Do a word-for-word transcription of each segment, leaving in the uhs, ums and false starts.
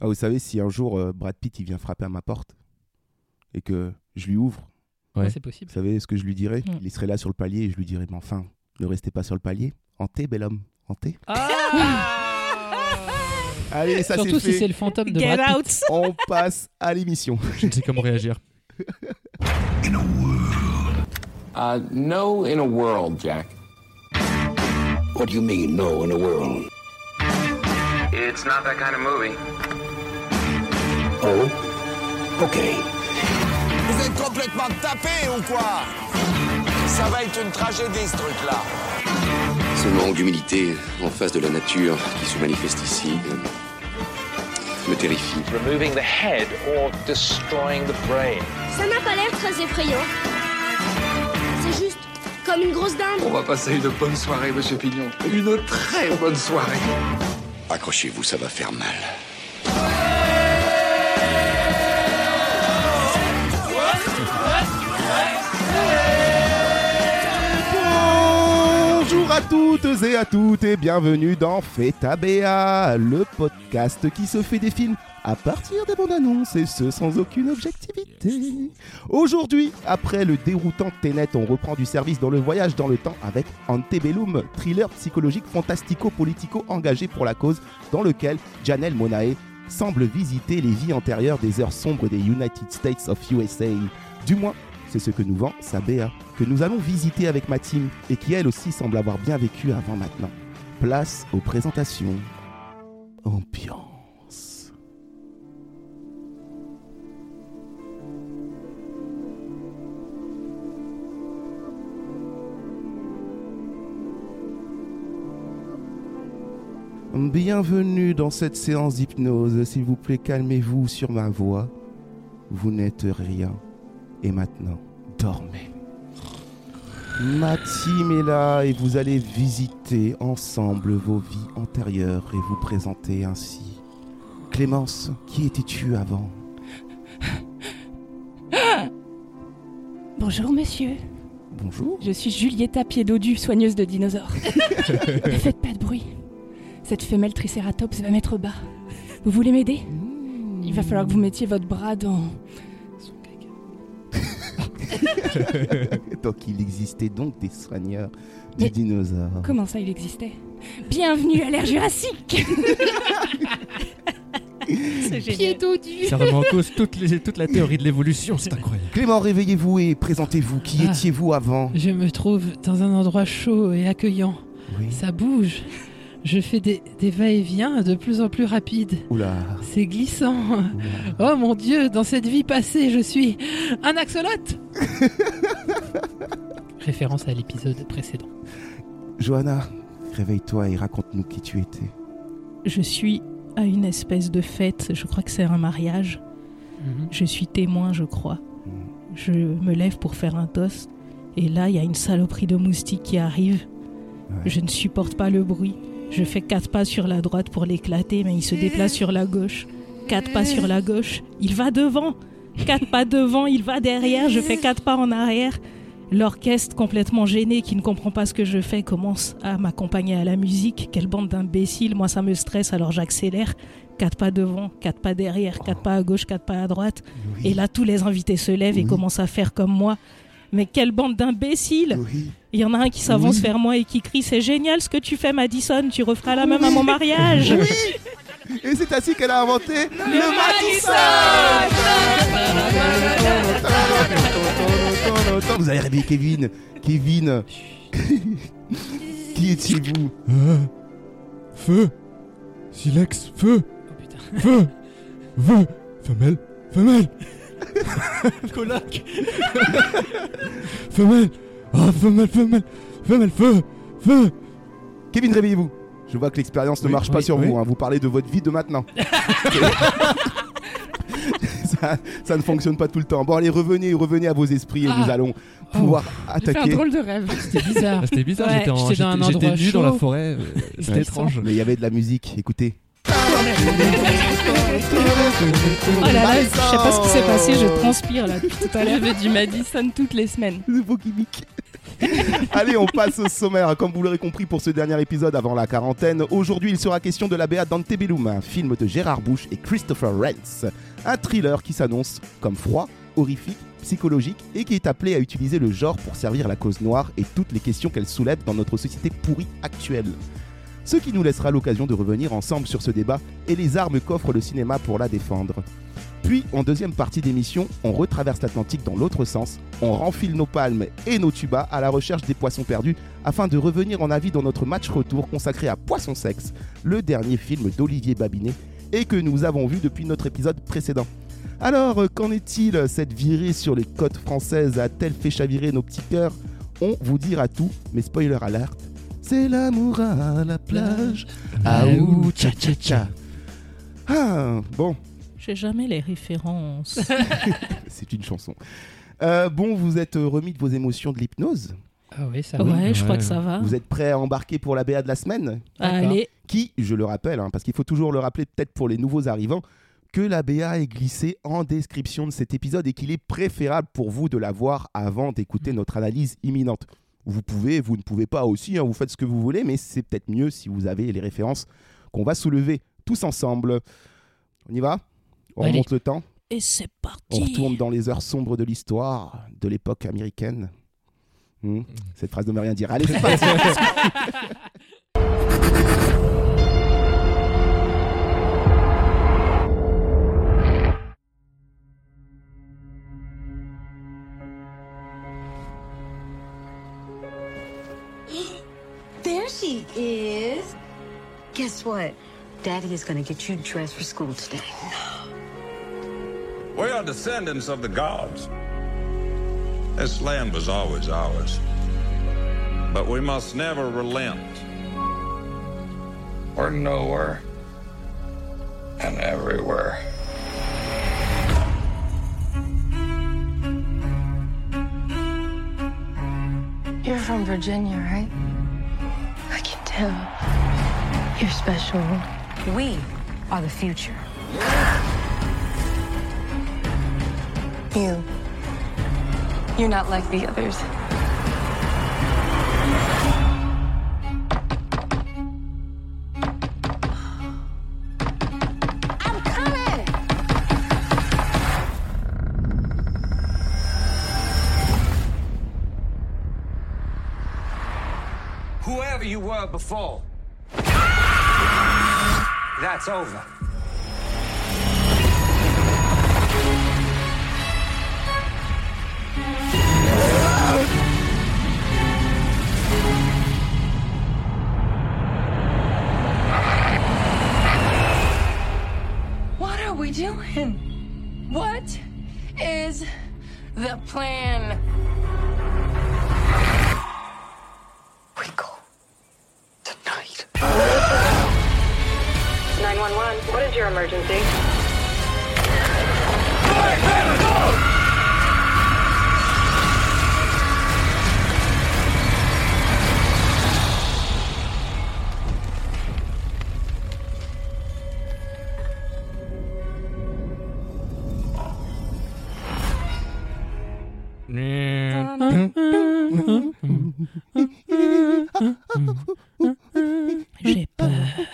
Ah, vous savez, si un jour euh, Brad Pitt il vient frapper à ma porte et que je lui ouvre, ouais. Ouais, c'est possible. vous savez ce que je lui dirais? Mm. Il serait là sur le palier et je lui dirais, mais enfin, ne restez pas sur le palier. Hanté, bel homme, hanté. Ah Allez, ça Surtout c'est fait. si c'est le fantôme de Get Brad Pitt. out. On passe à l'émission. Je ne sais comment réagir. Uh, no in a world, Jack. What do you mean, no in a world? It's not that kind of movie. Oh? Okay. Vous êtes complètement tapés ou quoi? Ça va être une tragédie ce truc-là. Ce manque d'humilité en face de la nature qui se manifeste ici euh, me terrifie. Removing the head or destroying the brain. Ça n'a pas l'air très effrayant. C'est juste comme une grosse dinde. On va passer une bonne soirée, Monsieur Pignon. Une très bonne soirée. Accrochez-vous, ça va faire mal. Bonjour à toutes et à toutes et bienvenue dans Feta B A, le podcast qui se fait des films à partir des bandes annonces et ce sans aucune objectivité. Aujourd'hui, après le déroutant Tenet, on reprend du service dans le voyage dans le temps avec Antebellum, thriller psychologique fantastico-politico engagé pour la cause, dans lequel Janelle Monáe semble visiter les vies antérieures des heures sombres des United States of U S A. Du moins, c'est ce que nous vend sa B A, que nous allons visiter avec ma team et qui elle aussi semble avoir bien vécu avant maintenant. Place aux présentations. Ambiance. Bienvenue dans cette séance d'hypnose. S'il vous plaît, calmez-vous sur ma voix. Vous n'êtes rien. Et maintenant, dormez. Ma team est là et vous allez visiter ensemble vos vies antérieures et vous présenter ainsi. Clémence, qui étais-tu avant? Bonjour monsieur, Bonjour. je suis Julietta Pied-Dodu, soigneuse de dinosaures. Ne faites pas de bruit. Cette femelle tricératops va mettre bas. Vous voulez m'aider? Mmh. Il va falloir que vous mettiez votre bras dans... Donc il existait donc des soigneurs du Mais dinosaure. Comment ça, il existait? Bienvenue à l'ère Jurassique. C'est génial. Pied-dodu. Ça remet en cause toute, les, toute la théorie de l'évolution, c'est incroyable. Clément, réveillez-vous et présentez-vous. Qui Ah. étiez-vous avant? Je me trouve dans un endroit chaud et accueillant. Oui. Ça bouge. Je fais des, des va-et-vient de plus en plus rapides. Oula. C'est glissant. Oh mon Dieu, dans cette vie passée, je suis un axolote. Référence à l'épisode précédent. Johanna, réveille-toi et raconte-nous qui tu étais. Je suis à une espèce de fête, je crois que c'est un mariage. Mhm. Je suis témoin, je crois. Je me lève pour faire un toast. Et là, il y a une saloperie de moustique qui arrive. Ouais. Je ne supporte pas le bruit. Je fais quatre pas sur la droite pour l'éclater, mais il se déplace sur la gauche. Quatre pas sur la gauche, il va devant. Quatre pas devant, il va derrière. Je fais quatre pas en arrière. L'orchestre, complètement gêné, qui ne comprend pas ce que je fais, commence à m'accompagner à la musique. Quelle bande d'imbéciles. Moi, ça me stresse, alors j'accélère. Quatre pas devant, quatre pas derrière, quatre pas à gauche, quatre pas à droite. Oui. Et là, tous les invités se lèvent et Oui. commencent à faire comme moi. Mais quelle bande d'imbéciles! Oui. Il y en a un qui s'avance Oui. vers moi et qui crie: c'est génial ce que tu fais, Madison, tu referas la même à mon mariage. Oui. Et c'est ainsi qu'elle a inventé le Madison. Madison. Vous avez réveillé Kevin. Kevin. Qui étiez-vous? Euh, feu. Silex, feu. Oh putain. Feu. Feu. Femelle. Femelle. Colac. Femelle. Ah, femelle, femelle. Femelle, feu. Feu. Kevin, réveillez-vous. Je vois que l'expérience ne Oui, marche pas oui, sur oui. vous. Hein. Vous parlez de votre vie de maintenant. ça, ça ne fonctionne pas tout le temps. Bon, allez, revenez, revenez à vos esprits et Ah. nous allons pouvoir J'ai fait un attaquer. drôle de rêve. C'était bizarre. Ah, c'était bizarre, Ouais, j'étais, en, j'étais dans un j'étais, j'étais endroit nu dans la chaud. forêt. euh, C'était Ouais. étrange. Mais il y avait de la musique. Écoutez. Oh là là, je sais pas ce qui s'est passé, je transpire là depuis tout à l'heure. Je veux du Madison toutes les semaines. Nouveau gimmick. Allez, on passe au sommaire. Comme vous l'aurez compris pour ce dernier épisode avant la quarantaine, aujourd'hui il sera question de la B A d'Antebellum, un film de Gérard Bush et Christopher Rance. Un thriller qui s'annonce comme froid, horrifique, psychologique et qui est appelé à utiliser le genre pour servir la cause noire et toutes les questions qu'elle soulève dans notre société pourrie actuelle. Ce qui nous laissera l'occasion de revenir ensemble sur ce débat et les armes qu'offre le cinéma pour la défendre. Puis, en deuxième partie d'émission, on retraverse l'Atlantique dans l'autre sens, on renfile nos palmes et nos tubas à la recherche des poissons perdus afin de revenir en avis dans notre match retour consacré à Poisson Sexe, le dernier film d'Olivier Babinet et que nous avons vu depuis notre épisode précédent. Alors, qu'en est-il? Cette virée sur les côtes françaises a-t-elle fait chavirer nos petits cœurs? On vous dira tout, mais spoiler alert, c'est l'amour à la plage. Ah ouh, tcha tcha tcha. Ah, bon. J'ai jamais les références. C'est une chanson. Euh, bon, vous êtes remis de vos émotions de l'hypnose? Ah oui, ça va. Ouais, Ouais, je crois que ça va. Vous êtes prêts à embarquer pour la B A de la semaine? Allez. Qui, je le rappelle, hein, parce qu'il faut toujours le rappeler peut-être pour les nouveaux arrivants, que la B A est glissée en description de cet épisode et qu'il est préférable pour vous de la voir avant d'écouter notre analyse imminente. Vous pouvez, vous ne pouvez pas aussi, hein, vous faites ce que vous voulez, mais c'est peut-être mieux si vous avez les références qu'on va soulever tous ensemble. On y va? On Allez. remonte le temps. Et c'est parti. On retourne dans les heures sombres de l'histoire, de l'époque américaine. Hmm, cette phrase ne veut rien dire. Allez, c'est parti. There she is. Guess what? Daddy is gonna get you dressed for school today. We are descendants of the gods. This land was always ours. But we must never relent. We're nowhere and everywhere. You're from Virginia, right? I can tell. You're special. We are the future. You. You're not like the others. I'm coming! Whoever you were before, that's over. What are we doing? What is the plan? We go tonight. nine one one, what is your emergency? J'ai peur.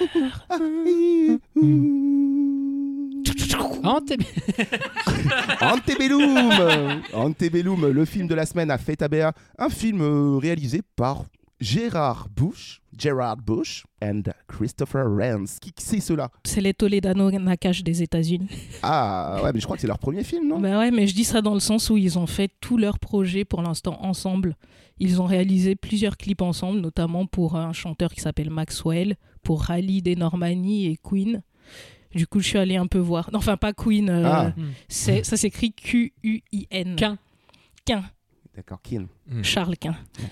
Ante- Antebellum Antebellum, le film de la semaine à Feta B A, un film euh, réalisé par Gérard Bush, Gerard Bush and Christopher Rance. Qui, qui c'est ceux-là? C'est les Toledano Nakash des États-Unis. Ah ouais, mais je crois que c'est leur premier film, non? Bah ouais, mais je dis ça dans le sens où ils ont fait tous leurs projets pour l'instant ensemble. Ils ont réalisé plusieurs clips ensemble, notamment pour un chanteur qui s'appelle Maxwell, pour Rally des Normanies et Queen. Du coup, je suis allée un peu voir. Non, enfin, pas Queen. Euh, Ah. c'est, ça s'écrit Q U I N. Quin. Quin. D'accord, Kin. Charles Quint.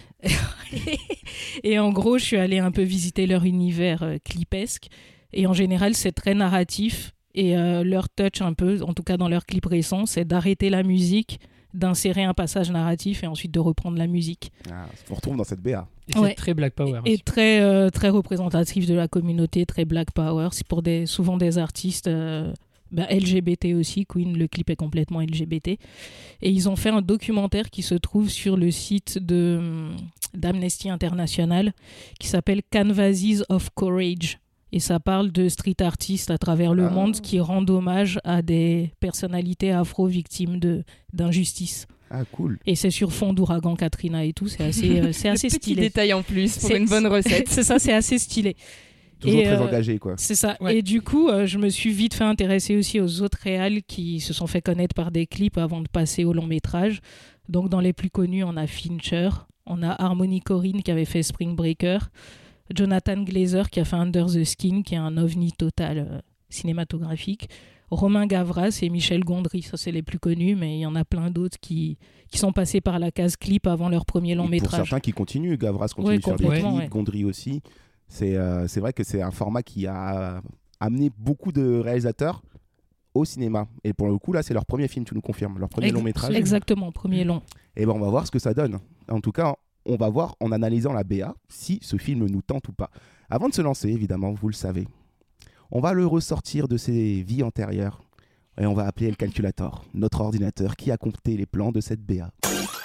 Et en gros, je suis allée un peu visiter leur univers euh, clipesque. Et en général, c'est très narratif. Et euh, leur touch un peu, en tout cas dans leurs clips récents, c'est d'arrêter la musique, d'insérer un passage narratif et ensuite de reprendre la musique. Ah, on retrouve dans cette B A. Et c'est Ouais. très Black Power. Et aussi. très, euh, très représentatif de la communauté, très Black Power. C'est pour des, souvent des artistes euh, Bah, L G B T aussi, Queen, le clip est complètement L G B T. Et ils ont fait un documentaire qui se trouve sur le site de, d'Amnesty International qui s'appelle Canvases of Courage. Et ça parle de street artistes à travers le ah. monde qui rendent hommage à des personnalités afro victimes de, d'injustice. Ah, cool. Et c'est sur fond d'ouragan Katrina et tout, c'est assez, euh, c'est assez stylé. Petit détail en plus pour c'est, une bonne recette. C'est ça, c'est assez stylé. Toujours et, très euh, engagé, quoi. C'est ça. Ouais. Et du coup, euh, je me suis vite fait intéresser aussi aux autres réals qui se sont fait connaître par des clips avant de passer au long métrage. Donc, dans les plus connus, on a Fincher, on a Harmony Korine qui avait fait Spring Breaker, Jonathan Glazer qui a fait Under the Skin, qui est un ovni total euh, cinématographique, Romain Gavras et Michel Gondry. Ça, c'est les plus connus, mais il y en a plein d'autres qui, qui sont passés par la case clip avant leur premier long et métrage. Pour certains qui continuent, Gavras continue ouais, sur des clips, ouais. Gondry aussi. C'est, euh, c'est vrai que c'est un format qui a amené beaucoup de réalisateurs au cinéma. Et pour le coup, là, c'est leur premier film, tu nous confirmes, leur premier Ex- long métrage. Exactement, premier long. Et ben, on va voir ce que ça donne. En tout cas, on va voir en analysant la B A si ce film nous tente ou pas. Avant de se lancer, évidemment, vous le savez, on va le ressortir de ses vies antérieures et on va appeler le calculator, notre ordinateur qui a compté les plans de cette B A.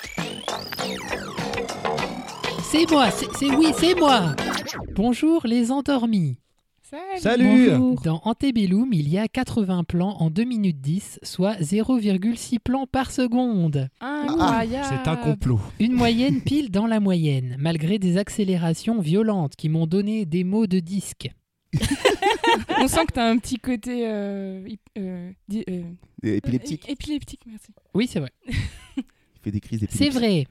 C'est moi, c'est, c'est oui, c'est moi. Bonjour les endormis. Salut. Salut. Bonjour. Dans Antebellum, il y a quatre-vingts plans en deux minutes dix, soit zéro virgule six plans par seconde. Incroyable. C'est un complot. Une moyenne pile dans la moyenne, malgré des accélérations violentes qui m'ont donné des maux de disque. On sent que t'as un petit côté euh, euh, di- euh, épileptique. euh, épileptique, merci. Oui, c'est vrai. Il fait des crises d'épilepsie. C'est vrai.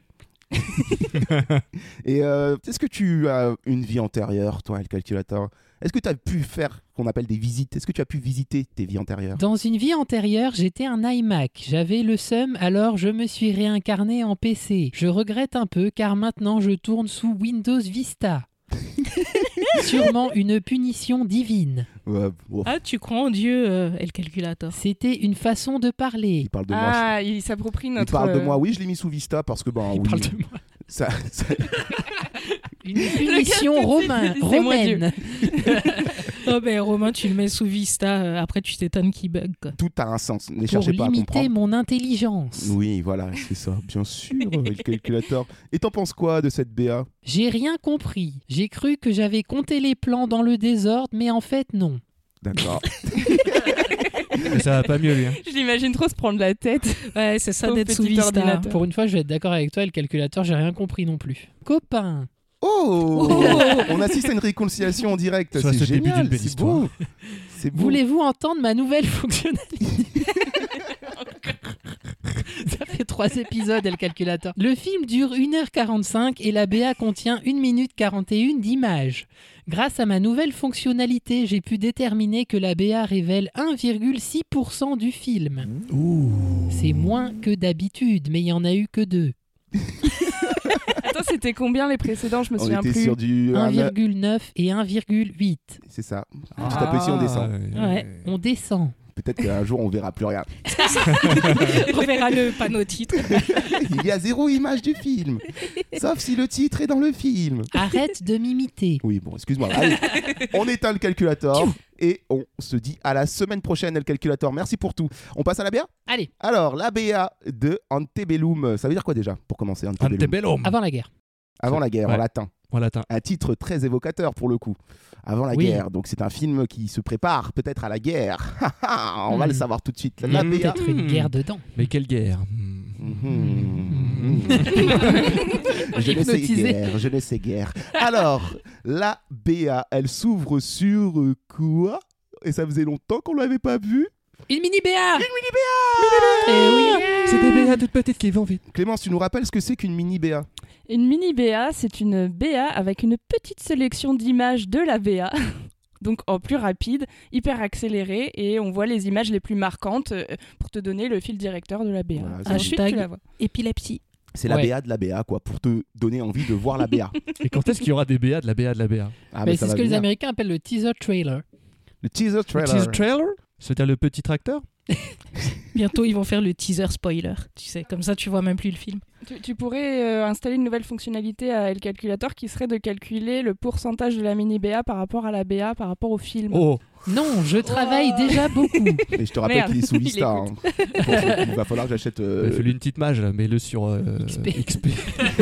Et euh, est-ce que tu as une vie antérieure, toi, le calculateur ? Est-ce que tu as pu faire ce qu'on appelle des visites ? Est-ce que tu as pu visiter tes vies antérieures ? Dans une vie antérieure, j'étais un iMac. J'avais le seum, alors je me suis réincarné en P C. Je regrette un peu car maintenant je tourne sous Windows Vista. Sûrement une punition divine. Ouais, bon. Ah, tu crois en Dieu, euh, El Calculator ? C'était une façon de parler. Il parle de moi. Ah, il s'approprie notre... Il parle de euh, moi. Oui, je l'ai mis sous Vista parce que... Ben, Il oui, parle de moi. Ça, ça... Une punition Le romain, c'est- c'est moi romaine. Oh ben Romain, tu le mets sous Vista, euh, après tu t'étonnes qu'il bug, quoi. Tout a un sens. Ne Pour cherchez pas à limiter comprendre. mon intelligence. Oui, voilà, c'est ça. Bien sûr, le calculateur. Et t'en penses quoi de cette B A ? J'ai rien compris. J'ai cru que j'avais compté les plans dans le désordre, mais en fait non. D'accord. Mais ça va pas mieux, lui. Hein. Je l'imagine trop se prendre la tête. Ouais, c'est ça Pauvre d'être sous petit Vista. ordinateur. Pour une fois, je vais être d'accord avec toi, le calculateur, j'ai rien compris non plus. Copain. Oh, Oh on assiste à une réconciliation en direct. Ça, c'est c'est le début génial, d'une belle c'est histoire. beau. C'est beau. Voulez-vous entendre ma nouvelle fonctionnalité? Ça fait trois épisodes, et le calculateur. Le film dure une heure quarante-cinq et la B A contient une minute quarante et une d'images. Grâce à ma nouvelle fonctionnalité, j'ai pu déterminer que la B A révèle un virgule six pour cent du film. Ouh. C'est moins que d'habitude, mais il n'y en a eu que deux. Attends, c'était combien les précédents? Je me On souviens était plus. sur du... un virgule neuf et un virgule huit. C'est ça. Petit à petit, on descend. Ouais, on descend. Peut-être qu'un jour, on verra plus rien. On verra le panneau titre. Il y a zéro image du film. Sauf si le titre est dans le film. Arrête de m'imiter. Oui, bon, excuse-moi. Allez, on éteint le calculateur et on se dit à la semaine prochaine, le calculateur. Merci pour tout. On passe à la B A ? Allez. Alors, la B A de Antebellum. Ça veut dire quoi déjà, pour commencer, Antebellum ? Antebellum. Avant la guerre. Avant la guerre, Ouais. en latin. En latin. Un titre très évocateur pour le coup. Avant la Oui. guerre. Donc c'est un film qui se prépare peut-être à la guerre. On va Mm. le savoir tout de suite. Il y a La B A. peut-être une guerre dedans. Mais quelle guerre. Mhm. Je ne sais Hypnotisé. guère, je ne sais guère. Alors, la B A, elle s'ouvre sur euh, quoi ? Et ça faisait longtemps qu'on ne l'avait pas vue. Une mini B A. Une mini B A. Eh oui. C'est des B A toutes petites qui vont vite. Clémence, tu nous rappelles ce que c'est qu'une mini B A ? Une mini B A, c'est une B A avec une petite sélection d'images de la B A. Donc en plus rapide, hyper accéléré, et on voit les images les plus marquantes euh, pour te donner le fil directeur de la B A. Voilà, Et ensuite, Hashtag tu la vois. épilepsie. C'est la Ouais. B A de la B A, quoi, pour te donner envie de voir la B A. Et quand est-ce qu'il y aura des B A de la B A de la B A? Ah, Mais ça c'est ce va que les venir. Américains appellent le teaser trailer. Le teaser trailer. Teaser trailer? C'est-à-dire le petit tracteur? Bientôt, ils vont faire le teaser spoiler. Tu sais, comme ça, tu vois même plus le film. Tu, tu pourrais euh, installer une nouvelle fonctionnalité à El Calculator qui serait de calculer le pourcentage de la mini B A par rapport à la B A par rapport au film. Oh non, je travaille oh. déjà beaucoup. Et je te rappelle Merde. qu'il est sous Vista. Hein. Bon, il va falloir que j'achète. Euh... Fais-lui une petite mage, là, mets-le sur euh, X P. X P.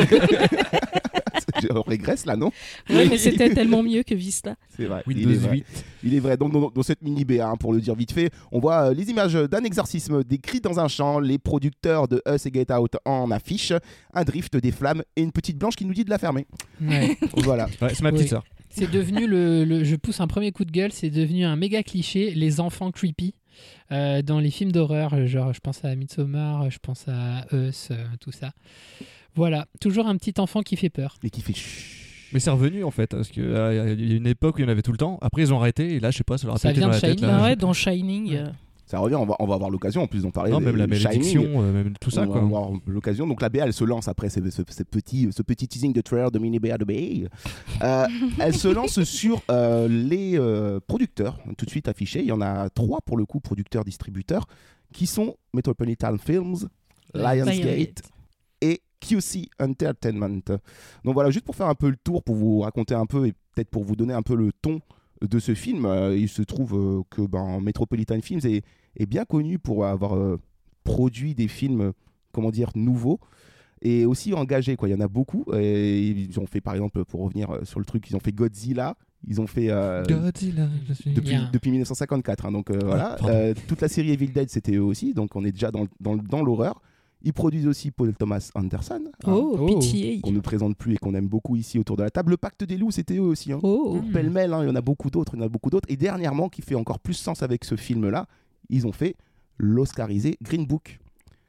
On régresse là, non? Oui, mais c'était tellement mieux que Vista. C'est vrai. Windows il est vrai. huit. Il est vrai. Donc, dans, dans cette mini B A, hein, pour le dire vite fait, on voit euh, les images d'un exorcisme décrit dans un champ, les producteurs de Us et Get Out en affiche, un drift, des flammes et une petite blanche qui nous dit de la fermer. Ouais. Voilà. Ouais, c'est ma petite oui. sœur. C'est devenu le, le. Je pousse un premier coup de gueule. C'est devenu un méga cliché. Les enfants creepy. Euh, dans les films d'horreur, genre je pense à Midsommar, je pense à Us, euh, tout ça. Voilà, toujours un petit enfant qui fait peur. Et qui fait chut. Mais c'est revenu en fait, parce qu'il euh, y a une époque où il y en avait tout le temps. Après ils ont arrêté et là je sais pas, ça leur a ça pété dans la tête. Là, ouais, dans Shining. Euh... Ça revient, on va, on va avoir l'occasion en plus d'en parler. Non, même la malédiction, euh, même tout ça. On quoi. va avoir l'occasion. Donc la B A, elle se lance après ce, ce, ce, petit, ce petit teasing de trailer de mini B A de B A. Euh, elle se lance sur euh, les euh, producteurs, tout de suite affichés. Il y en a trois pour le coup, producteurs, distributeurs, qui sont Metropolitan Films, Lionsgate et Q C Entertainment. Donc voilà, juste pour faire un peu le tour, pour vous raconter un peu et peut-être pour vous donner un peu le ton de ce film, euh, il se trouve euh, que ben, Metropolitan Films est, est bien connu pour avoir euh, produit des films, euh, comment dire, nouveaux et aussi engagés, quoi. Il y en a beaucoup. Et ils ont fait, par exemple, pour revenir euh, sur le truc, ils ont fait Godzilla. Ils ont fait euh, Godzilla, je suis depuis, bien. depuis dix-neuf cent cinquante-quatre. Hein, donc euh, ah, voilà, euh, toute la série Evil Dead, c'était eux aussi. Donc on est déjà dans, dans, dans l'horreur. Ils produisent aussi Paul Thomas Anderson, oh, hein, pitié, qu'on ne présente plus et qu'on aime beaucoup ici autour de la table. Le Pacte des loups, c'était eux aussi. Hein. Oh. Pêle-mêle, hein, il y en a beaucoup d'autres, il y en a beaucoup d'autres. Et dernièrement, qui fait encore plus sens avec ce film-là, ils ont fait l'Oscarisé Green Book.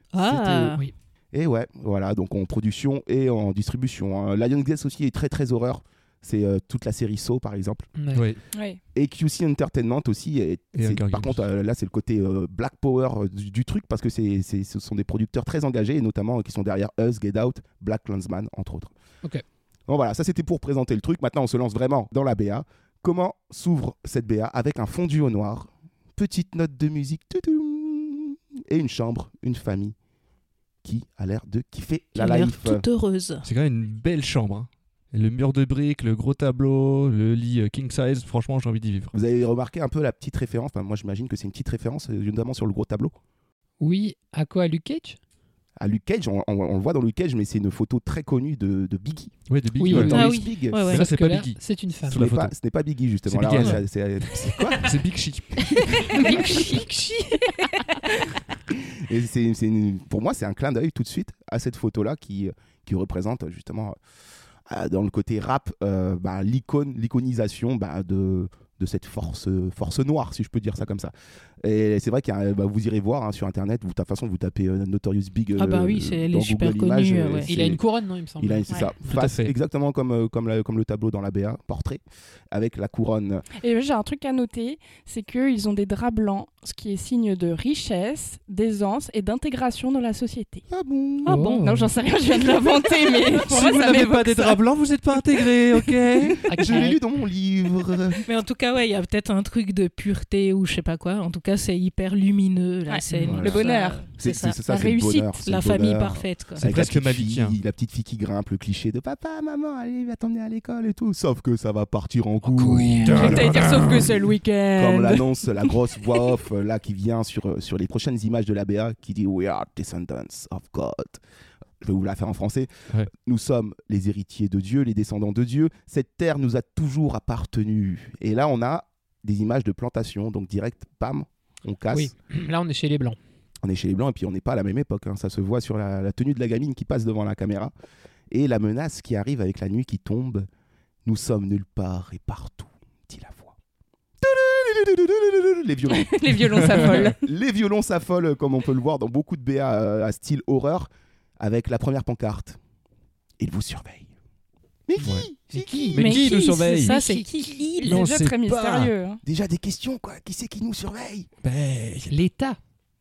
Ah oui. Et ouais, voilà, donc en production et en distribution. Hein. Lionsgate aussi est très très horreur. C'est euh, toute la série Saw par exemple. Ouais. Oui. Ouais. Et Q C Entertainment aussi. Et et par contre, euh, là c'est le côté euh, Black Power euh, du, du truc parce que c'est, c'est, ce sont des producteurs très engagés et notamment euh, qui sont derrière Us, Get Out, Black Klansman entre autres. Ok. Bon voilà, ça c'était pour présenter le truc. Maintenant on se lance vraiment dans la B A. Comment s'ouvre cette B A avec un fondu au noir, petite note de musique et une chambre, une famille qui a l'air de kiffer qui la a l'air life. toute heureuse. C'est quand même une belle chambre. Hein. Le mur de briques, le gros tableau, le lit king size, franchement j'ai envie d'y vivre. Vous avez remarqué un peu la petite référence, enfin, moi j'imagine que c'est une petite référence, notamment sur le gros tableau. Oui, à quoi, à Luke Cage? À Luke Cage, on, on, on le voit dans Luke Cage, mais c'est une photo très connue de, de Biggie. Oui, de Biggie. Oui, ouais. oui. Ah oui. Big. Ouais, ouais. Mais là c'est pas là, Biggie. c'est une femme. Ce n'est pas, ce n'est pas Biggie justement. C'est Là, Big c'est, c'est, c'est quoi? C'est Big Chi. Big chic. Et c'est, c'est une, pour moi, c'est un clin d'œil tout de suite à cette photo-là qui, qui représente justement euh, dans le côté rap euh, bah, l'icône, l'iconisation bah, de, de cette force, force noire, si je peux dire ça comme ça. Et c'est vrai que bah, vous irez voir hein, sur internet, vous, de toute façon, vous tapez euh, Notorious Big. Euh, Ah bah oui, c'est, elle est super Google Images, connue. euh, Ouais. Il a une couronne, non, il me semble. Il a, c'est Ouais. ça, Tout à face, fait. exactement comme, euh, comme, la, comme le tableau dans la B A, portrait, avec la couronne. Et j'ai un truc à noter, c'est qu'ils ont des draps blancs, ce qui est signe de richesse, d'aisance et d'intégration dans la société. Ah bon? Ah Oh. bon? Non, j'en sais rien, je viens de l'inventer, mais pour Si moi, vous ça n'avez m'évoque pas des ça. draps blancs, vous n'êtes pas intégrés, ok? Je l'ai lu dans mon livre. Mais en tout cas, ouais, il y a peut-être un truc de pureté ou je sais pas quoi. En tout cas, c'est hyper lumineux. La Ouais. scène, Voilà. Le bonheur. C'est, ça. c'est ça, La c'est le réussite, bonheur, c'est La le famille bonheur. parfaite, quoi. C'est Avec la presque petite fille, malicien. la petite fille qui grimpe, le cliché de papa, maman, allez, va t'emmener à l'école et tout. Sauf que ça va partir en couille. T'allais dire sauf que c'est le week-end. Comme l'annonce la grosse voix off euh, là qui vient sur, euh, sur les prochaines images de la B A qui dit We are descendants of God. Je vais vous la faire en français. Ouais. Nous sommes les héritiers de Dieu, les descendants de Dieu. Cette terre nous a toujours appartenu. Et là, on a des images de plantation. Donc direct, pam, on casse. Oui, là on est chez les Blancs. On est chez les Blancs et puis on n'est pas à la même époque. Hein. Ça se voit sur la, la tenue de la gamine qui passe devant la caméra. Et la menace qui arrive avec la nuit qui tombe. Nous sommes nulle part et partout, dit la voix. Les violons. Les violons s'affolent. Les violons s'affolent, comme on peut le voir dans beaucoup de B A euh, à style horreur, avec la première pancarte. Ils vous surveillent. Mais qui? Ouais. C'est qui? Mais qui nous surveille? C'est ça, Mais c'est qui- qui? Il Non, est déjà c'est très pas. mystérieux. hein. Déjà des questions, quoi. Qui c'est qui nous surveille? Ben, L'État.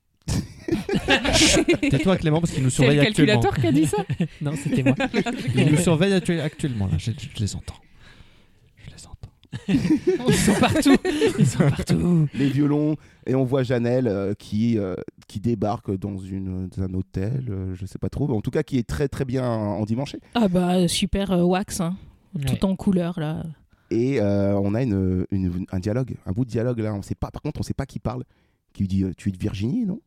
tais-toi Clément parce qu'il nous C'est le surveille actuellement. calculateur qui a dit ça? Non, c'était moi. Il nous surveille actu- actuellement là, je, je les entends. Je les entends. Ils sont partout. Ils sont partout. Les violons, et on voit Janelle euh, qui, euh, qui débarque dans, une, dans un hôtel, euh, je sais pas trop, en tout cas qui est très très bien endimanché. Ah bah super euh, wax, hein. Ouais. Tout en couleur là. Et euh, on a une, une, un dialogue, un bout de dialogue là, on sait pas, par contre on sait pas qui parle, qui lui dit euh, tu es de Virginie, non?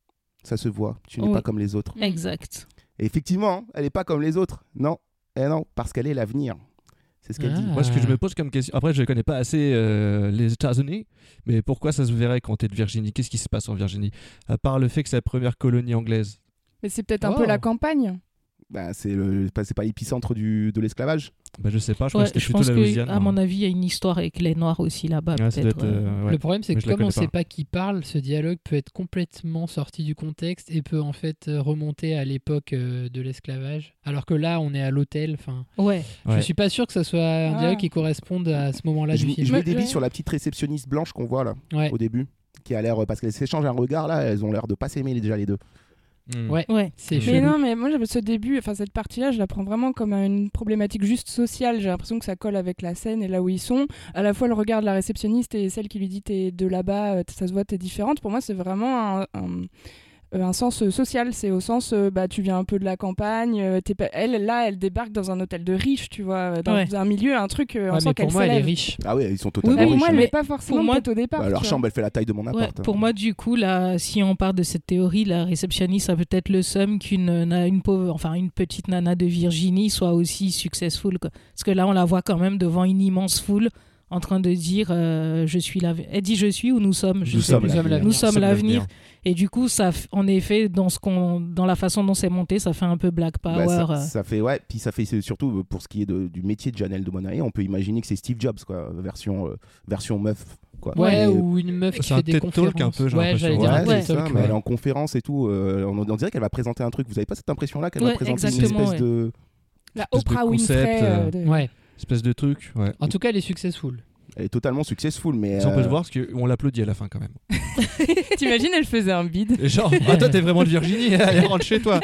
Ça se voit, tu n'es Oui. pas comme les autres. Exact. Et effectivement, hein, elle n'est pas comme les autres, non, eh non, parce qu'elle est l'avenir. C'est ce qu'elle Ah. dit. Moi, ce que je me pose comme question, après, je connais pas assez euh, les États-Unis, mais pourquoi ça se verrait quand t'es de Virginie? Qu'est-ce qui se passe en Virginie? À part le fait que c'est la première colonie anglaise. Mais c'est peut-être un Oh. peu la campagne. Bah, c'est, le, c'est pas l'épicentre du, de l'esclavage. Bah, je sais pas, je Ouais, crois que je c'était pense plutôt la Louisiane. que, à hein. mon avis, il y a une histoire avec les Noirs aussi là-bas. Ouais, ça doit peut-être. être, euh, ouais. Le problème, c'est Mais que je la comme on ne connais sait pas qui parle, ce dialogue peut être complètement sorti du contexte et peut en fait euh, remonter à l'époque euh, de l'esclavage. Alors que là, on est à l'hôtel. Enfin, Ouais. je Ouais. suis pas sûr que ce soit un Ah. dialogue qui corresponde à ce moment-là je du film. je mets Ouais, des billes ouais. sur la petite réceptionniste blanche qu'on voit là, Ouais. au début, qui a l'air, parce qu'elles s'échangent un regard là, elles ont l'air de pas s'aimer les- déjà les deux. Hmm. Ouais. Ouais. C'est Mais chelou. non, mais moi, j'avais ce début, enfin cette partie-là, je la prends vraiment comme une problématique juste sociale. J'ai l'impression que ça colle avec la scène et là où ils sont. À la fois le regard de la réceptionniste et celle qui lui dit t'es de là-bas, euh, ça se voit, t'es différente. Pour moi, c'est vraiment un, un, un sens euh, social. C'est au sens, euh, bah tu viens un peu de la campagne. euh, t'es pas... Elle, là, elle débarque dans un hôtel de riches, tu vois, dans Ouais. un milieu, un truc. euh, on Ouais, sent mais qu'elle pour moi, elle est s'élève. riche. Ah oui, ils sont Oui, totalement mais pour riches, moi, hein. elle l'est pas forcément Pour moi- peut-être au départ. Bah, leur tu vois. chambre, elle fait la taille de mon Ouais, appart. hein. pour moi, du coup, là, si on part de cette théorie, la réceptionniste a peut-être le seum qu'une na- une pauvre, enfin une petite nana de Virginie soit aussi successful, quoi. Parce que là, on la voit quand même devant une immense foule en train de dire euh, je suis la. Elle dit je suis ou nous sommes. Je Nous sais sommes plus. l'avenir. Nous sommes Nous sommes l'avenir. l'avenir. Et du coup, ça, f- en effet, dans ce qu'on, dans la façon dont c'est monté, ça fait un peu Black Power. Bah, ça, euh. ça fait ouais, puis ça fait c'est surtout pour ce qui est de- du métier de Janelle de Monáe, on peut imaginer que c'est Steve Jobs quoi, version euh, version meuf quoi. Ouais, Et- ou une meuf qui C'est un fait des TED Talk conférences. un peu, j'ai ouais, l'impression. j'allais dire Ouais, un c'est TED ça, Talk, mais ouais. elle est en conférence et tout. euh, on, on dirait qu'elle va présenter un truc. Vous avez pas cette impression là qu'elle Ouais, va présenter une exactement, espèce de. La espèce de Oprah concept, Winfrey. euh, euh, de- Ouais. Espèce de truc, ouais. En tout cas, elle est successful. Elle est totalement successful, mais. Si on peut euh, le voir, parce qu'on l'applaudit à la fin quand même. T'imagines, elle faisait un bide. Et genre, ah, toi t'es vraiment de Virginie, allez rentre chez toi.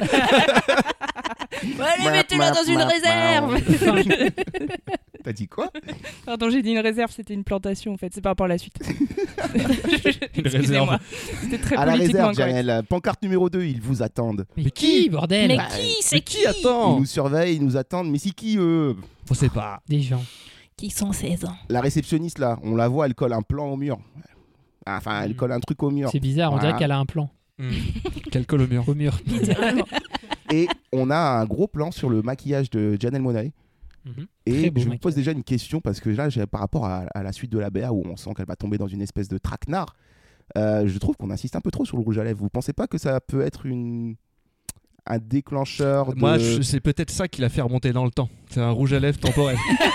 Allez, mettez-la dans une réserve. T'as dit quoi? Pardon, j'ai dit une réserve, c'était une plantation en fait, c'est par rapport à la suite. Une Excusez-moi. réserve. C'était très À la politiquement réserve, correct. Janelle. Pancarte numéro deux, ils vous attendent. Mais, qui, bordel Mais Bah, qui, c'est Mais qui, qui attend? Ils nous surveillent, ils nous attendent. Mais c'est qui eux? On sait pas. Des gens. Qui sont seize ans. La réceptionniste là, on la voit, elle colle un plan au mur. Enfin, elle colle un truc au mur. C'est bizarre, on Voilà. dirait qu'elle a un plan Hmm. Quel col au mur. au mur. Et on a un gros plan sur le maquillage de Janelle Monáe. Mhm. Et Très beau je vous pose maquillage. déjà une question parce que là, j'ai- par rapport à, à la suite de la B A où on sent qu'elle va tomber dans une espèce de traquenard, euh, je trouve qu'on insiste un peu trop sur le rouge à lèvres. Vous pensez pas que ça peut être une un déclencheur de... Moi, je- c'est peut-être ça qui l'a fait remonter dans le temps. C'est un rouge à lèvres temporel.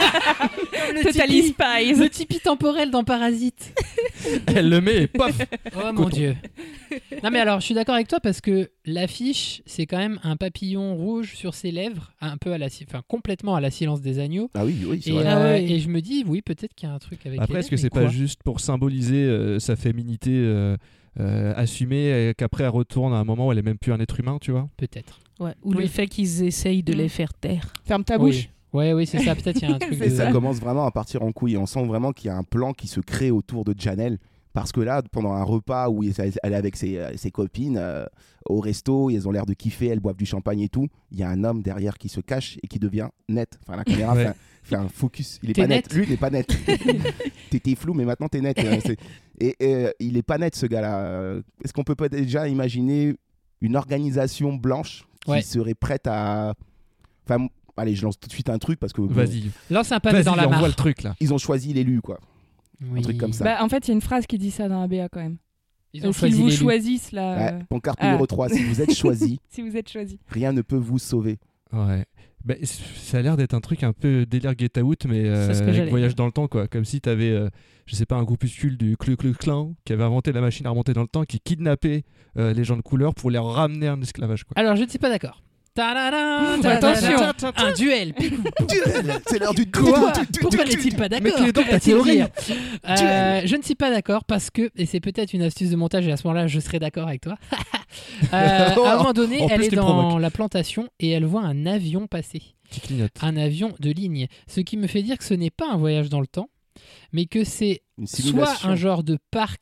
Le Totally Tipeee- Spies. Le Tipeee temporel dans Parasite. Elle le met et paf. Oh mon Coton. dieu. Non mais alors je suis d'accord avec toi parce que l'affiche c'est quand même un papillon rouge sur ses lèvres, un peu à la, si- enfin complètement à la Silence des agneaux. Ah oui, oui, c'est Et, vrai. euh, Ah ouais. et je me dis oui peut-être qu'il y a un truc avec. Après, les est-ce que lèvres, c'est mais pas quoi juste pour symboliser euh, sa féminité euh, euh, assumée et qu'après elle retourne à un moment où elle est même plus un être humain, tu vois? Peut-être. Ouais, ou Oui. le fait qu'ils essayent de Mm. les faire taire. Ferme ta Oui. bouche. Ouais oui c'est ça peut-être il y a un truc. C'est Et de... ça commence vraiment à partir en couille. On sent vraiment qu'il y a un plan qui se crée autour de Janelle. Parce que là, pendant un repas où elle est avec ses, euh, ses copines euh, au resto, elles ont l'air de kiffer, elles boivent du champagne et tout, il y a un homme derrière qui se cache et qui devient net. Enfin, la caméra Ouais. fait, un, fait un focus. Il est T'es pas net. net. Lui, il est pas net. T'étais flou, mais maintenant t'es net. Euh, c'est- Et, et, euh, il est pas net, ce gars-là. Euh, Est-ce qu'on peut pas déjà imaginer une organisation blanche qui Ouais. serait prête à... Enfin, m- allez, je lance tout de suite un truc parce que... bon, Vas-y. Lance un pavé Vas-y, dans la envoie mare. le truc là. ils ont choisi l'élu, quoi. Oui. Un truc comme ça. Bah, en fait, il y a une phrase qui dit ça dans la B A quand même. Ils Euh, ont S'ils choisi vous l'élu. choisissent là, Ouais, euh, pancarte ah. numéro trois, si vous êtes choisi, si vous êtes choisi. rien ne peut vous sauver. Ouais. Bah, c- ça a l'air d'être un truc un peu délire Get Out, mais euh, C'est ce que avec j'allais voyage dire. dans le temps, quoi. Comme si t'avais, euh, je sais pas, un groupuscule du Ku Klux Klan qui avait inventé la machine à remonter dans le temps, qui kidnappait euh, les gens de couleur pour les ramener en esclavage, quoi. Alors je ne suis pas d'accord. Ta-da-da, Attention. ta-da-da, un duel. C'est l'heure du Quoi du- du- Pourquoi du- n'est-il pas d'accord? Mettez-les dans Que ta va-t-il théorie. dire Euh, Je ne suis pas d'accord parce que, et c'est peut-être une astuce de montage et à ce moment-là je serai d'accord avec toi. Euh, à un moment donné, En elle plus, est tu dans provoques. la plantation et elle voit un avion passer. Qui clignote. Un avion de ligne. Ce qui me fait dire que ce n'est pas un voyage dans le temps, mais que c'est Une soit simulation. un genre de parc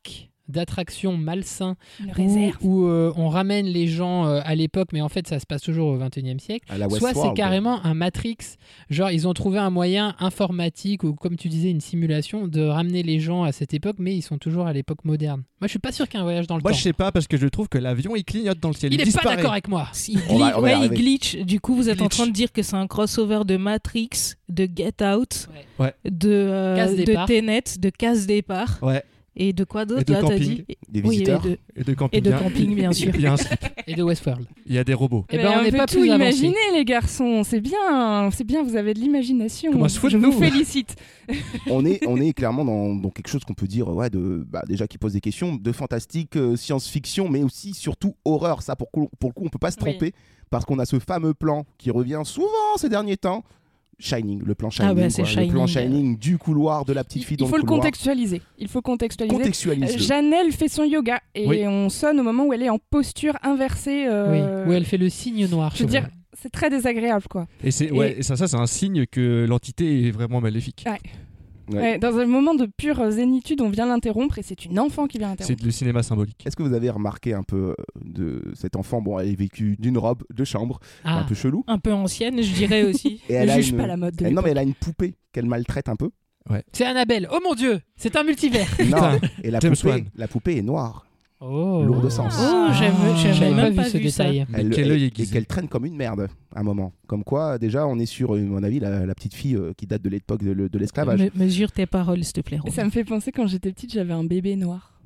d'attractions malsains Une où, réserve. où, euh, on ramène les gens euh, à l'époque, mais en fait ça se passe toujours au vingt et unième siècle. À la Soit Westworld. c'est carrément un Matrix, genre ils ont trouvé un moyen informatique ou comme tu disais une simulation de ramener les gens à cette époque, mais ils sont toujours à l'époque moderne. Moi je suis pas sûr qu'il y ait un voyage dans le Moi, temps. je sais pas parce que je trouve que l'avion il clignote dans le ciel. Il est disparaît. pas d'accord avec moi. Il, On va- gli- on va y ouais, il arriver. glitch. Du coup, vous êtes en Glitch. train de dire que c'est un crossover de Matrix, de Get Out, Ouais. de, euh, Case de départ. Tenet, de Case Départ. Ouais. Et de quoi d'autre Et de là, t'as camping. dit Des Oui, visiteurs. et de, Et de camping. et de camping, bien sûr. Il y a un slip. Et de Westworld. Il y a des robots. Eh Mais ben on on n'est peut pas tout plus avancé. imaginer, les garçons. C'est bien, c'est bien. Vous avez de l'imagination. Comment se fout de Je nous vous félicite. on est on est clairement dans, dans quelque chose qu'on peut dire ouais de bah, déjà qui pose des questions de fantastique, euh, science-fiction, mais aussi surtout horreur. Ça pour coup, pour le coup on peut pas se Oui. tromper parce qu'on a ce fameux plan qui revient souvent ces derniers temps. Shining, le plan Shining, Ah bah, c'est quoi. le plan Shining. Shining du couloir de la petite fille Il dans faut le le couloir. contextualiser. Il faut contextualiser. Contextualise-le. Euh, Janelle fait son yoga et Oui. on sonne au moment où elle est en posture inversée. euh, Oui, où elle fait le signe noir. Je veux sur dire, c'est très désagréable, quoi. Et, c'est, Et- ouais, et ça, ça, c'est un signe que l'entité est vraiment maléfique. Ouais. Ouais. Ouais, dans un moment de pure zénitude, on vient l'interrompre et c'est une enfant qui vient C'est l'interrompre. le cinéma symbolique. Est-ce que vous avez remarqué un peu euh, de cet enfant? Bon, elle est vécue d'une robe de chambre, Ah. un peu chelou. Un peu ancienne, je dirais aussi. Et elle Ne a juge une- pas la mode de elle- non, mais l'époque. elle a une poupée qu'elle maltraite un peu. C'est Annabelle. Oh mon dieu, c'est un multivers. Non, et la James poupée, Wan. la poupée est noire. Oh. Lourd de sens. Oh, j'aime, j'aime J'avais même pas pas vu ce vu ça. détail. Mais Elle, quel et- œil et aiguisé. qu'elle traîne comme une merde à un moment. Comme quoi, déjà, on est sur, à mon avis, la, la petite fille euh, qui date de l'époque de, le- de l'esclavage. Me- mesure tes paroles, s'il te plaît. Et Romain. ça me fait penser quand j'étais petite, j'avais un bébé noir.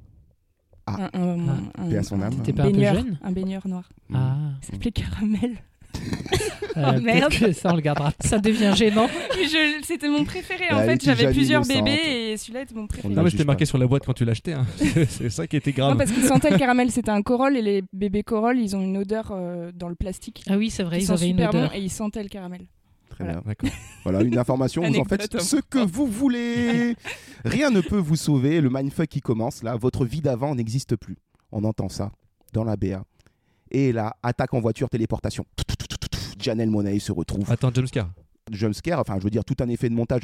Ah. Un, un- Ah. un- Paix à son un- âme. T'étais pas un peu baigneur, jeune un baigneur noir. Ah. Il s'appelait Caramel. Euh, Oh, merde. peut-être que ça on le gardera. Ça devient gênant. Je- C'était mon préféré. Elle En fait, était j'avais jeune, plusieurs innocente. bébés et celui-là était mon préféré. On Non, mais juge c'était pas. marqué sur la boîte quand tu l'achetais. Hein. C'est ça qui était grave. Non, parce qu'il sentait le caramel, c'était un corolle et les bébés corolles, ils ont une odeur euh, dans le plastique. Ah oui, c'est vrai, Ils ils sont avaient une super odeur. bons et ils sentaient le caramel. Très Voilà. bien. D'accord. Voilà, une information, vous en faites Anecdote, ce que vous voulez. Rien ne peut vous sauver. Le mindfuck qui commence, là, votre vie d'avant n'existe plus. On entend ça dans la B A. Et là, attaque en voiture, téléportation. Janelle Monáe se retrouve. Attends, jumpscare. Jumpscare, enfin, je veux dire, tout un effet de montage.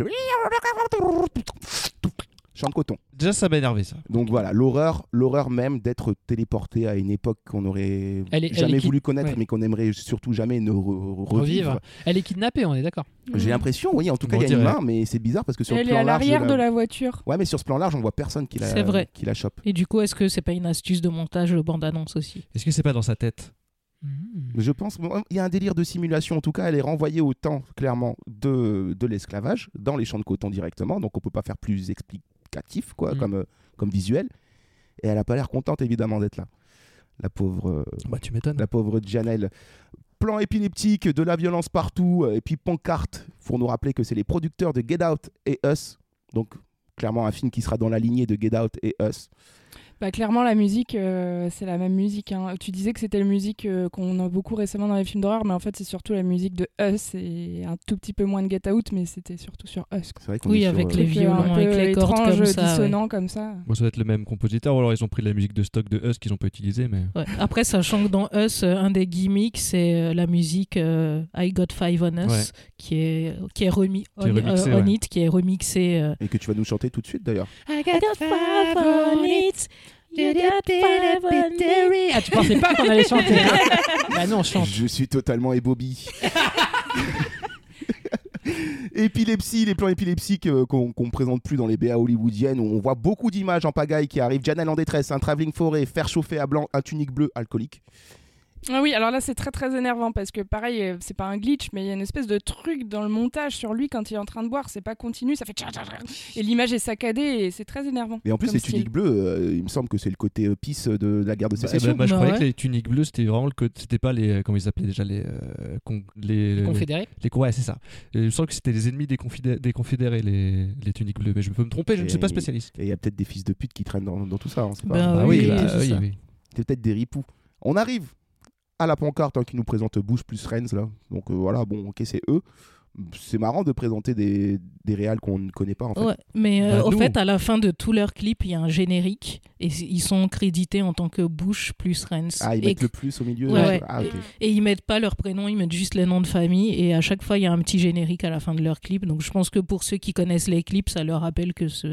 Champ de coton. Déjà, ça m'a énervé ça. Donc voilà, l'horreur, l'horreur même d'être téléporté à une époque qu'on aurait Elle est- elle jamais est qui- voulu connaître, ouais. mais qu'on aimerait surtout jamais ne re- revivre. Revivre. Elle est kidnappée, on est d'accord. J'ai l'impression, oui, en tout cas, On il y a une dirait. main, mais c'est bizarre parce que sur Elle le est plan à large. l'arrière la- de la voiture. Ouais, mais sur ce plan large, on voit personne qui la, C'est vrai. qui la chope. Et du coup, est-ce que c'est pas une astuce de montage de bande-annonce aussi? Est-ce que c'est pas dans sa tête? Je pense qu'il y a un délire de simulation. En tout cas, elle est renvoyée au temps, clairement, de, de l'esclavage, dans les champs de coton directement. Donc, on peut pas faire plus explicatif, quoi, Mm. comme, euh, comme visuel. Et elle a pas l'air contente, évidemment, d'être là. La pauvre, euh, Bah, tu m'étonnes. la pauvre Janelle. Plan épileptique, de la violence partout, euh, et puis pancarte pour nous rappeler que c'est les producteurs de Get Out et Us. Donc, clairement, un film qui sera dans la lignée de Get Out et Us. Bah, clairement, la musique, euh, c'est la même musique. Hein. Tu disais que c'était la musique euh, qu'on a beaucoup récemment dans les films d'horreur, mais en fait, c'est surtout la musique de Us et un tout petit peu moins de Get Out, mais c'était surtout sur Us. C'est vrai qu'on Oui, est avec sur, les euh, Truc, euh, violons, un peu avec les cordes étrange, comme ça, dissonant comme ça. Bon, ça doit être le même compositeur, ou alors ils ont pris la musique de stock de Us qu'ils ont pas utilisé, mais. Ouais. Après, sachant que dans Us, euh, un des gimmicks, c'est euh, la musique euh, I Got Five on Us, Ouais. qui est, qui est, remi- Qui est on, remixée, euh, on ouais. it, qui est remixée. euh, Et que tu vas nous chanter tout de suite, d'ailleurs. I got five on it. You got five on it. Ah, tu pensais pas qu'on allait chanter hein? Bah non, on chante. Je suis totalement ébobie. Épilepsie, les plans épileptiques euh, qu'on qu'on présente plus dans les B A hollywoodiennes, où on voit beaucoup d'images en pagaille qui arrivent. Janelle en détresse, un travelling forêt, faire chauffer à blanc, un tunique bleu alcoolique. Ah oui, alors là, c'est très très énervant parce que pareil, euh, c'est pas un glitch, mais il y a une espèce de truc dans le montage sur lui quand il est en train de boire. C'est pas continu, ça fait tcha, tcha, tcha. Et l'image est saccadée et c'est très énervant. Et en plus, comme les style. tuniques bleues, euh, il me semble que c'est le côté euh, pisse de la guerre de Bah, sécession. bah, moi, je Bah croyais ouais. que les tuniques bleues, c'était vraiment le côté. C'était pas les. Comment ils s'appelaient déjà les. euh, con- les, les- Confédérés. les- ouais, c'est ça. Et je sens que c'était les ennemis des, confidé- des confédérés, les, les tuniques bleues. Mais je peux me tromper, je ne suis pas spécialiste. Et il y a peut-être des fils de pute qui traînent dans, dans tout ça. On sait pas. Ben Ah oui, oui, oui, bah, c'est oui, ça. oui. C'est peut-être des ripoux. On arrive à la pancarte hein, qui nous présente Bush plus Friends là. Donc euh, voilà, bon, ok, c'est eux. C'est marrant de présenter des, des réals qu'on ne connaît pas en fait. Ouais, mais euh, Bah, au nous. fait, à la fin de tous leurs clips, il y a un générique et c- ils sont crédités en tant que Bush plus Friends. Ah, ils et mettent le plus au milieu. Ouais, là. ouais. Ah, ok. Et ils mettent pas leur prénom, ils mettent juste les noms de famille. Et à chaque fois, il y a un petit générique à la fin de leur clip. Donc je pense que pour ceux qui connaissent les clips, ça leur rappelle que ce,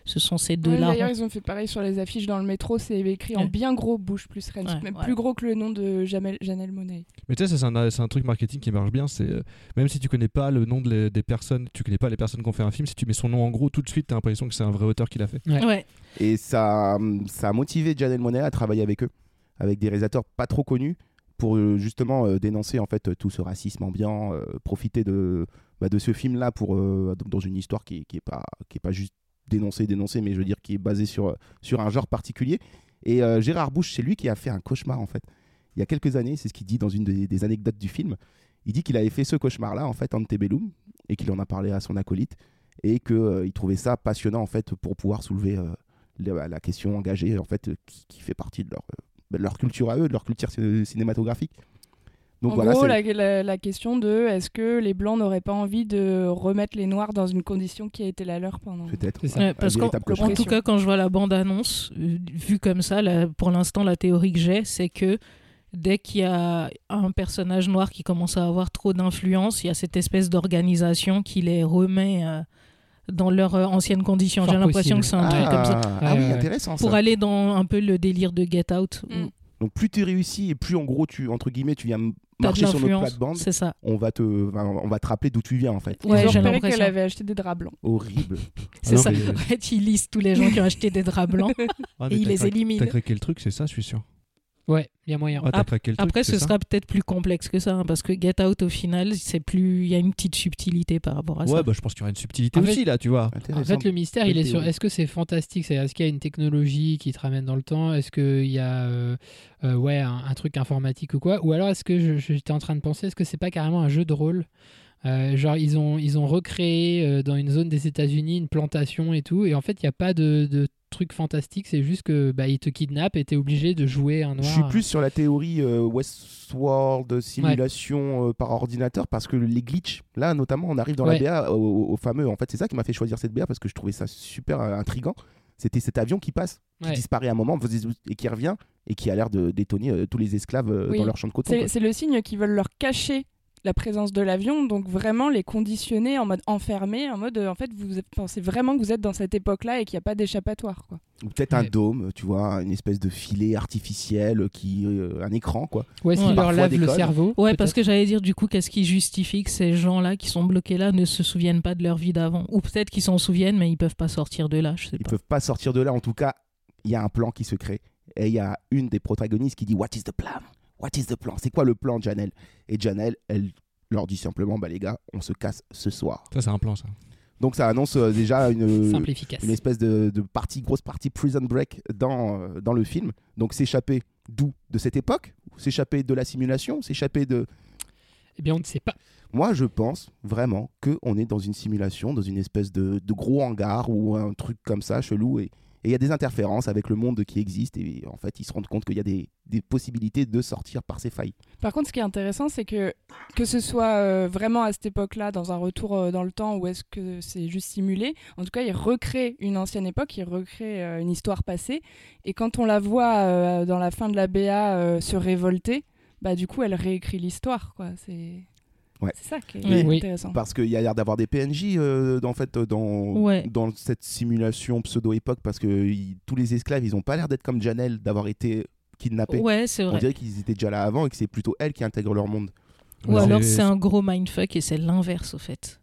ce sont ces Ouais, deux-là. d'ailleurs, ils ont fait pareil sur les affiches dans le métro, c'est écrit en Ouais. bien gros Bush plus Rent, Ouais, même ouais. plus gros que le nom de Jamel, Janelle Monáe. Mais tu sais, ça, c'est un, c'est un truc marketing qui marche bien. C'est euh, même si tu connais pas le nom de les- des personnes, tu connais pas les personnes qui ont fait un film, si tu mets son nom en gros, tout de suite, t'as l'impression que c'est un vrai auteur qui l'a fait. Ouais. Ouais. Et ça, ça a motivé Janelle Monáe à travailler avec eux, avec des réalisateurs pas trop connus, pour euh, justement euh, dénoncer en fait tout ce racisme ambiant, euh, profiter de, bah, de ce film-là pour euh, dans une histoire qui, qui est pas qui est pas juste dénoncée, dénoncée, mais je veux dire qui est basée sur sur un genre particulier. Et euh, Gérard Bush, c'est lui qui a fait un cauchemar en fait. Il y a quelques années, c'est ce qu'il dit dans une des, des anecdotes du film. Il dit qu'il avait fait ce cauchemar-là en fait antebellum et qu'il en a parlé à son acolyte et qu'il euh, trouvait ça passionnant en fait pour pouvoir soulever euh, la, la question engagée en fait qui, qui fait partie de leur euh, de leur culture à eux, de leur culture c- cinématographique. Donc en voilà, gros, c'est- la, la- la question de est-ce que les Blancs n'auraient pas envie de remettre les Noirs dans une condition qui a été la leur pendant... peut-être. C'est ça. Ouais, Un parce qu'en véritable en cauchemar. tout cas, quand je vois la bande-annonce, euh, vue comme ça, là, pour l'instant, la théorie que j'ai, c'est que dès qu'il y a un personnage noir qui commence à avoir trop d'influence, il y a cette espèce d'organisation qui les remet euh, dans leurs euh, anciennes conditions. Fort J'ai l'impression possible. que c'est un truc comme ça. Ah, ah Ouais, oui, ouais. intéressant ça. Pour aller dans un peu le délire de Get Out. Mm. où Donc plus tu réussis et plus en gros tu entre guillemets tu viens m- t'as de marcher sur notre l'influence, plate-bande, c'est ça. on va te enfin, on va te rappeler d'où tu viens en fait. Ouais, Ils ont j'ai repéré l'impression. qu'elle avait acheté des draps blancs. Horrible. C'est non, ça. mais- En fait, ils lisent tous les gens qui ont acheté des draps blancs Ah, et mais ils t'as les craqué- éliminent. T'as craqué le truc, c'est ça, je suis sûr. Ouais, il y a moyen. Ah, t'as Ap- craqué le truc, Après, c'est ce ça sera peut-être plus complexe que ça, hein, parce que Get Out, au final, c'est plus, il y a une petite subtilité par rapport à ça. Ouais, bah je pense qu'il y aura une subtilité En fait- aussi là, tu vois. En Intéressant. fait, le mystère, Belle il est sur théorie. est-ce que c'est fantastique, c'est est-ce qu'il y a une technologie qui te ramène dans le temps, est-ce qu'il y a euh, euh, ouais un, un truc informatique ou quoi, ou alors est-ce que je- j'étais en train de penser, est-ce que c'est pas carrément un jeu de rôle. Euh, genre ils ont ils ont recréé euh, dans une zone des États-Unis une plantation et tout, et en fait il y a pas de, de truc fantastique, c'est juste que bah ils te kidnappent et t'es obligé de jouer un noir. Je suis plus sur la théorie euh, Westworld simulation euh, par ordinateur parce que les glitches, là notamment on arrive dans Ouais. la B A au, au- au fameux, en fait c'est ça qui m'a fait choisir cette B A parce que je trouvais ça super euh, intriguant. C'était cet avion qui passe, qui Ouais. disparaît à un moment et qui revient et qui a l'air de détonner euh, tous les esclaves euh, Oui. dans leur champ de coton. C'est quoi. c'est le signe qu'ils veulent leur cacher la présence de l'avion, donc vraiment les conditionner en mode enfermé, en mode euh, en fait vous êtes- pensez vraiment que vous êtes dans cette époque-là et qu'il n'y a pas d'échappatoire, quoi. Ou peut-être un Ouais. dôme, tu vois, une espèce de filet artificiel qui, euh, un écran quoi. Ou est-ce Ouais. qu'ils leur Parfois lavent des le codes. cerveau. Ouais, peut-être. parce que j'allais dire, du coup, qu'est-ce qui justifie que ces gens-là qui sont bloqués là ne se souviennent pas de leur vie d'avant? Ou peut-être qu'ils s'en souviennent, mais ils peuvent pas sortir de là, je sais Ils pas. peuvent pas sortir de là. En tout cas, il y a un plan qui se crée. Et il y a une des protagonistes qui dit What is the plan? What is the plan? C'est quoi le plan, Janelle? Et Janelle, elle leur dit simplement Bah les gars, on se casse ce soir. Ça, c'est un plan, ça. Donc ça annonce euh, déjà une, Simple, efficace. une espèce de, de partie, grosse partie prison break dans, euh, dans le film. Donc s'échapper d'où? De cette époque? S'échapper de la simulation? S'échapper de... Eh bien, on ne sait pas. Moi, je pense vraiment qu'on est dans une simulation, dans une espèce de, de gros hangar ou un truc comme ça, chelou. Et il y a des interférences avec le monde qui existe. Et en fait, ils se rendent compte qu'il y a des, des possibilités de sortir par ces failles. Par contre, ce qui est intéressant, c'est que que ce soit euh, vraiment à cette époque-là, dans un retour euh, dans le temps, ou est-ce que c'est juste simulé, en tout cas, ils recréent une ancienne époque, ils recréent euh, une histoire passée. Et quand on la voit euh, dans la fin de la B A euh, se révolter, bah du coup, elle réécrit l'histoire, quoi. C'est Ouais. c'est ça qui est Mais- Oui. intéressant. Parce qu'il y a l'air d'avoir des P N J euh, dans, en fait, euh, dans, Ouais. dans cette simulation pseudo-époque. Parce que ils- tous les esclaves, ils n'ont pas l'air d'être comme Janelle, d'avoir été kidnappés. Ouais, c'est On vrai. dirait qu'ils étaient déjà là avant et que c'est plutôt elle qui intègre leur monde. Ou Alors, alors c'est- c'est un gros mindfuck et c'est l'inverse, au fait.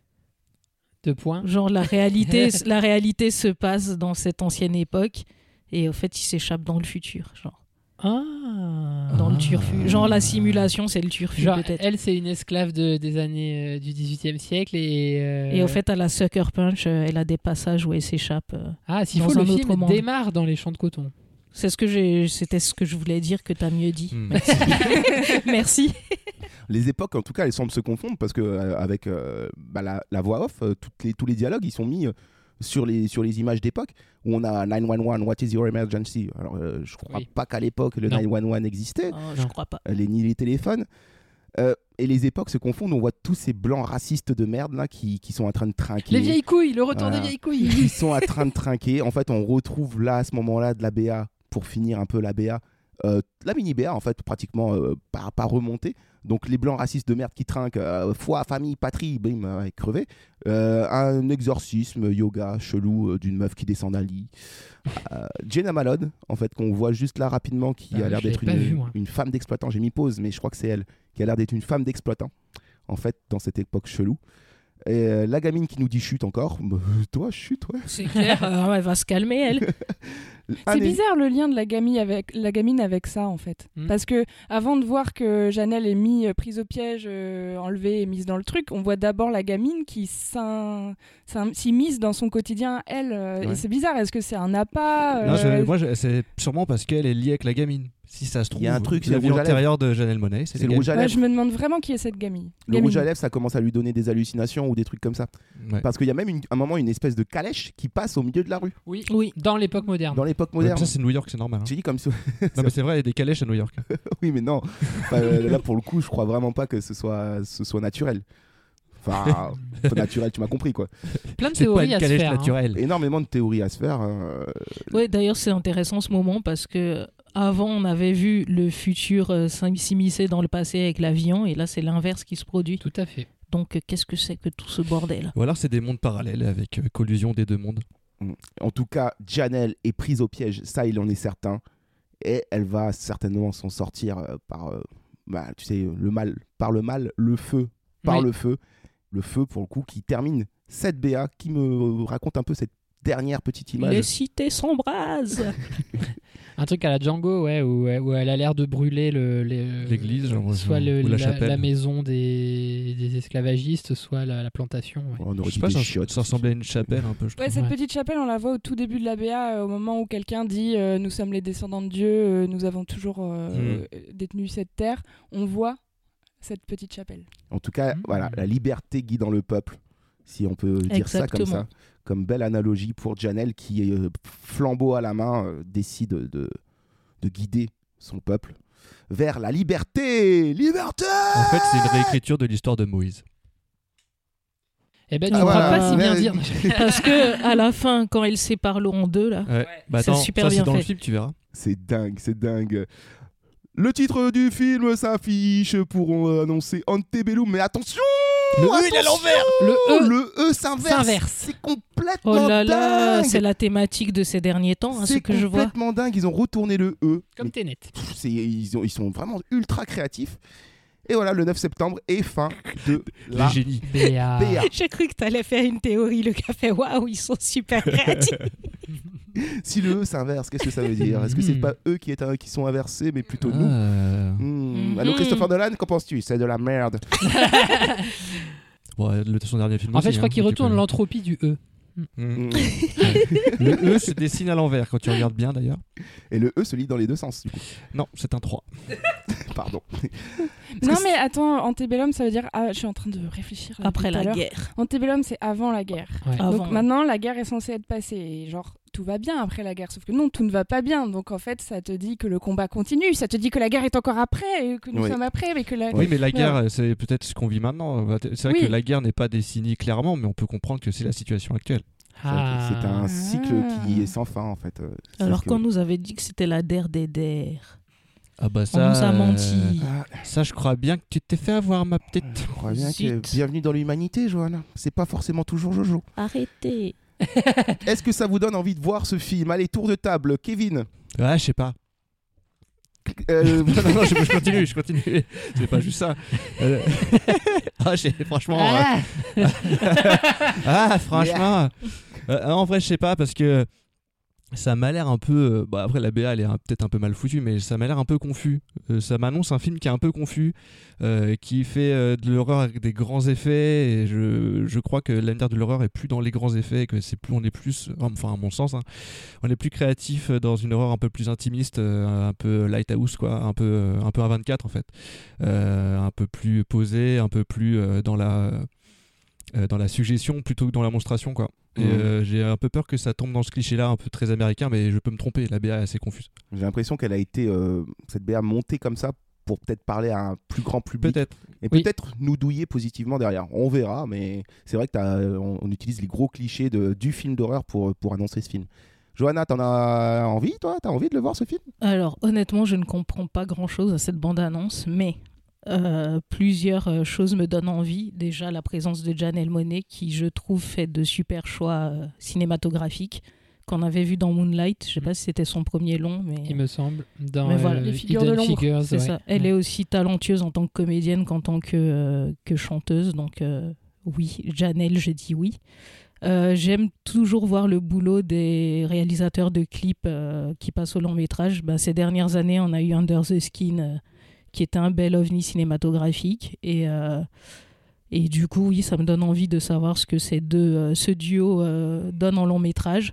Deux points. Genre la réalité, la réalité se passe dans cette ancienne époque et au fait, ils s'échappent dans le futur, genre. Ah. Dans le turfu. Genre la simulation, c'est le turfu Genre, peut-être. elle, c'est une esclave de, des années euh, du dix-huitième siècle et. euh, Et au fait, à la Sucker Punch, euh, elle a des passages où elle s'échappe. euh. ah, s'il dans faut, un le autre film monde. démarre dans les champs de coton. C'est ce que j'ai, c'était ce que je voulais dire que t'as mieux dit. Hmm. Merci. Merci. Les époques, en tout cas, elles semblent se confondre parce que euh, avec euh, bah, la, la voix off, euh, toutes les, tous les dialogues, ils sont mis euh, sur, les, sur les images d'époque où on a neuf un un, what is your emergency? Alors, euh, je crois Oui. pas qu'à l'époque le Non. neuf un un existait, Oh, je Non. crois pas. euh, les, ni les téléphones. Euh, et les époques se confondent, on voit tous ces blancs racistes de merde là qui, qui sont en train de trinquer. Les vieilles couilles, le retour Voilà. des vieilles couilles. Ils sont en train de trinquer. En fait, on retrouve là, à ce moment-là, de la B A, pour finir un peu la B A, euh, la mini B A, en fait, pratiquement euh, pas, pas remontée, Donc les blancs racistes de merde qui trinquent, euh, foi, famille, patrie, bim, euh, crevé. Euh, un exorcisme yoga chelou euh, d'une meuf qui descend d'un lit. Euh, Jenna Malone, en fait, qu'on voit juste là rapidement, qui Ah, a l'air je d'être l'avais pas vu, une, moi. une femme d'exploitant. J'ai mis pause, mais je crois que c'est elle, qui a l'air d'être une femme d'exploitant, en fait, dans cette époque chelou. Et euh, la gamine qui nous dit chute encore. Bah, toi, chute, ouais. C'est clair, euh, elle va se calmer, elle. C'est bizarre le lien de la gamine avec, la gamine avec ça, en fait. Mm. Parce que avant de voir que Janelle est mise, prise au piège, euh, enlevée et mise dans le truc, on voit d'abord la gamine qui s'in- s'in- s'immisce dans son quotidien, elle. euh, Ouais. Et c'est bizarre, est-ce que c'est un appât euh, Non, je- moi, je- c'est sûrement parce qu'elle est liée avec la gamine. Si ça se trouve, Il y a un truc, c'est la le vie rouge à lèvres. antérieure de Janelle Monáe, c'est C'est les le rouge à gamines. Ouais, lèvres. je me demande vraiment qui est cette gamine. Le Gamine. rouge à lèvres, ça commence à lui donner des hallucinations ou des trucs comme ça. Ouais. Parce qu'il y a même une- un moment une espèce de calèche qui passe au milieu de la rue. Oui, Oui. dans l'époque moderne. Dans l'époque Ouais, moderne. ça, c'est New York, c'est normal. hein. J'ai dit comme ça. Non, mais c'est vrai, il y a des calèches à New York. Oui, mais non. Enfin, euh, là, pour le coup, je crois vraiment pas que ce soit, ce soit naturel. Enfin, pas naturel, tu m'as compris quoi. Plein de C'est pas théories une à se calèche faire. hein. naturelle. Énormément de théories à se faire. hein. Ouais, d'ailleurs, c'est intéressant ce moment parce que avant, on avait vu le futur euh, s'im- s'immiscer dans le passé avec l'avion, et là, c'est l'inverse qui se produit. Tout à fait. Donc, euh, qu'est-ce que c'est que tout ce bordel? Ou alors, c'est des mondes parallèles avec euh, collusion des deux mondes. En tout cas, Janelle est prise au piège, ça il en est certain. Et elle va certainement s'en sortir euh, par, euh, bah, tu sais, le mal, par le mal, le feu, par Oui. le feu. Le feu, pour le coup, qui termine cette B A, qui me raconte un peu cette dernière petite image. Les cités s'embrasent. Un truc à la Django, ouais, où, où elle a l'air de brûler le, les- L'église, genre, soit genre, le- ou la la, chapelle. la maison des, des esclavagistes, soit la, la plantation. ouais. On aurait Je sais dit pas, des ça, chiottes. ça ressemblait à une chapelle un peu, je Ouais, trouve. cette Ouais. petite chapelle, on la voit au tout début de la B A, euh, au moment où quelqu'un dit euh, nous sommes les descendants de Dieu, euh, nous avons toujours euh, Mm. détenu cette terre. On voit cette petite chapelle. En tout cas, Mmh. voilà, la liberté guidant le peuple, si on peut dire ça comme Exactement. ça. Comme belle analogie pour Janelle qui, euh, flambeau à la main, euh, décide de, de guider son peuple vers la liberté. Liberté. En fait, c'est une réécriture de l'histoire de Moïse. Eh ben, tu Ah, ne crois voilà. pas si bien Ouais. dire. Parce que à la fin, quand elle sépare l'eau en deux, là, Ouais. Bah, C'est attends, super ça, bien c'est dans le fait. film, tu verras. C'est dingue, c'est dingue. Le titre du film s'affiche pour euh, annoncer Antebellum, mais attention, Le E, il est à attention, l'envers. Le E s'inverse. S'inverse. C'est complètement oh là là, dingue. c'est la thématique de ces derniers temps, hein, ce C'est que je vois. complètement dingue. Ils ont retourné le E. Comme Mais Tenet. pff, c'est- ils, ont- ils sont vraiment ultra créatifs. Et voilà, le neuf septembre est fin de la Les génies. B A. B A. J'ai cru que t'allais faire une théorie, le café. Waouh, ils sont super créatifs. Si le E s'inverse, qu'est-ce que ça veut dire? Est-ce que c'est Hmm. pas eux qui, est un- qui sont inversés, mais plutôt nous? Ah. Hmm. Mhm. Allô, Christopher Nolan, qu'en penses-tu? C'est de la merde. Ouais, le, son dernier film En fait, aussi, je crois hein, qu'il tu retourne peux- l'entropie du E. Mm. Hmm. Le E se dessine à l'envers quand tu regardes bien d'ailleurs. Et le E se lit dans les deux sens, du coup. Non, c'est un trois. Pardon. Non, mais attends, Antebellum, ça veut dire. Ah, je suis en train de réfléchir. là, Après tout à la l'heure. guerre. Antebellum, c'est avant la guerre. Ouais. Avant. Donc maintenant, la guerre est censée être passée. Et genre, tout va bien après la guerre. Sauf que non, tout ne va pas bien. Donc en fait, ça te dit que le combat continue. Ça te dit que la guerre est encore après. Et que nous Oui. sommes après. Mais que la... Oui, mais la Ouais. guerre, c'est peut-être ce qu'on vit maintenant. C'est vrai Oui. que la guerre n'est pas dessinée clairement, mais on peut comprendre que c'est la situation actuelle. Ah. C'est un cycle qui est sans fin, en fait. Euh, c'est Alors que- qu'on nous avait dit que c'était la der des der. Ah bah On ça. nous a euh, menti. Ah, Ça, je crois bien que tu t'es fait avoir, ma petite. je crois bien que Zut. bienvenue dans l'humanité, Johanna. C'est pas forcément toujours Jojo. Arrêtez. Est-ce que ça vous donne envie de voir ce film? Allez, tour de table. Kevin. Ouais, je sais pas. Euh, non, non, je, je continue, je continue. C'est pas juste ça. Euh, Ah, j'ai- franchement. Ah. euh, Ah, franchement. euh, en vrai, je sais pas parce que ça m'a l'air un peu. euh, Bah, après, la B A, elle est un- peut-être un peu mal foutue, mais ça m'a l'air un peu confus. Euh, ça m'annonce un film qui est un peu confus, euh, qui fait euh, de l'horreur avec des grands effets. Et je, je crois que l'avenir de l'horreur est plus dans les grands effets, et que c'est plus, on est plus, enfin, à mon sens, hein, on est plus créatif dans une horreur un peu plus intimiste, euh, un peu Lighthouse, quoi, un peu, euh, un peu A vingt-quatre en fait, Euh, un peu plus posé, un peu plus euh, dans la. euh, dans la suggestion plutôt que dans la monstration, quoi. Et Mhm. euh, j'ai un peu peur que ça tombe dans ce cliché-là un peu très américain, mais je peux me tromper, la B A est assez confuse. J'ai l'impression qu'elle a été, euh, cette B A montée comme ça pour peut-être parler à un plus grand public. Peut-être. Et Oui. peut-être nous douiller positivement derrière. On verra, mais c'est vrai que t'as, on, on utilise les gros clichés de, du film d'horreur pour, pour annoncer ce film. Johanna, t'en as envie, toi? T'as envie de le voir, ce film? Alors, honnêtement, je ne comprends pas grand-chose à cette bande-annonce, mais Euh, plusieurs euh, choses me donnent envie. Déjà, la présence de Janelle Monáe, qui, je trouve, fait de super choix euh, cinématographiques, qu'on avait vu dans Moonlight. Je ne sais pas si c'était son premier long, mais... Il me semble. Dans mais voilà, euh, les figures Hidden de l'ombre, Figures, c'est ouais. ça. Elle ouais. est aussi talentueuse en tant que comédienne qu'en tant que, euh, que chanteuse. Donc, euh, oui, Janelle, je dis oui. Euh, j'aime toujours voir le boulot des réalisateurs de clips euh, qui passent au long métrage. Ben, ces dernières années, on a eu Under the Skin, euh, qui était un bel ovni cinématographique. Et, euh, et du coup, oui, ça me donne envie de savoir ce que ces deux, euh, ce duo euh, donne en long métrage.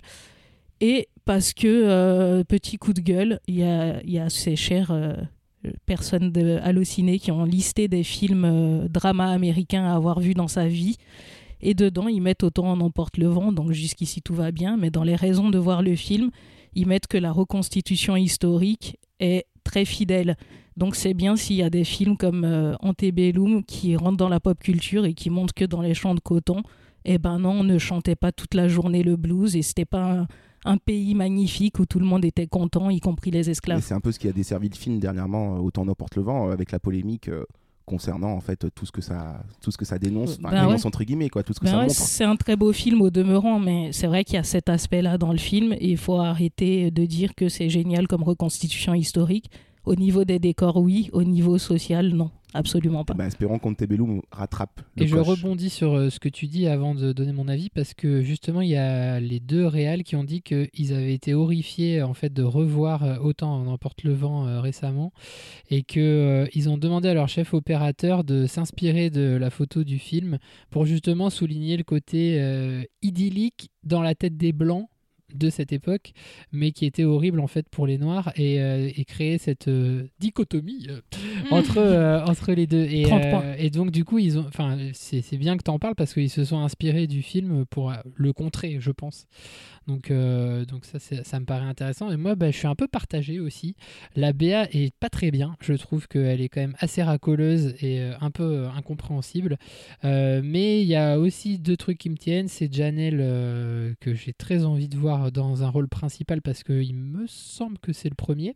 Et parce que, euh, petit coup de gueule, il y a, y a ces chères euh, personnes de Allociné qui ont listé des films euh, drama américains à avoir vus dans sa vie. Et dedans, ils mettent Autant en emporte le vent, donc jusqu'ici tout va bien. Mais dans les raisons de voir le film, ils mettent que la reconstitution historique est très fidèle. Donc c'est bien s'il y a des films comme euh, Antebellum qui rentrent dans la pop culture et qui montrent que dans les champs de coton, eh ben non, on ne chantait pas toute la journée le blues et c'était pas un, un pays magnifique où tout le monde était content, y compris les esclaves. Et c'est un peu ce qui a desservi le film dernièrement, Autant en emporte le vent, avec la polémique euh, concernant en fait tout ce que ça, tout ce que ça dénonce, enfin, ben dénonce ouais. entre guillemets quoi, tout ce que ben ça ouais, montre. C'est un très beau film au demeurant, mais c'est vrai qu'il y a cet aspect-là dans le film et il faut arrêter de dire que c'est génial comme reconstitution historique. Au niveau des décors, oui. Au niveau social, non. Absolument pas. Bah, espérons qu'Antebellum rattrape le Et je coche. rebondis sur euh, ce que tu dis avant de donner mon avis, parce que justement, il y a les deux réals qui ont dit qu'ils avaient été horrifiés en fait, de revoir euh, Autant en emporte le vent euh, récemment, et qu'ils euh, ont demandé à leur chef opérateur de s'inspirer de la photo du film pour justement souligner le côté euh, idyllique dans la tête des Blancs de cette époque, mais qui était horrible en fait pour les Noirs, et, euh, et créer cette euh, dichotomie euh, mmh. entre, euh, entre les deux. Et, euh, et donc du coup, ils ont, enfin, c'est, c'est bien que tu en parles parce qu'ils se sont inspirés du film pour euh, le contrer, je pense. Donc, euh, donc ça, c'est, ça me paraît intéressant. Et moi, bah, je suis un peu partagé aussi. La B A est pas très bien. Je trouve qu'elle est quand même assez racoleuse et euh, un peu euh, incompréhensible. Euh, mais il y a aussi deux trucs qui me tiennent. C'est Janelle euh, que j'ai très envie de voir dans un rôle principal parce qu'il me semble que c'est le premier.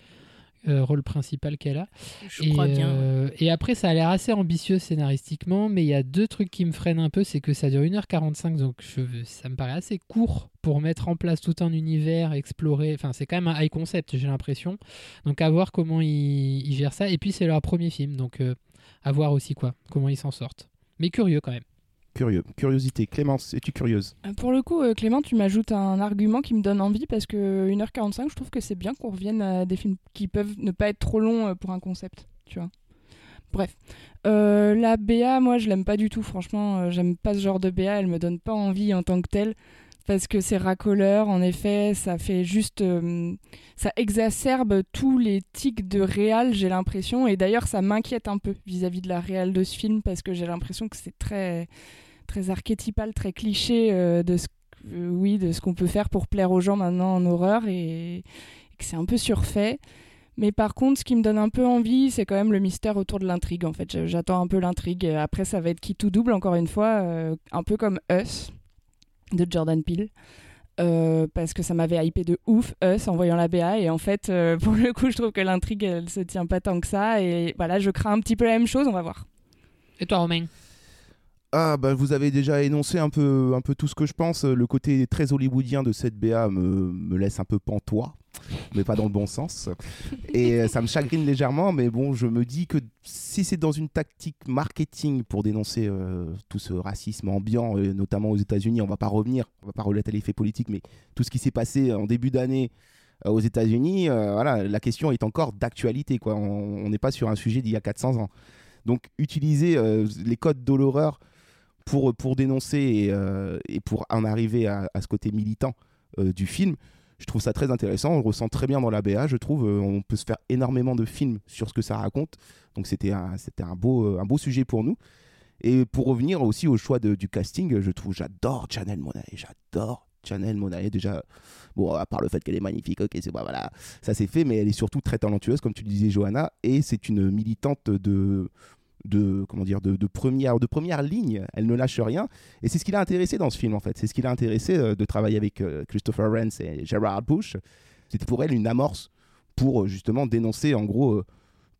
Euh, rôle principal qu'elle a. Je et, crois bien. Euh, et après, ça a l'air assez ambitieux scénaristiquement, mais il y a deux trucs qui me freinent un peu, c'est que ça dure une heure quarante-cinq, donc je, ça me paraît assez court pour mettre en place tout un univers, explorer. Enfin, c'est quand même un high concept, j'ai l'impression. Donc, à voir comment ils, ils gèrent ça. Et puis, c'est leur premier film, donc euh, à voir aussi quoi, comment ils s'en sortent. Mais curieux quand même. Curieux. Curiosité. Clémence, es-tu curieuse ? Pour le coup, euh, Clément, tu m'ajoutes un argument qui me donne envie parce que une heure quarante-cinq, je trouve que c'est bien qu'on revienne à des films qui peuvent ne pas être trop longs pour un concept, tu vois. Bref. Euh, la B A, moi, je l'aime pas du tout, franchement. Euh, j'aime pas ce genre de B A, elle me donne pas envie en tant que telle parce que c'est racoleur, en effet, ça fait juste... Euh, ça exacerbe tous les tics de réal, j'ai l'impression, et d'ailleurs, ça m'inquiète un peu vis-à-vis de la réal de ce film parce que j'ai l'impression que c'est très... très archétypal, très cliché euh, de, ce, euh, oui, de ce qu'on peut faire pour plaire aux gens maintenant en horreur et, et que c'est un peu surfait. Mais par contre, ce qui me donne un peu envie, c'est quand même le mystère autour de l'intrigue. En fait, j'attends un peu l'intrigue. Après, ça va être qui tout double, encore une fois, euh, un peu comme Us de Jordan Peele. Euh, parce que ça m'avait hypé de ouf, Us, en voyant la B A. Et en fait, euh, pour le coup, je trouve que l'intrigue, elle se tient pas tant que ça. Et voilà, je crains un petit peu la même chose, on va voir. Et toi, Romain ? Ah bah vous avez déjà énoncé un peu, un peu tout ce que je pense. Le côté très hollywoodien de cette B A me, me laisse un peu pantois, mais pas dans le bon sens. Et ça me chagrine légèrement, mais bon, je me dis que si c'est dans une tactique marketing pour dénoncer euh, tout ce racisme ambiant, euh, notamment aux États-Unis, on va pas revenir, on va pas relater l'effet politique, mais tout ce qui s'est passé en début d'année euh, aux États-Unis, euh, voilà, la question est encore d'actualité, quoi. On n'est pas sur un sujet d'il y a quatre cents ans. Donc utiliser euh, les codes de l'horreur Pour, pour dénoncer et, euh, et pour en arriver à, à ce côté militant euh, du film, je trouve ça très intéressant. On le ressent très bien dans la B A, je trouve. Euh, on peut se faire énormément de films sur ce que ça raconte. Donc c'était un, c'était un, beau, un beau sujet pour nous. Et pour revenir aussi au choix de, du casting, je trouve, j'adore Janelle Monáe. J'adore Janelle Monáe. Déjà, bon, à part le fait qu'elle est magnifique, ok, c'est, bah, voilà, ça c'est fait, mais elle est surtout très talentueuse, comme tu le disais, Johanna. Et c'est une militante de... de comment dire de, de première de première ligne, elle ne lâche rien et c'est ce qui l'a intéressé dans ce film en fait, c'est ce qui l'a intéressé euh, de travailler avec euh, Christopher Rance et Gerard Bush. C'était pour elle une amorce pour euh, justement dénoncer en gros euh,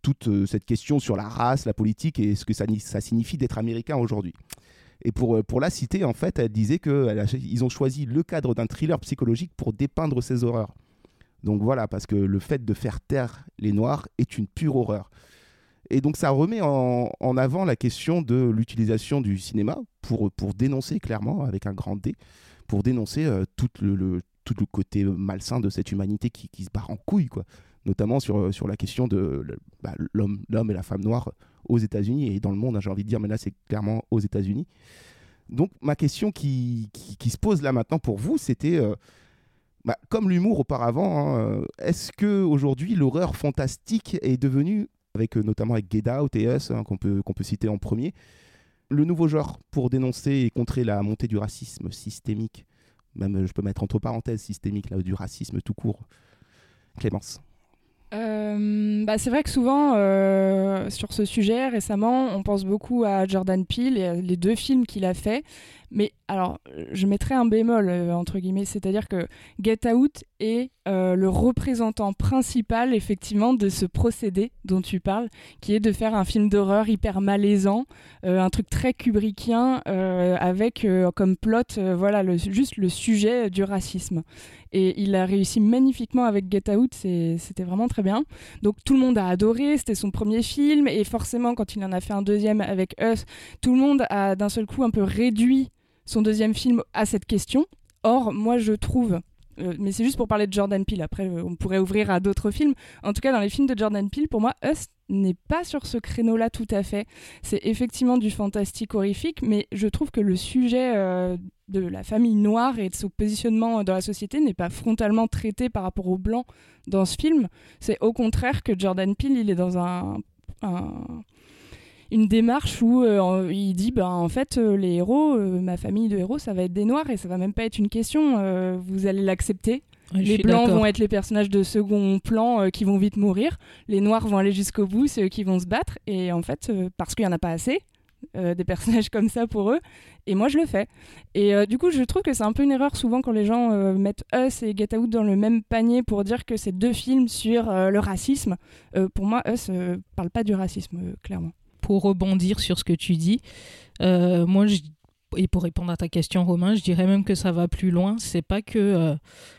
toute euh, cette question sur la race, la politique et ce que ça, ça signifie d'être américain aujourd'hui. Et pour, pour la citer, en fait, elle disait qu'ils ont choisi le cadre d'un thriller psychologique pour dépeindre ces horreurs. Donc voilà, parce que le fait de faire taire les Noirs est une pure horreur. Et donc ça remet en, en avant la question de l'utilisation du cinéma pour, pour dénoncer clairement, avec un grand D, pour dénoncer euh, tout, le, le, tout le côté malsain de cette humanité qui, qui se barre en couille, quoi. Notamment sur, sur la question de le, bah, l'homme, l'homme et la femme noire aux États-Unis et dans le monde, hein, j'ai envie de dire, mais là c'est clairement aux États-Unis. Donc ma question qui, qui, qui se pose là maintenant pour vous, c'était... Euh, Bah, comme l'humour auparavant, hein, est-ce qu'aujourd'hui l'horreur fantastique est devenue, avec, notamment avec Get Out et Us, hein, qu'on peut, qu'on peut citer en premier, le nouveau genre pour dénoncer et contrer la montée du racisme systémique, même je peux mettre entre parenthèses systémique, là, du racisme tout court. Clémence. Euh, bah c'est vrai que souvent, euh, sur ce sujet, récemment, on pense beaucoup à Jordan Peele et les deux films qu'il a fait. Mais alors, je mettrais un bémol, euh, entre guillemets, c'est-à-dire que Get Out est euh, le représentant principal, effectivement, de ce procédé dont tu parles, qui est de faire un film d'horreur hyper malaisant, euh, un truc très kubrickien, euh, avec euh, comme plot, euh, voilà, le, juste le sujet du racisme. Et il a réussi magnifiquement avec Get Out, c'est, c'était vraiment très bien. Donc tout le monde a adoré, c'était son premier film, et forcément, quand il en a fait un deuxième avec Us, tout le monde a d'un seul coup un peu réduit son deuxième film à cette question. Or, moi, je trouve, euh, mais c'est juste pour parler de Jordan Peele, après, euh, on pourrait ouvrir à d'autres films. En tout cas, dans les films de Jordan Peele, pour moi, Us n'est pas sur ce créneau-là tout à fait. C'est effectivement du fantastique horrifique, mais je trouve que le sujet euh, de la famille noire et de son positionnement dans la société n'est pas frontalement traité par rapport aux blancs dans ce film. C'est au contraire que Jordan Peele, il est dans un... un une démarche où euh, il dit bah, en fait euh, les héros, euh, ma famille de héros ça va être des noirs et ça va même pas être une question, euh, vous allez l'accepter. Ouais, les blancs vont être les personnages de second plan euh, qui vont vite mourir, les noirs vont aller jusqu'au bout, c'est eux qui vont se battre, et en fait euh, parce qu'il y en a pas assez euh, des personnages comme ça pour eux, et moi je le fais. Et euh, du coup je trouve que c'est un peu une erreur souvent quand les gens euh, mettent Us et Get Out dans le même panier pour dire que c'est deux films sur euh, le racisme. Euh, pour moi Us euh, parle pas du racisme, euh, clairement. Pour rebondir sur ce que tu dis, euh, moi, je, et pour répondre à ta question, Romain, je dirais même que ça va plus loin. C'est pas que euh,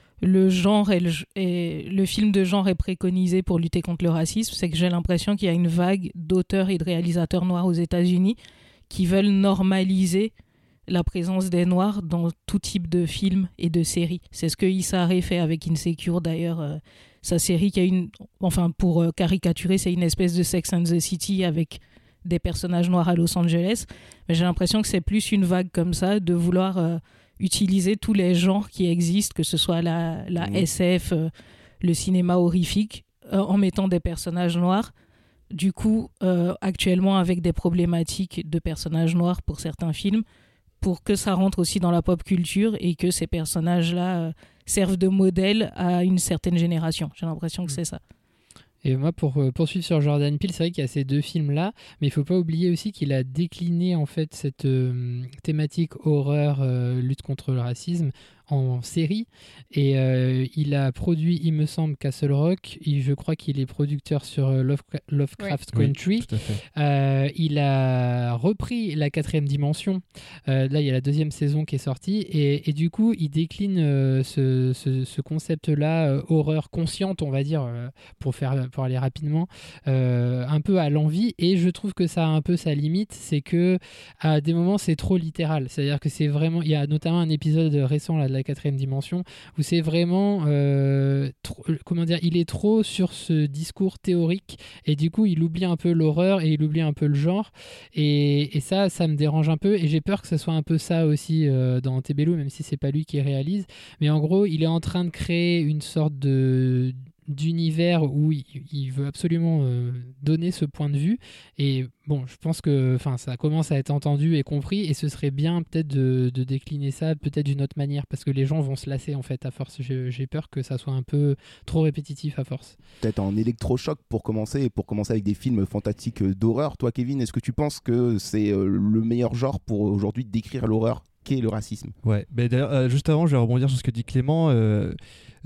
le genre et le, et le film de genre est préconisé pour lutter contre le racisme, c'est que j'ai l'impression qu'il y a une vague d'auteurs et de réalisateurs noirs aux États-Unis qui veulent normaliser la présence des Noirs dans tout type de films et de séries. C'est ce que Issa Rae fait avec Insecure, d'ailleurs. Euh, sa série qui a une... Enfin, pour euh, caricaturer, c'est une espèce de Sex and the City avec des personnages noirs à Los Angeles, mais j'ai l'impression que c'est plus une vague comme ça, de vouloir euh, utiliser tous les genres qui existent, que ce soit la, la mmh. S F, euh, le cinéma horrifique, euh, en mettant des personnages noirs. Du coup, euh, actuellement, avec des problématiques de personnages noirs pour certains films, pour que ça rentre aussi dans la pop culture et que ces personnages-là euh, servent de modèle à une certaine génération. J'ai l'impression que mmh. c'est ça. Et moi, pour euh, poursuivre sur Jordan Peele, c'est vrai qu'il y a ces deux films-là, mais il ne faut pas oublier aussi qu'il a décliné en fait cette euh, thématique horreur, euh, lutte contre le racisme en série, et euh, il a produit, il me semble, Castle Rock, et je crois qu'il est producteur sur euh, Love, Lovecraft oui. Country. Oui, euh, il a repris La Quatrième Dimension, euh, là il y a la deuxième saison qui est sortie, et, et du coup il décline euh, ce, ce, ce concept-là, euh, horreur consciente, on va dire, euh, pour, faire, pour aller rapidement, euh, un peu à l'envie, et je trouve que ça a un peu sa limite, c'est que à des moments c'est trop littéral, c'est-à-dire que c'est vraiment, il y a notamment un épisode récent là, de La Quatrième Dimension où c'est vraiment euh, trop, comment dire, il est trop sur ce discours théorique et du coup il oublie un peu l'horreur et il oublie un peu le genre, et, et ça ça me dérange un peu, et j'ai peur que ce soit un peu ça aussi euh, dans Tebello, même si c'est pas lui qui réalise, mais en gros il est en train de créer une sorte de d'univers où il, il veut absolument euh, donner ce point de vue, et bon, je pense que enfin ça commence à être entendu et compris, et ce serait bien peut-être de, de décliner ça peut-être d'une autre manière, parce que les gens vont se lasser en fait à force. J'ai, j'ai peur que ça soit un peu trop répétitif à force. Peut-être en électrochoc pour commencer, et pour commencer avec des films fantastiques d'horreur. Toi Kevin, est-ce que tu penses que c'est euh, le meilleur genre pour aujourd'hui décrire l'horreur qu'est le racisme? Ouais, mais d'ailleurs, euh, juste avant, je vais rebondir sur ce que dit Clément. Euh,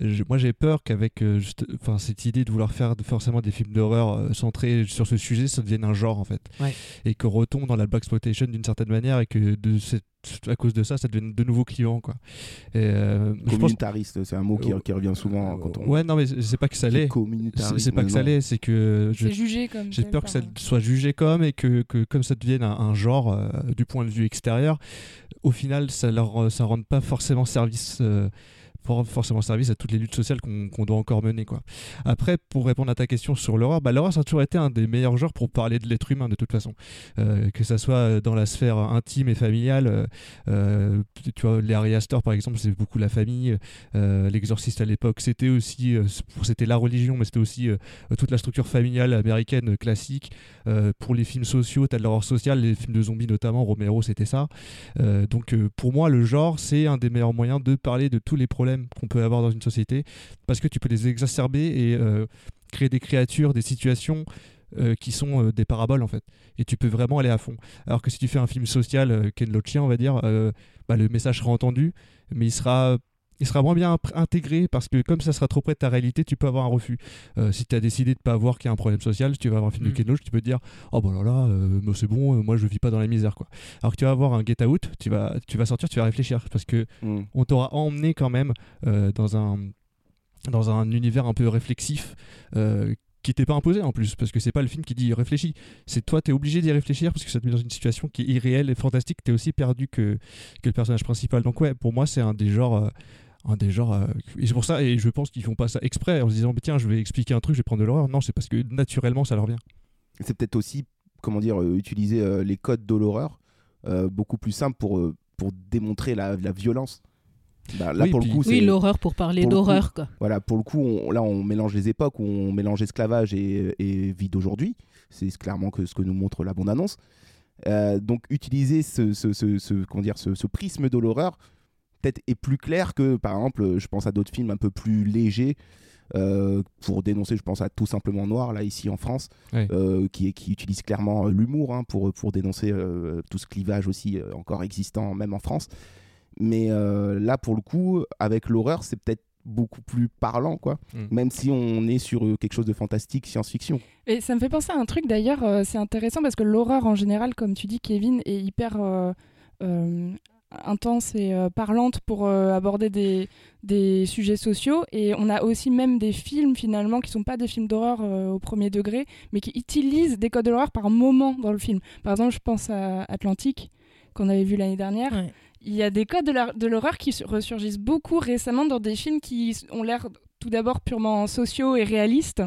je, moi j'ai peur qu'avec euh, juste, cette idée de vouloir faire de, forcément des films d'horreur euh, centrés sur ce sujet, ça devienne un genre en fait. Ouais. Et qu'on retombe dans la blaxploitation d'une certaine manière et que de cette à cause de ça, ça devient de nouveaux clients, quoi. Et, euh, communautariste, pense... c'est un mot qui, qui revient souvent quand on. Ouais, non, mais c'est pas que ça l'est. C'est, c'est pas que ça l'est, c'est que je... c'est jugé comme. J'ai peur que ça soit jugé comme et que, que comme ça devienne un, un genre euh, du point de vue extérieur, au final, ça leur ça rende pas forcément service. Euh, pour forcément service à toutes les luttes sociales qu'on, qu'on doit encore mener, quoi. Après, pour répondre à ta question sur l'horreur, bah, l'horreur ça a toujours été un des meilleurs genres pour parler de l'être humain de toute façon, euh, que ça soit dans la sphère intime et familiale. Euh, tu vois, les Ari Aster par exemple, c'est beaucoup la famille. Euh, L'Exorciste à l'époque, c'était aussi euh, c'était la religion, mais c'était aussi euh, toute la structure familiale américaine classique. Euh, pour les films sociaux, t'as de l'horreur sociale, les films de zombies notamment, Romero c'était ça. Euh, donc euh, pour moi, le genre c'est un des meilleurs moyens de parler de tous les problèmes qu'on peut avoir dans une société, parce que tu peux les exacerber et euh, créer des créatures, des situations euh, qui sont euh, des paraboles en fait, et tu peux vraiment aller à fond. Alors que si tu fais un film social, euh, Ken Loachien on va dire, euh, bah, le message sera entendu, mais il sera il sera moins bien intégré, parce que comme ça sera trop près de ta réalité, tu peux avoir un refus. Euh, si tu as décidé de ne pas voir qu'il y a un problème social, si tu vas voir un film mmh. de Ken Loach, tu peux te dire oh bah là là, euh, c'est bon, euh, moi je vis pas dans la misère, quoi. Alors que tu vas voir un Get Out, tu vas, tu vas sortir, tu vas réfléchir, parce que mmh. on t'aura emmené quand même euh, dans, un, dans un univers un peu réflexif, euh, qui t'est pas imposé en plus, parce que c'est pas le film qui dit réfléchis, c'est toi t'es obligé d'y réfléchir parce que ça te met dans une situation qui est irréelle et fantastique, t'es aussi perdu que, que le personnage principal. Donc ouais, pour moi c'est un des genres euh, un des genres euh, et c'est pour ça, et je pense qu'ils font pas ça exprès en se disant tiens je vais expliquer un truc, je vais prendre de l'horreur. Non, c'est parce que naturellement ça leur vient. C'est peut-être aussi comment dire euh, utiliser euh, les codes de l'horreur euh, beaucoup plus simple pour, euh, pour démontrer la, la violence. Bah, là, oui, pour le coup, oui, c'est... l'horreur pour parler pour d'horreur, coup, quoi. Voilà, pour le coup, on, là, on mélange les époques où on mélange esclavage et, et vie d'aujourd'hui. C'est clairement que ce que nous montre la bande-annonce. Euh, donc, utiliser ce, ce, ce, ce, comment dire, ce, ce prisme de l'horreur peut-être est plus clair que, par exemple, je pense à d'autres films un peu plus légers euh, pour dénoncer, je pense à Tout simplement Noir, là, ici en France, ouais. euh, qui, qui utilise clairement l'humour hein, pour, pour dénoncer euh, tout ce clivage aussi euh, encore existant, même en France. Mais euh, là, pour le coup, avec l'horreur, c'est peut-être beaucoup plus parlant, quoi. Mm. Même si on est sur euh, quelque chose de fantastique, science-fiction. Et ça me fait penser à un truc, d'ailleurs, euh, c'est intéressant parce que l'horreur, en général, comme tu dis, Kevin, est hyper euh, euh, intense et euh, parlante pour euh, aborder des, des sujets sociaux. Et on a aussi même des films, finalement, qui ne sont pas des films d'horreur euh, au premier degré, mais qui utilisent des codes de l'horreur par moment dans le film. Par exemple, je pense à Atlantique, qu'on avait vu l'année dernière. Ouais. Il y a des codes de, la, de l'horreur qui ressurgissent beaucoup récemment dans des films qui ont l'air tout d'abord purement sociaux et réalistes.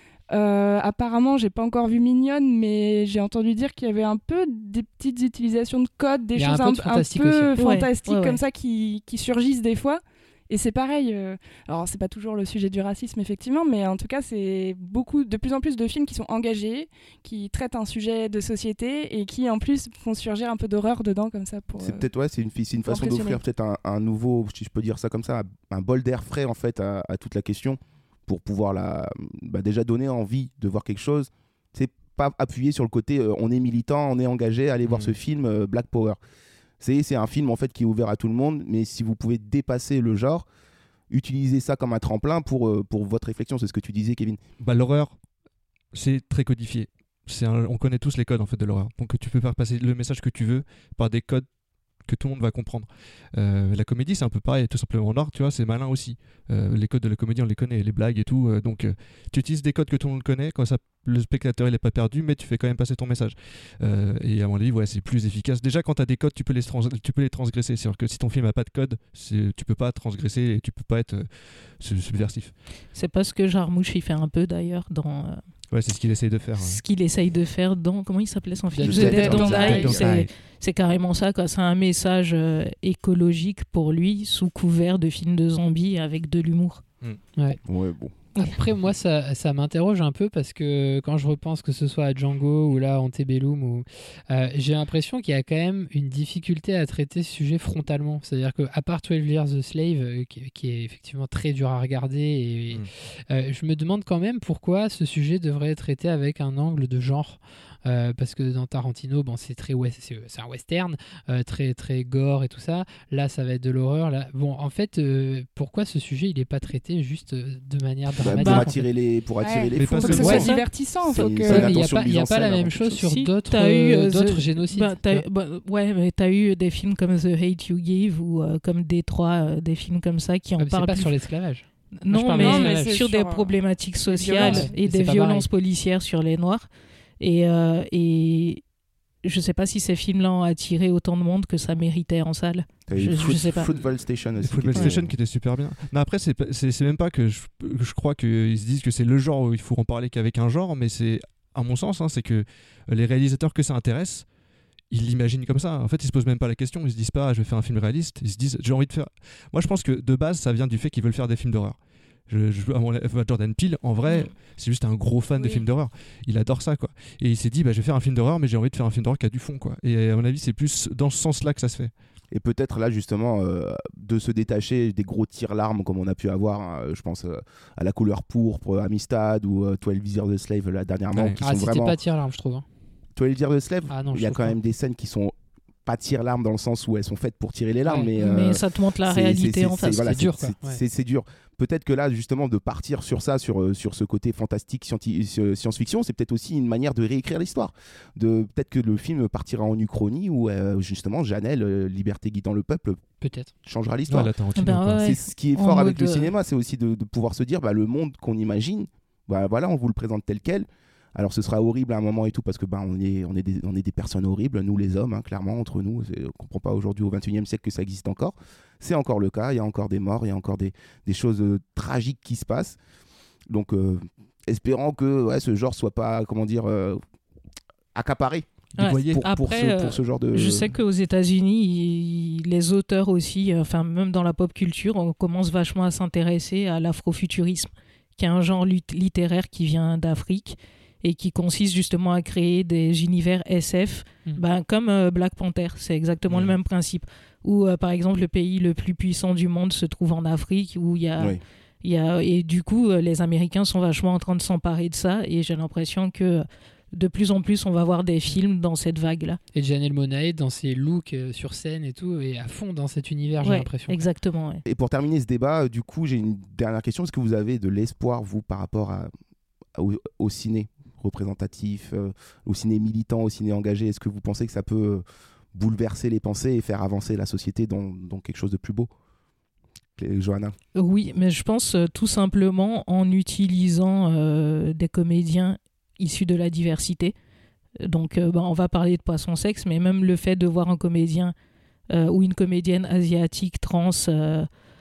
Euh, apparemment, j'ai pas encore vu Mignonne, mais j'ai entendu dire qu'il y avait un peu des petites utilisations de codes, des choses un, un, de un peu aussi. fantastiques ouais, ouais, comme ouais. ça qui, qui surgissent des fois. Et c'est pareil, euh, alors c'est pas toujours le sujet du racisme effectivement, mais en tout cas c'est beaucoup, de plus en plus de films qui sont engagés, qui traitent un sujet de société et qui en plus font surgir un peu d'horreur dedans comme ça. Pour, c'est euh, peut-être ouais, c'est une, c'est une façon d'offrir peut-être un, un nouveau, si je peux dire ça comme ça, un bol d'air frais en fait à, à toute la question pour pouvoir la, bah, déjà donner envie de voir quelque chose. C'est pas appuyer sur le côté euh, on est militant, on est engagé, allez mmh. voir ce film euh, Black Power. C'est, c'est un film en fait qui est ouvert à tout le monde, mais si vous pouvez dépasser le genre, utilisez ça comme un tremplin pour, euh, pour votre réflexion. C'est ce que tu disais, Kevin. Bah, l'horreur, c'est très codifié. C'est un, on connaît tous les codes en fait de l'horreur. Donc tu peux faire passer le message que tu veux par des codes que tout le monde va comprendre. Euh, la comédie, c'est un peu pareil, tout simplement en art, tu vois, c'est malin aussi. Euh, les codes de la comédie, on les connaît, les blagues et tout. Euh, donc, euh, tu utilises des codes que tout le monde connaît, comme ça, le spectateur, il n'est pas perdu, mais tu fais quand même passer ton message. Euh, et à mon avis, ouais, c'est plus efficace. Déjà, quand tu as des codes, tu peux les, trans- tu peux les transgresser. C'est-à-dire que si ton film n'a pas de code, c'est, tu peux pas transgresser et tu peux pas être euh, subversif. C'est pas ce que Jarmusch il fait un peu d'ailleurs dans... Euh... Ouais, c'est ce qu'il essaye de faire. Ce ouais. qu'il essaye de faire dans... Comment il s'appelait son film ? The Dead Don't Die. C'est, c'est carrément ça, quoi. C'est un message euh, écologique pour lui, sous couvert de films de zombies avec de l'humour. Mm. Ouais. Ouais, bon. Après, moi, ça, ça m'interroge un peu parce que quand je repense que ce soit à Django ou là Antebellum, ou, euh, j'ai l'impression qu'il y a quand même une difficulté à traiter ce sujet frontalement. C'est-à-dire qu'à part twelve Years a Slave, euh, qui, qui est effectivement très dur à regarder, et, mm. euh, je me demande quand même pourquoi ce sujet devrait être traité avec un angle de genre. euh, parce que dans Tarantino, bon, c'est très west, c'est, c'est un western, euh, très très gore et tout ça. Là, ça va être de l'horreur. Là, bon, en fait, euh, pourquoi ce sujet il est pas traité juste de manière dramatique bah, pour attirer les, pour attirer ouais, les. Mais faut que ce soit divertissant. Faut que. Il n'y a pas, y a pas la même chose sur si, d'autres, t'as eu, euh, The... d'autres génocides. Bah, t'as, bah, ouais, mais t'as eu des films comme The Hate You Give ou euh, comme Détroit, euh, des films comme ça qui en ah, parlent. C'est pas plus... sur l'esclavage. Non, mais, non, mais sur des sur, problématiques euh, sociales violences. et des violences policières sur les Noirs. Et, euh, et je sais pas si ces films-là ont attiré autant de monde que ça méritait en salle. Je, Foot, je sais pas. Football Station aussi. Football qui Station était... qui était super bien. Mais après, c'est, c'est, c'est même pas que je, que je crois qu'ils se disent que c'est le genre où il faut en parler qu'avec un genre, mais c'est, à mon sens, hein, c'est que les réalisateurs que ça intéresse, ils l'imaginent comme ça. En fait, ils se posent même pas la question. Ils se disent pas, je vais faire un film réaliste. Ils se disent, j'ai envie de faire. Moi, je pense que de base, ça vient du fait qu'ils veulent faire des films d'horreur. Je, je, à mon, Jordan Peele, en vrai, mmh. c'est juste un gros fan oui. de films d'horreur. Il adore ça, quoi. Et il s'est dit, bah, je vais faire un film d'horreur, mais j'ai envie de faire un film d'horreur qui a du fond, quoi. Et à mon avis, c'est plus dans ce sens-là que ça se fait. Et peut-être là justement euh, de se détacher des gros tirs-larmes comme on a pu avoir, hein, je pense euh, à La Couleur Pourpre, Amistad ou euh, twelve Years a Slave là dernièrement. Ouais. Qui ah sont c'était vraiment... pas tir-larme je trouve. Hein. twelve Years a Slave, ah, non, il y a quand pas. même des scènes qui sont pas tire-larmes dans le sens où elles sont faites pour tirer les larmes, ouais. mais, euh, mais ça te montre la c'est, réalité c'est, c'est, en face. C'est, voilà, c'est dur. C'est, quoi. C'est, ouais. c'est, c'est dur. Peut-être que là, justement, de partir sur ça, sur, sur ce côté fantastique, science-fiction, c'est peut-être aussi une manière de réécrire l'histoire. De, peut-être que le film partira en uchronie où, euh, justement, Janelle, euh, Liberté guidant le peuple, peut-être changera l'histoire. Ouais, ben ouais. C'est ce qui est fort avec le cinéma, c'est aussi de, de pouvoir se dire, bah, le monde qu'on imagine, bah, voilà, on vous le présente tel quel. Alors ce sera horrible à un moment et tout parce que bah, on, est, on, est des, on est des personnes horribles, nous les hommes, hein, clairement, entre nous. C'est, on ne comprend pas aujourd'hui au vingt et unième siècle que ça existe encore. C'est encore le cas, il y a encore des morts, il y a encore des, des choses euh, tragiques qui se passent. Donc euh, espérons que ouais, ce genre ne soit pas, comment dire, euh, accaparé. Ouais. Pour, Après, pour, ce, pour ce genre de... Je sais qu'aux États-Unis, il, les auteurs aussi, enfin même dans la pop culture, on commence vachement à s'intéresser à l'afrofuturisme, qui est un genre lit- littéraire qui vient d'Afrique et qui consiste justement à créer des univers S F, mmh. ben, comme euh, Black Panther, c'est exactement mmh. le même principe. Où euh, par exemple le pays le plus puissant du monde se trouve en Afrique, où il y a, oui. il y a et du coup euh, les Américains sont vachement en train de s'emparer de ça, et j'ai l'impression que de plus en plus on va voir des films dans cette vague-là. Et Janelle Monáe dans ses looks euh, sur scène et tout, et à fond dans cet univers, j'ai ouais, l'impression. Exactement. Ouais. Et pour terminer ce débat, du coup j'ai une dernière question. Est-ce que vous avez de l'espoir, vous, par rapport à, au, au ciné représentatif, euh, au ciné militant, au ciné engagé? Est-ce que vous pensez que ça peut bouleverser les pensées et faire avancer la société dans, dans quelque chose de plus beau? Johanna? Oui, mais je pense euh, tout simplement en utilisant euh, des comédiens issus de la diversité. Donc euh, bah, on va parler de Poisson Sexe, mais même le fait de voir un comédien euh, ou une comédienne asiatique, trans, euh,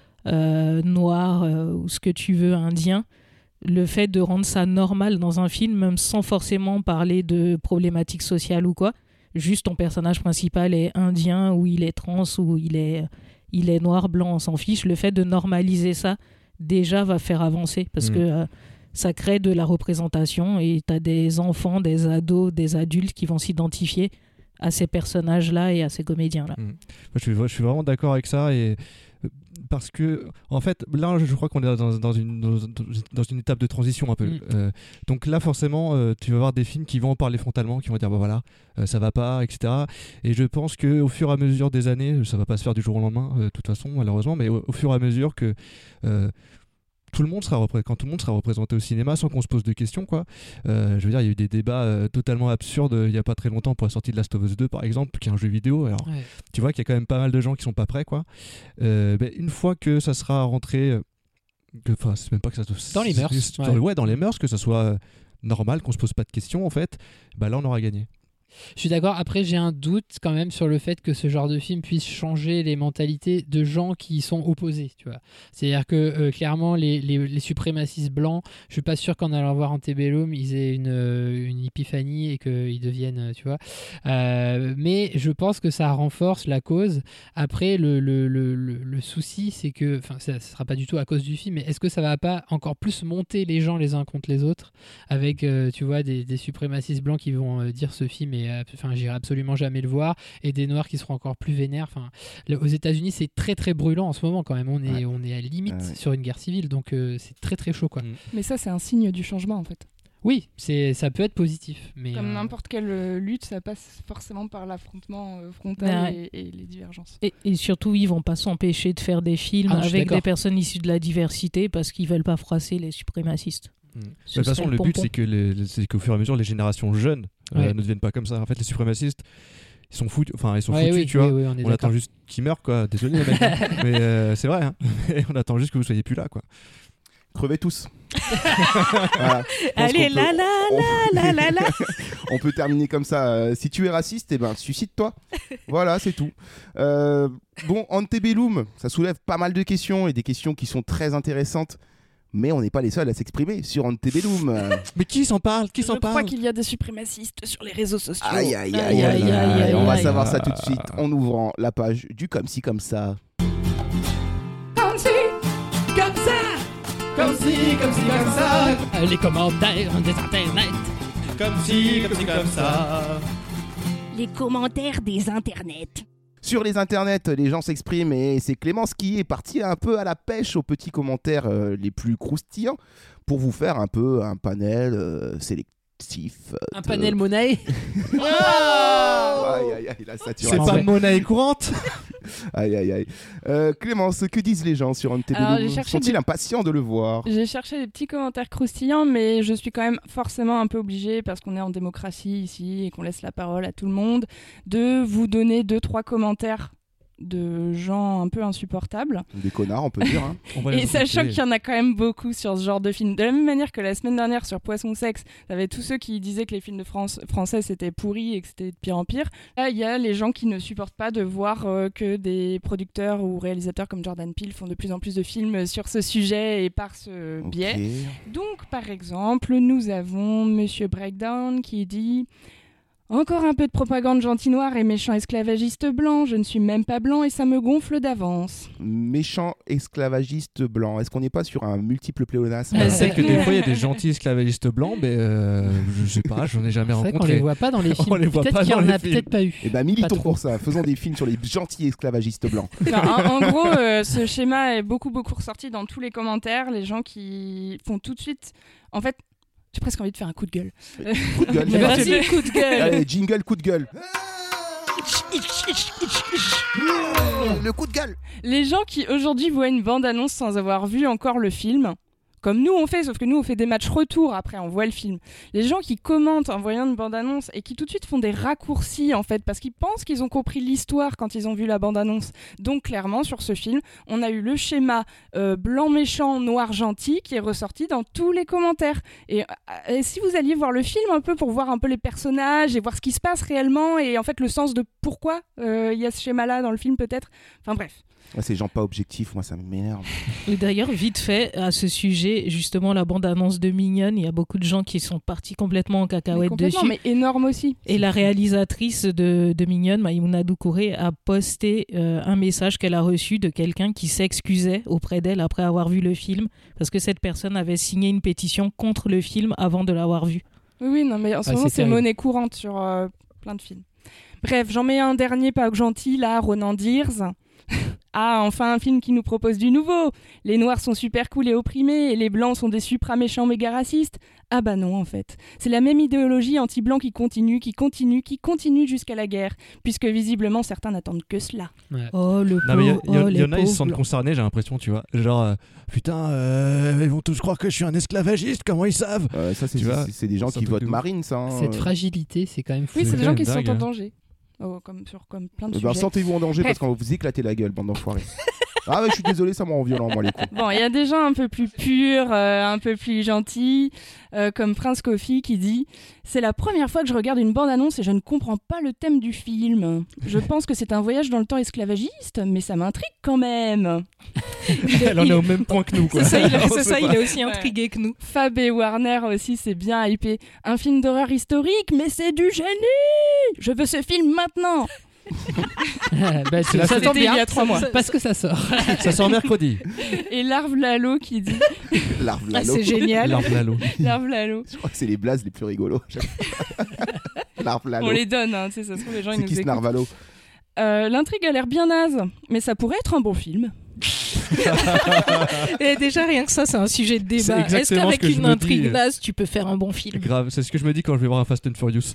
euh, noire, euh, ou ce que tu veux, indien, le fait de rendre ça normal dans un film, même sans forcément parler de problématiques sociales ou quoi, juste ton personnage principal est indien, ou il est trans, ou il est, il est noir, blanc, on s'en fiche, le fait de normaliser ça, déjà va faire avancer, parce mmh. que euh, ça crée de la représentation, et tu as des enfants, des ados, des adultes qui vont s'identifier à ces personnages-là et à ces comédiens-là. Mmh. Moi, je, suis, je suis vraiment d'accord avec ça, et parce que, en fait, là, je crois qu'on est dans, dans, une, dans, dans une étape de transition un peu. Mmh. Euh, donc là, forcément, euh, tu vas voir des films qui vont en parler frontalement, qui vont dire, bah voilà, euh, ça va pas, et cetera. Et je pense qu'au fur et à mesure des années, ça va pas se faire du jour au lendemain, euh, de toute façon, malheureusement, mais au, au fur et à mesure que... Euh, tout le monde sera repré- quand tout le monde sera représenté au cinéma sans qu'on se pose de questions, quoi. Euh, je veux dire, il y a eu des débats euh, totalement absurdes il n'y a pas très longtemps pour la sortie de Last of Us deux, par exemple, qui est un jeu vidéo. Alors, ouais. Tu vois qu'il y a quand même pas mal de gens qui sont pas prêts, quoi. Euh, ben, une fois que ça sera rentré, enfin, euh, c'est même pas que ça dans les mœurs, dans, ouais. ouais, dans les mœurs, que ça soit euh, normal, qu'on se pose pas de questions, en fait, ben là, on aura gagné. Je suis d'accord. Après, j'ai un doute quand même sur le fait que ce genre de film puisse changer les mentalités de gens qui sont opposés. Tu vois. C'est-à-dire que euh, clairement, les, les, les suprémacistes blancs, je suis pas sûr qu'en allant voir Antebellum, ils aient une, une épiphanie et qu'ils deviennent, tu vois. Euh, mais je pense que ça renforce la cause. Après, le, le, le, le, le souci, c'est que, enfin, ça ne sera pas du tout à cause du film, mais est-ce que ça va pas encore plus monter les gens les uns contre les autres avec, euh, tu vois, des, des suprémacistes blancs qui vont euh, dire ce film est enfin j'irai absolument jamais le voir, et des noirs qui seront encore plus vénères. Enfin, aux États-Unis c'est très très brûlant en ce moment quand même, on est ouais. on est à limite ouais. sur une guerre civile, donc euh, c'est très très chaud, quoi. Mais ça c'est un signe du changement en fait. Oui, c'est, ça peut être positif. Mais Comme euh... n'importe quelle euh, lutte, ça passe forcément par l'affrontement euh, frontal Ouais. et, et les divergences. Et, et surtout, ils vont pas s'empêcher de faire des films Ah, je suis avec d'accord. des personnes issues de la diversité parce qu'ils veulent pas froisser les suprémacistes. Mmh. De Ce toute façon, serait le but, pompon. c'est, que les, c'est qu'au fur et à mesure, les générations jeunes euh, Ouais. ne deviennent pas comme ça. En fait, les suprémacistes, ils sont foutus, enfin, ils sont Ouais, foutus, oui, tu vois. oui, oui, on est on d'accord. attend juste qu'ils meurent, quoi. Désolé, les mecs. hein. Mais euh, c'est vrai, hein. on attend juste que vous soyez plus là, quoi. Crevez tous. Voilà. Je pense Allez, qu'on la peut- la on- la la la la. On peut terminer comme ça. Euh, si tu es raciste, eh ben, suicide-toi. Voilà, c'est tout. Euh, bon, Antebellum, ça soulève pas mal de questions et des questions qui sont très intéressantes. Mais on n'est pas les seuls à s'exprimer sur Antebellum. Euh, Mais qui s'en parle Qui Je s'en crois parle qu'il y a des suprémacistes sur les réseaux sociaux. Aïe, aïe, aïe, Aïe, aïe, aïe, aïe, aïe. On va aïe. savoir ça tout de suite en ouvrant la page du Comme si, comme ça. Comme si, comme ça, comme si, comme si, comme ça. Euh, les commentaires des internets. Comme si, comme si, comme ça. Les commentaires des internets. Sur les internets, les gens s'expriment et c'est Clémence qui est partie un peu à la pêche aux petits commentaires euh, les plus croustillants pour vous faire un peu un panel euh, sélectif. euh, Un de- panel monnaie. Aïe, aïe, aïe, la saturation. C'est pas monnaie courante. Aïe, aïe, aïe. Euh, Clémence, que disent les gens sur Alors, Antebellum j'ai cherché Sont-ils des- impatients de le voir? J'ai cherché des petits commentaires croustillants, mais je suis quand même forcément un peu obligée, parce qu'on est en démocratie ici et qu'on laisse la parole à tout le monde, de vous donner deux, trois commentaires de gens un peu insupportables. Des connards, on peut dire. Hein. On va les Et sachant insulter. qu'il y en a quand même beaucoup sur ce genre de film. De la même manière que la semaine dernière sur Poisson Sexe, t'avais tous ceux qui disaient que les films de France, français c'était pourri et que c'était de pire en pire. Là, il y a les gens qui ne supportent pas de voir euh, que des producteurs ou réalisateurs comme Jordan Peele font de plus en plus de films sur ce sujet et par ce Ok. biais. Donc, par exemple, nous avons Monsieur Breakdown qui dit... Encore un peu de propagande gentil noir et méchant esclavagiste blanc, je ne suis même pas blanc et ça me gonfle d'avance. Méchant esclavagiste blanc. Est-ce qu'on n'est pas sur un multiple pléonasme? Ah, c'est que des fois il y a des gentils esclavagistes blancs, mais euh, je sais pas, j'en ai jamais C'est vrai qu'on rencontré. les voit pas dans les films. On les voit Peut-être pas qu'il y dans en les a films. peut-être pas eu. Eh ben Pas militons trop. pour ça. Faisons des films sur les gentils esclavagistes blancs. Non, en, en gros, euh, ce schéma est beaucoup, beaucoup ressorti dans tous les commentaires. Les gens qui font tout de suite... En fait, j'ai presque envie de faire un coup de gueule. Coup de gueule. Mais vas-y, coup de gueule. Allez, jingle, coup de gueule. Le coup de gueule. Les gens qui aujourd'hui voient une bande-annonce sans avoir vu encore le film, comme nous on fait, sauf que nous on fait des matchs retour après, on voit le film. Les gens qui commentent en voyant une bande-annonce et qui tout de suite font des raccourcis en fait, parce qu'ils pensent qu'ils ont compris l'histoire quand ils ont vu la bande-annonce. Donc clairement sur ce film, on a eu le schéma euh, blanc méchant, noir gentil qui est ressorti dans tous les commentaires. Et, euh, et si vous alliez voir le film un peu pour voir un peu les personnages et voir ce qui se passe réellement et en fait le sens de pourquoi euh, il y a ce schéma-là dans le film peut-être. Enfin bref. Ah, ces gens pas objectifs, moi ça m'énerve. Et d'ailleurs, vite fait, à ce sujet, justement, la bande-annonce de Mignonne, il y a beaucoup de gens qui sont partis complètement en Mais cacahuète complètement, dessus. mais énorme aussi. Et la réalisatrice de, de Mignonne, Maïmouna Doucouré, a posté euh, un message qu'elle a reçu de quelqu'un qui s'excusait auprès d'elle après avoir vu le film, parce que cette personne avait signé une pétition contre le film avant de l'avoir vu. Oui, oui, non, mais en ce Ah, moment, c'est c'est terrible. monnaie courante sur euh, plein de films. Bref, j'en mets un dernier pas gentil, là, Ronan Deers. Ah, enfin un film qui nous propose du nouveau. Les noirs sont super cool et opprimés, et les blancs sont des supra-méchants méga racistes. Ah bah non, en fait. C'est la même idéologie anti-blanc qui continue, qui continue, qui continue jusqu'à la guerre, puisque visiblement certains n'attendent que cela. Ouais. Oh, le Non, mais il y, a- pauvre, il y a- oh, il y les en a, ils se pauvres sentent blancs. concernés, j'ai l'impression, tu vois. Genre, euh, putain, euh, ils vont tous croire que je suis un esclavagiste, comment ils savent Euh, ça, c'est, Tu vois, c'est, c'est des gens c'est un qui truc votent de ouf. Marine, ça. hein. Cette fragilité, c'est quand même fou. Oui, C'est c'est des quand gens même qui se dingue, sentent en hein. danger. Oh, comme sur comme plein de Eh ben, sujets. sentez-vous en danger Bref. parce qu'on va vous éclater la gueule, bande d'enfoirés. Ah ouais, je suis désolé, ça me rend violent, moi, les coups. Bon, il y a des gens un peu plus purs, euh, un peu plus gentils, euh, comme Prince Coffee qui dit « C'est la première fois que je regarde une bande-annonce et je ne comprends pas le thème du film. Je pense que c'est un voyage dans le temps esclavagiste, mais ça m'intrigue quand même. Elle en est au même point que nous, quoi. C'est ça, il, est- On c'est sait ça, pas. il est aussi Ouais. intrigué que nous. » Fab et Warner aussi, c'est bien hypé. Un film d'horreur historique, mais c'est du génie. Je veux ce film maintenant. Bah, C'est la ça fête tombe il y a bien, trois mois. parce que ça sort. Ça sort mercredi. Et Larve Lalo qui dit Larve Ah, Lalo. c'est génial. L'arbre Lalo. Larve Lalo. Je crois que c'est les blazes les plus rigolos. Larve Lalo. On les donne, hein, tu sais, ça se trouve les gens ils C'est nous qui ce écoutent. Narvalo? Euh, L'intrigue a l'air bien naze, mais ça pourrait être un bon film. Et déjà, rien que ça, c'est un sujet de C'est débat. Est-ce exactement qu'avec ce que je une me intrigue dis. naze, tu peux faire un bon film? Grave, c'est ce que je me dis quand je vais voir un Fast and Furious.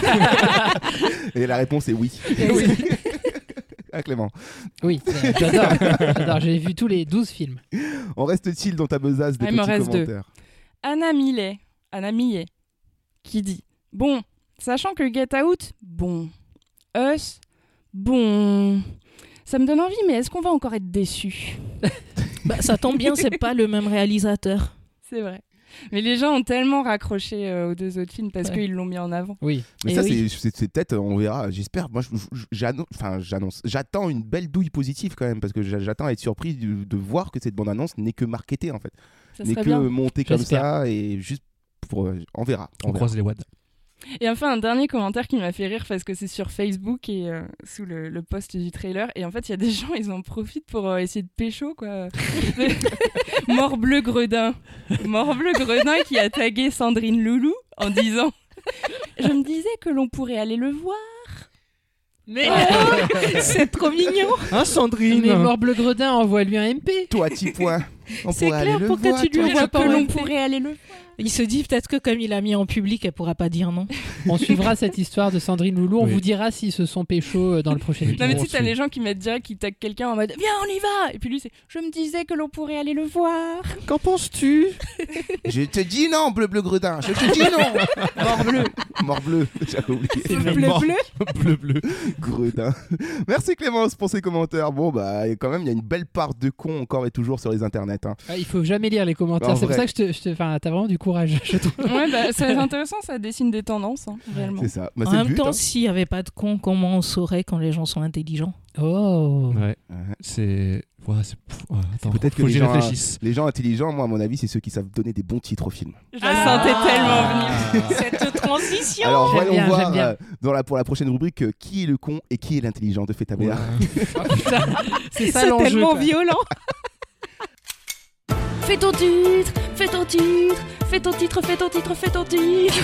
Et la réponse est oui. Oui. Ah, Clément. Oui, euh, j'adore. j'adore. J'ai vu tous les douze films. En reste-t-il dans ta besace des Ah, il me petits reste deux. commentaires? Anna Millet, Anna Millet, qui dit bon, sachant que Get Out, bon, Us, bon, ça me donne envie, mais est-ce qu'on va encore être déçus? Bah, ça tombe bien, c'est pas le même réalisateur. C'est vrai. Mais les gens ont tellement raccroché euh, aux deux autres films parce Ouais. qu'ils l'ont mis en avant. Oui. Mais Et ça, oui. c'est- c'est c'est peut-être, on verra, j'espère. Moi, je- je- j'annon- enfin, j'annonce, j'attends une belle douille positive quand même, parce que j'a- j'attends à être surpris de, de voir que cette bande-annonce n'est que marketée en fait. Ça N'est serait que bien. montée comme J'espère. ça et juste pour. euh, on verra. On, verra. croise les wads. Et enfin, un dernier commentaire qui m'a fait rire parce que c'est sur Facebook et euh, sous le, le post du trailer. Et en fait, il y a des gens, ils en profitent pour euh, essayer de pécho, quoi. Morbleu Gredin. Morbleu Gredin qui a tagué Sandrine Loulou en disant je me disais que l'on pourrait aller le voir. Mais C'est trop mignon. Hein, Sandrine? Mais Morbleu Gredin, envoie-lui un M P. Toi, petit point. On C'est pourrait aller clair, le pourquoi voir, tu lui toi. envoies pas que en l'on M P? pourrait aller le voir. Il se dit peut-être que comme il a mis en public, elle pourra pas dire non. On suivra cette histoire de Sandrine Loulou. On Oui. vous dira s'ils se sont pécho euh, dans le prochain Non épisode. mais tu on sais, t'as suit. les gens qui mettent direct, qui taguent quelqu'un en mode viens on y va. Et puis lui c'est je me disais que l'on pourrait aller le voir. Qu'en penses-tu? Je te dis non, bleu bleu gredin. Je te dis non. Morbleu. Mort-bleu. J'avais oublié. Bleu bleu. Bleu, bleu. Gredin. Merci Clémence pour ces commentaires. Bon bah quand même il y a une belle part de cons encore et toujours sur les internets. Hein. Ah, il faut jamais lire les commentaires. En C'est pour vrai. ça que je te, je te- enfin, t'as vraiment du courage, je trouve. Ouais bah c'est intéressant, ça dessine des tendances hein, réellement. C'est ça. Bah, En c'est le même but. temps, hein. s'il y avait pas de cons, comment on saurait quand les gens sont intelligents? Oh. Ouais, Ouais. c'est. Ouais, c'est. pff, ouais, attends, Peut-être que faut les que j'y gens, réfléchisse. les gens intelligents, moi à mon avis, c'est ceux qui savent donner des bons titres au film. Je la sentais tellement venir. Cette transition. Alors J'aime voyons bien, voir j'aime bien. euh, dans la, pour la prochaine rubrique euh, qui est le con et qui est l'intelligent de Feta B A. C'est ça C'est l'enjeu. tellement quoi. violent. Fais ton titre, fais ton titre, fais ton titre, fais ton titre, fais ton titre.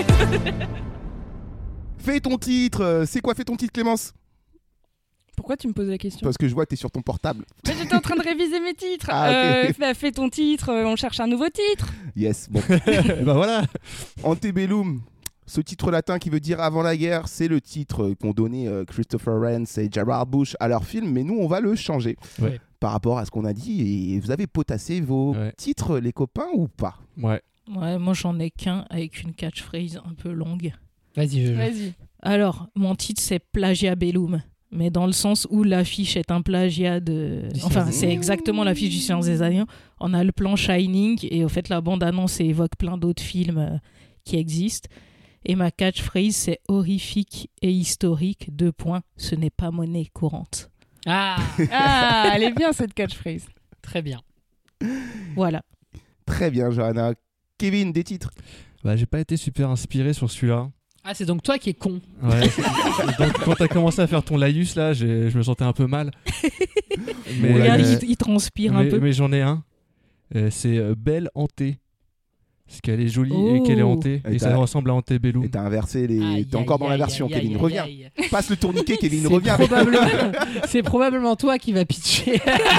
Fais ton titre. euh, C'est quoi fais ton titre Clémence? Pourquoi tu me poses la question? Parce que je vois que t'es sur ton portable. Mais j'étais en train de réviser mes titres. Ah, ok. Euh, bah, fais ton titre, euh, on cherche un nouveau titre. Yes. Bon. Et bah voilà. Antebellum. Ce titre latin qui veut dire avant la guerre, c'est le titre euh, qu'ont donné euh, Christopher Wren et Gerard Bush à leur film, mais nous on va le changer Ouais. par rapport à ce qu'on a dit. Et vous avez potassé vos Ouais. titres, les copains, ou pas? Ouais. Ouais, moi j'en ai qu'un avec une catchphrase un peu longue. Vas-y, je. Vas-y. Alors, mon titre c'est Plagiat Bellum, mais dans le sens où l'affiche est un plagiat de. Du Enfin, Silence. c'est exactement l'affiche du Silence des Agneaux. On a le plan Shining et au fait, la bande-annonce évoque plein d'autres films euh, qui existent. Et ma catchphrase c'est horrifique et historique, deux points, ce n'est pas monnaie courante. Ah, Ah, elle est bien cette catchphrase. très bien. Voilà. Très bien, Johanna. Kevin, des titres? Bah, j'ai pas été super inspiré sur celui-là. Ah, c'est donc toi qui es con. Ouais. Donc, quand t'as commencé à faire ton laïus, là, j'ai- je me sentais un peu mal. Mais, Regarde, euh, il, il transpire un mais, peu. mais j'en ai un. Euh, c'est euh, Belle hantée. Parce qu'elle est jolie et Oh. qu'elle est hantée. Et Et, t'as- ça ressemble à Antebellum. Et t'as inversé les. Aïe, T'es encore aïe, dans la aïe, version, aïe, Kevin. aïe, Reviens. aïe. Passe le tourniquet, Kevin. C'est Reviens. probablement... c'est probablement toi qui vas pitcher.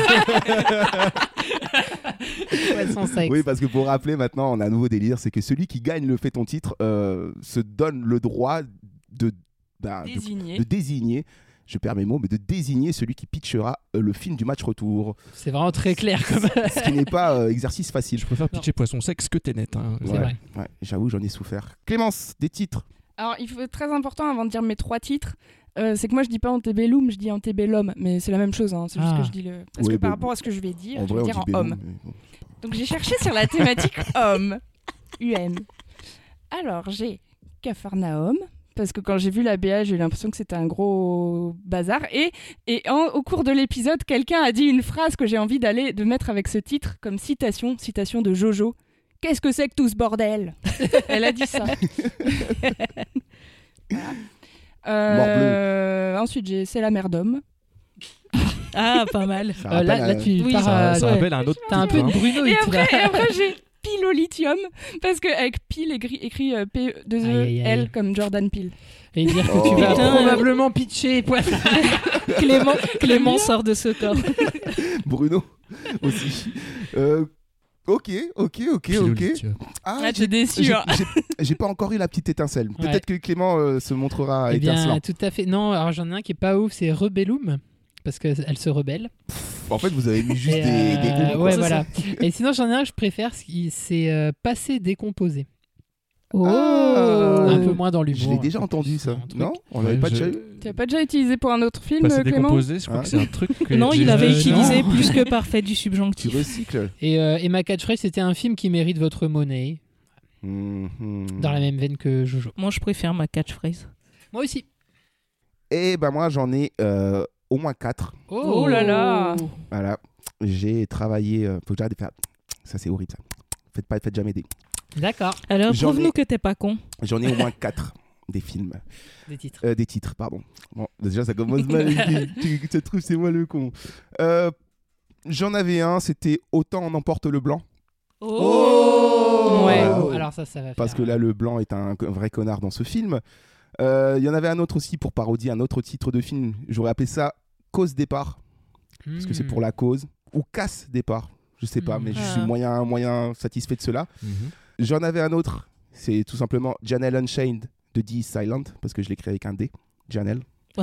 Ouais, sans sexe. Oui, parce que pour rappeler maintenant, on a un nouveau délire, c'est que celui qui gagne le fait ton titre euh, se donne le droit de, bah, de- Désigné. de désigner, je perds mes mots, mais de désigner celui qui pitchera euh, le film du match retour. C'est vraiment très clair comme. Ce qui n'est pas euh, exercice facile. Je préfère pitcher Poisson Sexe que Ténet. Hein. C'est Ouais, vrai. ouais, j'avoue, j'en ai souffert. Clémence, des titres. Alors, il faut être très important avant de dire mes trois titres. Euh, c'est que moi je dis pas Antebellum, je dis Antebellum, mais c'est la même chose. Hein. C'est juste Ah. que je dis le. Parce Oui, que par bah, rapport à ce que je vais dire, En je vrai, vais on dire dit en Bellum, homme. mais bon. Donc j'ai cherché sur la thématique homme. U M. Alors j'ai Capharnaüm. Parce que quand j'ai vu la B A, j'ai eu l'impression que c'était un gros bazar. Et, et en- au cours de l'épisode, quelqu'un a dit une phrase que j'ai envie d'aller de mettre avec ce titre comme citation, citation de Jojo. Qu'est-ce que c'est que tout ce bordel? Elle a dit ça. Voilà. Euh, ensuite, j'ai C'est la mère d'homme. Ah, pas mal. Ça Euh, rappelle, là, là, euh, tu oui, pars Ça, à- ça ouais. rappelle un autre T'as un peu titre, une hein. Bruno. Et il te après, l'a- et après j'ai Pile au lithium. Parce qu'avec Pile écrit, écrit euh, P deux E Aïe, aïe, aïe. L comme Jordan Pile. Et dire que Oh. tu vas Putain. probablement pitcher. Ouais. Clément, Clément sort de ce corps. Bruno. aussi. Euh, ok, ok, ok, Piloli, ok. tu vois. Ah, j'ai- t'es déçu, j'ai- hein. j'ai- J'ai pas encore eu la petite étincelle. Ouais. Peut-être que Clément euh, se montrera Eh bien, étincelant. tout à fait. Non, alors j'en ai un qui est pas ouf, c'est Rebellum. Parce qu'elle se rebelle. En fait, vous avez mis juste Et, des, euh, des goûts, quoi. ouais, C'est voilà. ça. Et sinon, j'en ai un que je préfère, c'est euh, Passé décomposé. Oh Ah. Un peu moins dans Je l'humour. l'ai déjà entendu, ça. Non On l'avait Ouais, pas je- déjà eu. Tu n'as pas déjà utilisé pour un autre film, Passé Clément? décomposé, je crois Hein que c'est un truc que Non, il j'ai- avait Euh, utilisé non. plus que parfait du Tu subjonctif. recycles. Et, euh, et ma catchphrase, c'était un film qui mérite votre monnaie. Mhm. Dans la même veine que Jojo. Moi, je préfère ma catchphrase. Moi aussi. Et ben moi, j'en ai euh, au moins quatre. Oh là là. Voilà. J'ai travaillé. euh, faut que j'arrête de faire. Ça, c'est horrible, ça. Faites, pas, faites jamais des. D'accord. Alors, J'en prouve-nous ai- que t'es pas con. J'en ai au moins quatre des films. Des titres. Euh, des titres, pardon. Bon, déjà, ça commence mal. tu, tu te trouves, c'est moi le con. Euh, J'en avais un, c'était Autant en emporte le blanc. Oh Ouais. Euh, Alors ça, ça va Parce faire. que là, le blanc est un, un vrai connard dans ce film. Euh, Il y en avait un autre aussi pour parodier un autre titre de film. J'aurais appelé ça Cause départ. Parce que c'est pour la cause. Ou Casse départ. Je sais pas, Hmm. mais je Ah. suis moyen, moyen satisfait de cela. Mhm. J'en avais un autre. C'est tout simplement Janelle Unchained de D is Silent. Parce que je l'écris avec un D. Janelle.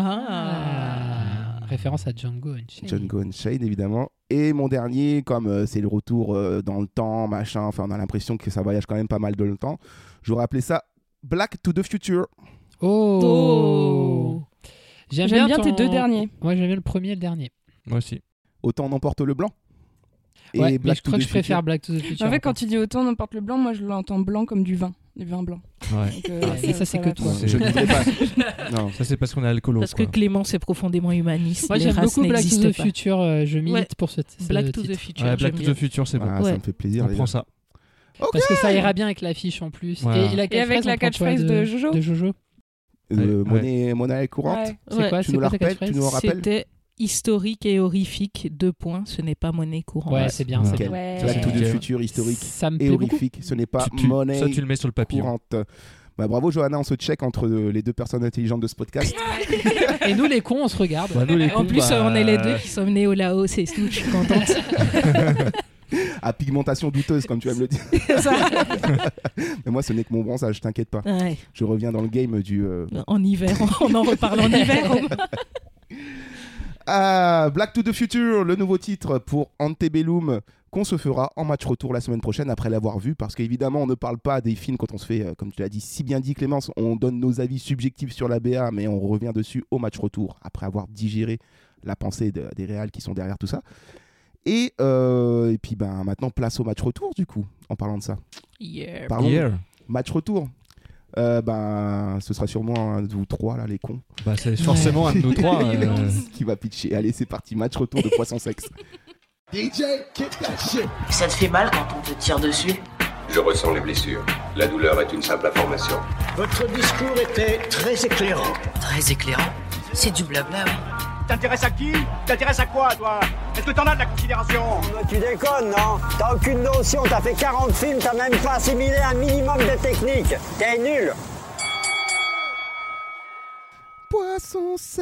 Ah. Référence à Django Unchained. Django Unchained, évidemment. Et mon dernier, comme euh, c'est le retour euh, dans le temps, machin, enfin, on a l'impression que ça voyage quand même pas mal dans le temps. J'aurais appelé ça Black to the Future. Oh, Oh. J'aime J'aime bien ton- tes deux derniers. Moi, j'aime bien le premier et le dernier. Moi aussi. Autant on emporte le blanc. Et Ouais, mais Black je to crois the que je préfère Future. Black to the Future. En fait, quand tu dis autant n'importe le blanc, moi je l'entends blanc comme du vin, du vin blanc. Ouais. Donc, euh, Ouais, et ça, c'est va que pas. toi. Je ne voudrais pas. Non. Ça, c'est parce qu'on est alcoolo. Parce que quoi. Clément, c'est profondément humaniste. Moi, Les j'aime races beaucoup Black to n'existent the pas. Future. euh, je milite Ouais. pour ce, ce Black to the titre. Future. Ouais, Black j'aime to bien. the Future, c'est bon. Ah, Ouais. Ça me fait plaisir. On les prend gars. ça. Ok. Parce que ça ira bien avec l'affiche en plus. Voilà. Et, et la Et avec catchphrase, la on prend quoi catchphrase de Jojo de Jojo. Euh, Ouais. monnaie, monnaie courante. Ouais. C'est Ouais. quoi, Tu c'est nous quoi la ta rappelles, tu catchphrase nous en rappelles C'était historique et horrifique. Deux points. Ce n'est pas monnaie courante. Ouais, c'est bien, c'est Nickel. bien. Ouais. Black to the Ok. Future, historique Ça me et plaît beaucoup. horrifique. Ce n'est pas Tu- tu- monnaie Ça, tu le mets sur le papier. courante. Bah, bravo Johanna, on se check entre euh, les deux personnes intelligentes de ce podcast. Et nous, les cons, on se regarde. Bah, nous, les En cons, plus, bah, on est les deux qui sommes nés au Laos et tout. Je suis contente. À pigmentation douteuse, comme tu vas me le dire. Ça. Mais moi, ce n'est que mon bronzage, t'inquiète pas. Ouais. Je reviens dans le game du. euh, En hiver, on en reparle en hiver. Ah, Black to the Future, le nouveau titre pour Antebellum, qu'on se fera en match retour la semaine prochaine après l'avoir vu, parce qu'évidemment on ne parle pas des films quand on se fait, euh, comme tu l'as dit, si bien dit Clémence, on donne nos avis subjectifs sur la B A, mais on revient dessus au match retour, après avoir digéré la pensée de- des réals qui sont derrière tout ça. Et, euh, et puis ben, maintenant place au match retour du coup, en parlant de ça. Yeah. Parlons Yeah. match retour. Euh, ben, ce sera sûrement un de vous trois là, les cons, Bah, c'est forcément un de nous trois. euh, qui va pitcher. Allez, c'est parti, match retour de Poisson Sexe. D J, kick that shit. Ça te fait mal quand on te tire dessus? Je ressens les blessures. La douleur est une simple information. Votre discours était très éclairant. Très éclairant. C'est du blabla, oui. T'intéresses à qui? T'intéresses à quoi, toi? Est-ce que t'en as de la considération? Tu déconnes, non? T'as aucune notion, t'as fait quarante films, t'as même pas assimilé un minimum de technique. T'es nul. Poisson sec.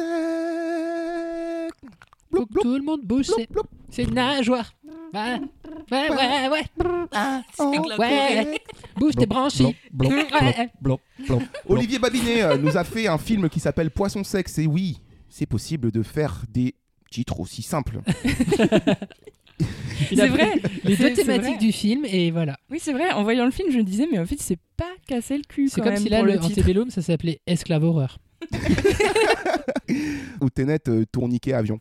Faut que tout le monde bouge, c'est, c'est une nageoire. Ouais, ouais, ouais, ouais. Ah, ouais. Bouge tes branchies. blop, blop, Ouais. blop, blop, blop. Olivier Babinet euh, nous a fait un film qui s'appelle Poisson sexe. Et oui, c'est possible de faire des titres aussi simples. Il a C'est vrai. pris les C'est- deux c'est thématiques vrai. du film et voilà. Oui, c'est vrai. En voyant le film, je me disais, mais en fait, c'est pas cassé le cul. C'est quand comme même si là, pour le le titre. Antebellum, ça s'appelait Esclave Horreur. Ou Tenet, euh, tourniquet avion.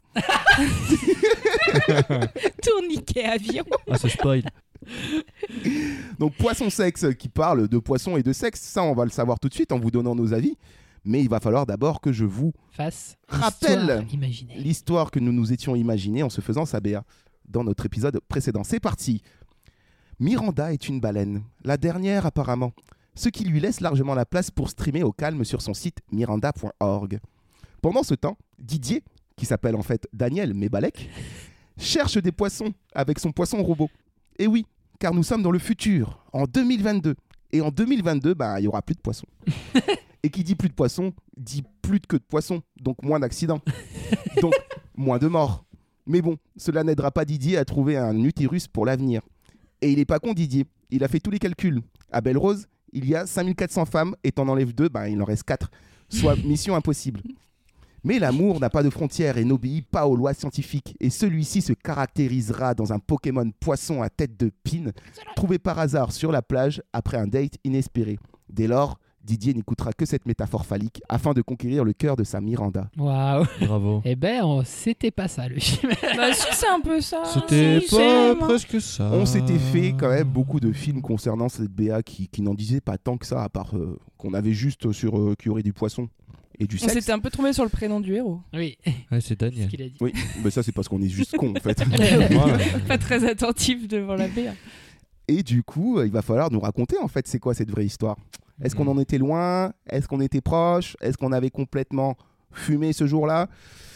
Tourniquet avion. Ah, ce spoil. Donc Poisson sexe qui parle de poisson et de sexe. Ça, on va le savoir tout de suite en vous donnant nos avis. Mais il va falloir d'abord que je vous Face. rappelle Histoire imaginée. l'histoire que nous nous étions imaginée en se faisant sa B A dans notre épisode précédent. C'est parti. Miranda est une baleine, la dernière apparemment, ce qui lui laisse largement la place pour streamer au calme sur son site miranda point org. Pendant ce temps, Didier, qui s'appelle en fait Daniel Mebalek, cherche des poissons avec son poisson robot. Et oui, car nous sommes dans le futur, en deux mille vingt-deux. Et en deux mille vingt-deux, bah, il n'y aura plus de poissons. Et qui dit plus de poissons, dit plus de queue de poissons, donc moins d'accidents. Donc moins de morts. Mais bon, cela n'aidera pas Didier à trouver un utérus pour l'avenir. Et il est pas con, Didier. Il a fait tous les calculs. À Belle Rose, il y a cinq mille quatre cents femmes et t'en enlèves deux, ben, il en reste quatre. Soit mission impossible. Mais l'amour n'a pas de frontières et n'obéit pas aux lois scientifiques. Et celui-ci se caractérisera dans un Pokémon poisson à tête de pin, trouvé par hasard sur la plage après un date inespéré. Dès lors, Didier n'écoutera que cette métaphore phallique afin de conquérir le cœur de sa Miranda. Waouh. Bravo. Eh ben, on... c'était pas ça le film. Bah si, c'est un peu ça. C'était Si, pas c'est- presque ça. On s'était fait quand même beaucoup de films concernant cette B A qui, qui n'en disaient pas tant que ça, à part euh, qu'on avait juste sur euh, qu'il y aurait du poisson et du On sexe. s'était un peu trompé sur le prénom du héros. Oui. Ouais, c'est Daniel. Ce qu'il a dit. Oui, mais ça c'est parce qu'on est juste con en fait. Pas très attentif devant la B A. Et du coup, euh, il va falloir nous raconter en fait c'est quoi cette vraie histoire. Est-ce qu'on en était loin? Est-ce qu'on était proche? Est-ce qu'on avait complètement fumé ce jour-là?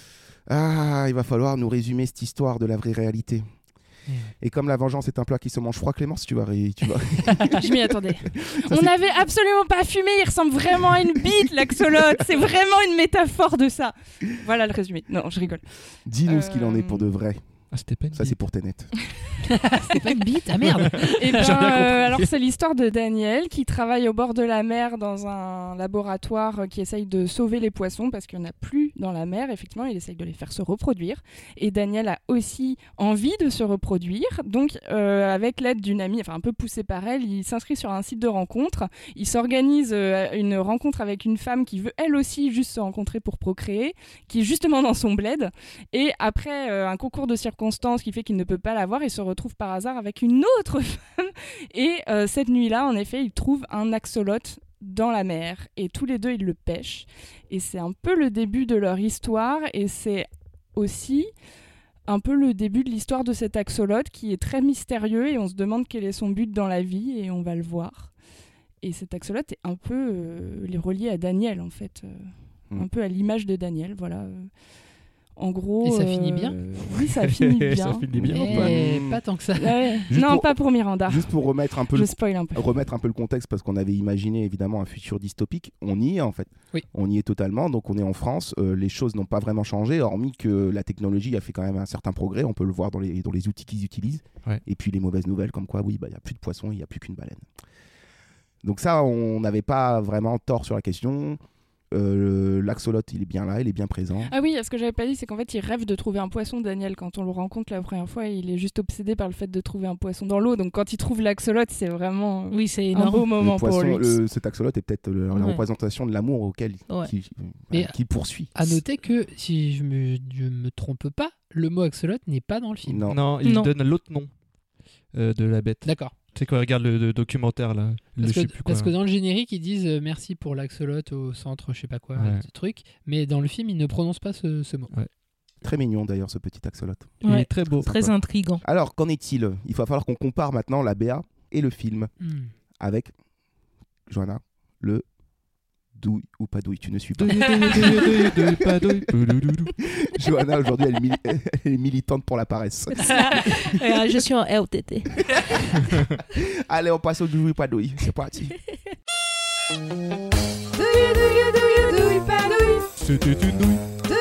Ah, il va falloir nous résumer cette histoire de la vraie réalité. Mmh. Et comme la vengeance est un plat qui se mange froid, Clémence, tu vas... ré- tu vas... Je m'y attendais. Ça, On c'est- n'avait absolument pas fumé, il ressemble vraiment à une bite, l'axolote. C'est vraiment une métaphore de ça. Voilà le résumé. Non, je rigole. Dis-nous Euh, ce qu'il en est pour de vrai. Ah, c'était pas une Ça, c'est pour Tenet. C'était pas une bite, ah merde. Eh ben, J'ai rien compris. euh, alors c'est l'histoire de Daniel qui travaille au bord de la mer dans un laboratoire euh, qui essaye de sauver les poissons parce qu'il n'y en a plus dans la mer. Effectivement, il essaye de les faire se reproduire. Et Daniel a aussi envie de se reproduire. Donc, euh, avec l'aide d'une amie, enfin un peu poussé par elle, il s'inscrit sur un site de rencontre. Il s'organise euh, une rencontre avec une femme qui veut elle aussi juste se rencontrer pour procréer, qui est justement dans son bled. Et après euh, un concours de circonstances qui fait qu'il ne peut pas l'avoir, il se retrouve par hasard avec une autre femme. Et euh, cette nuit-là, en effet, il trouve un axolote dans la mer. Et tous les deux, ils le pêchent. Et c'est un peu le début de leur histoire. Et c'est aussi un peu le début de l'histoire de cet axolote qui est très mystérieux. Et on se demande quel est son but dans la vie. Et on va le voir. Et cet axolote est un peu euh, relié à Daniel, en fait. Euh, Mm. Un peu à l'image de Daniel, voilà. Euh, En gros... Et ça finit bien euh, Oui, ça finit bien. Ça finit bien. Mais Mm. pas tant que ça. Ouais. Juste Non, pour- pas pour Miranda. Juste pour remettre un peu Je le... spoil un peu. remettre un peu le contexte parce qu'on avait imaginé évidemment un futur dystopique. On y est en fait. Oui. On y est totalement. Donc on est en France. Euh, les choses n'ont pas vraiment changé, hormis que la technologie a fait quand même un certain progrès. On peut le voir dans les, dans les outils qu'ils utilisent. Ouais. Et puis les mauvaises nouvelles comme quoi, oui, bah, il n'y a plus de poissons, il n'y a plus qu'une baleine. Donc ça, on n'avait pas vraiment tort sur la question. Euh, L'axolote, il est bien là, il est bien présent. Ah oui, ce que j'avais pas dit, c'est qu'en fait, il rêve de trouver un poisson, Daniel. Quand on le rencontre la première fois, il est juste obsédé par le fait de trouver un poisson dans l'eau. Donc quand il trouve l'axolote, c'est vraiment Oui, c'est un énorme. beau moment Le pour poisson, lui. le- cet axolote est peut-être le- la Ouais. représentation de l'amour auquel Ouais. qui, Mais- qui poursuit. À noter que, si je me, je me trompe pas, le mot axolote n'est pas dans le film. Non. Non, il Non. donne l'autre nom euh, de la bête. D'accord. Tu sais, quand on regarde le, le documentaire, là, le Parce, je sais que, plus parce que quoi. dans le générique, ils disent euh, merci pour l'axolote au centre, je sais pas quoi, Ouais. ce truc. Mais dans le film, ils ne prononcent pas ce, ce mot. Très mignon d'ailleurs ce petit axolote. Il Ouais. est très beau. Très intriguant. Alors qu'en est-il? Il va falloir qu'on compare maintenant la B A et le film Hmm. avec Johanna, le douille ou pas douille, tu ne suis pas. Douille, douille, douille, douille, douille, pas douille. Poulouloulou. Johanna aujourd'hui elle, est mili- elle est militante pour la paresse. Euh, je suis en R T T. Allez on passe au douille ou pas douille, c'est parti. C'était une douille.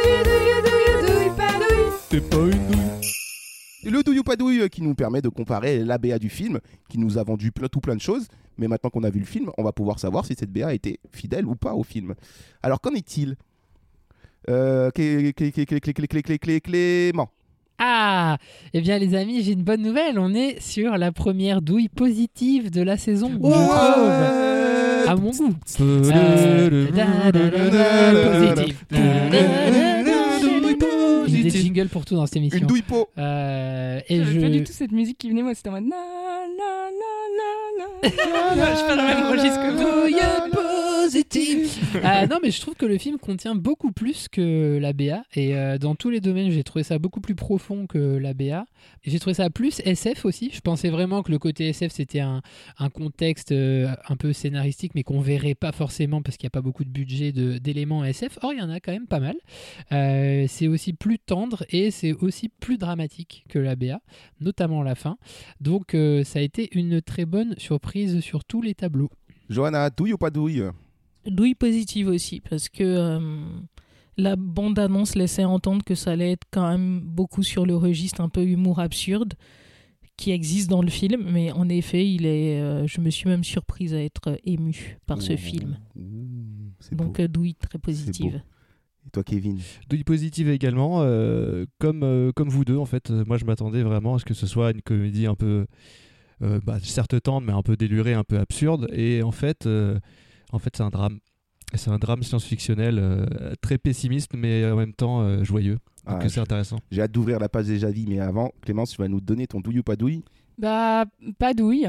C'était pas une douille. Le douille ou pas douille qui nous permet de comparer la B A du film qui nous a vendu plein, tout plein de choses. Mais maintenant qu'on a vu le film, on va pouvoir savoir si cette B A était fidèle ou pas au film. Alors qu'en est-il? euh, Clé- clé- clé- clé- clé- clé- clé- clé- clé- Clément. Ah, eh bien les amis, j'ai une bonne nouvelle. On est sur la première douille positive de la saison. je trouve. À mon goût. Euh, da, da, da, da, positif. Da, da, da, da, J'ai des jingles pour tout dans cette émission. Une douille po. Euh, et J'avais je... pas du tout cette musique qui venait, moi, c'était en mode na na na na na na. Je fais dans le même registre que vous. Douille positive. Euh, non, mais je trouve que le film contient beaucoup plus que la B A. Et euh, dans tous les domaines, j'ai trouvé ça beaucoup plus profond que la B A. Et j'ai trouvé ça plus S F aussi. Je pensais vraiment que le côté S F, c'était un, un contexte euh, un peu scénaristique, mais qu'on verrait pas forcément parce qu'il n'y a pas beaucoup de budget de, d'éléments S F. Or, il y en a quand même pas mal. Euh, c'est aussi plus tendre et c'est aussi plus dramatique que la B A, notamment la fin. Donc, euh, ça a été une très bonne surprise sur tous les tableaux. Johanna, douille ou pas douille? Douille positive aussi, parce que euh, la bande-annonce laissait entendre que ça allait être quand même beaucoup sur le registre un peu humour absurde qui existe dans le film, mais en effet, il est, euh, je me suis même surprise à être émue par Ouh, ce film. ouh, c'est Donc beau. euh, douille très C'est beau. positive. Et toi, Kevin? Douille positive également, euh, comme, euh, comme vous deux en fait. Euh, Moi je m'attendais vraiment à ce que ce soit une comédie un peu, euh, bah, certes tendre, mais un peu délurée, un peu absurde. Et en fait, euh, en fait c'est un drame. Et c'est un drame science-fictionnel euh, très pessimiste, mais en même temps euh, joyeux. Donc Ah, c'est je- intéressant. J'ai hâte d'ouvrir la page des avis, mais avant, Clémence, tu vas nous donner ton douille ou pas douille? Bah, pas douille.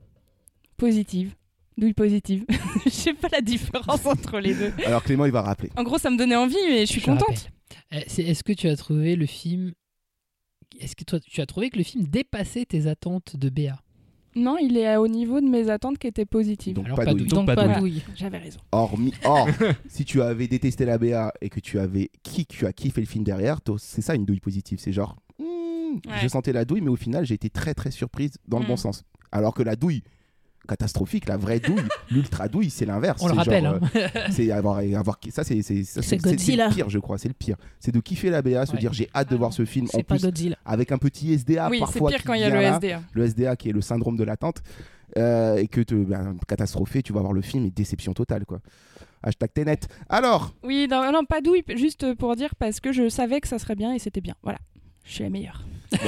Positive. Douille positive. Je sais pas la différence entre les deux. Alors Clément, il va rappeler. En gros, ça me donnait envie, mais je suis Je contente. rappelle. Euh, c'est- Est-ce que tu as trouvé le film... Est-ce que toi, tu as trouvé que le film dépassait tes attentes de B A? Non, il est au niveau de mes attentes qui étaient positives. Donc Alors, pas pas douille. douille. Donc pas pas douille. douille. J'avais raison. Hormis, or, si tu avais détesté la B A et que tu avais qui tu as kiffé le film derrière, toi, c'est ça une douille positive. C'est genre, hmm, Ouais. je sentais la douille, mais au final, j'ai été très très surprise dans le Mm. bon sens. Alors que la douille catastrophique, la vraie douille, l'ultra douille, c'est l'inverse. On le C'est rappelle. genre, hein. euh, c'est avoir, avoir ça, c'est c'est ça, C'est c'est- Godzilla. le pire, je crois. C'est le pire. C'est de kiffer la B A, se Ouais. dire j'ai hâte de voir ce film. En C'est pas plus, Godzilla. avec un petit S D A Oui, c'est parfois. pire qui quand il y a vient le là, S D A. le S D A qui est le syndrome de l'attente, euh, et que te ben, catastrophé, tu vas voir le film et déception totale quoi. Hashtag Tenet. Alors, Oui, non, non, pas douille, juste pour dire parce que je savais que ça serait bien et c'était bien. Voilà, je suis la meilleure.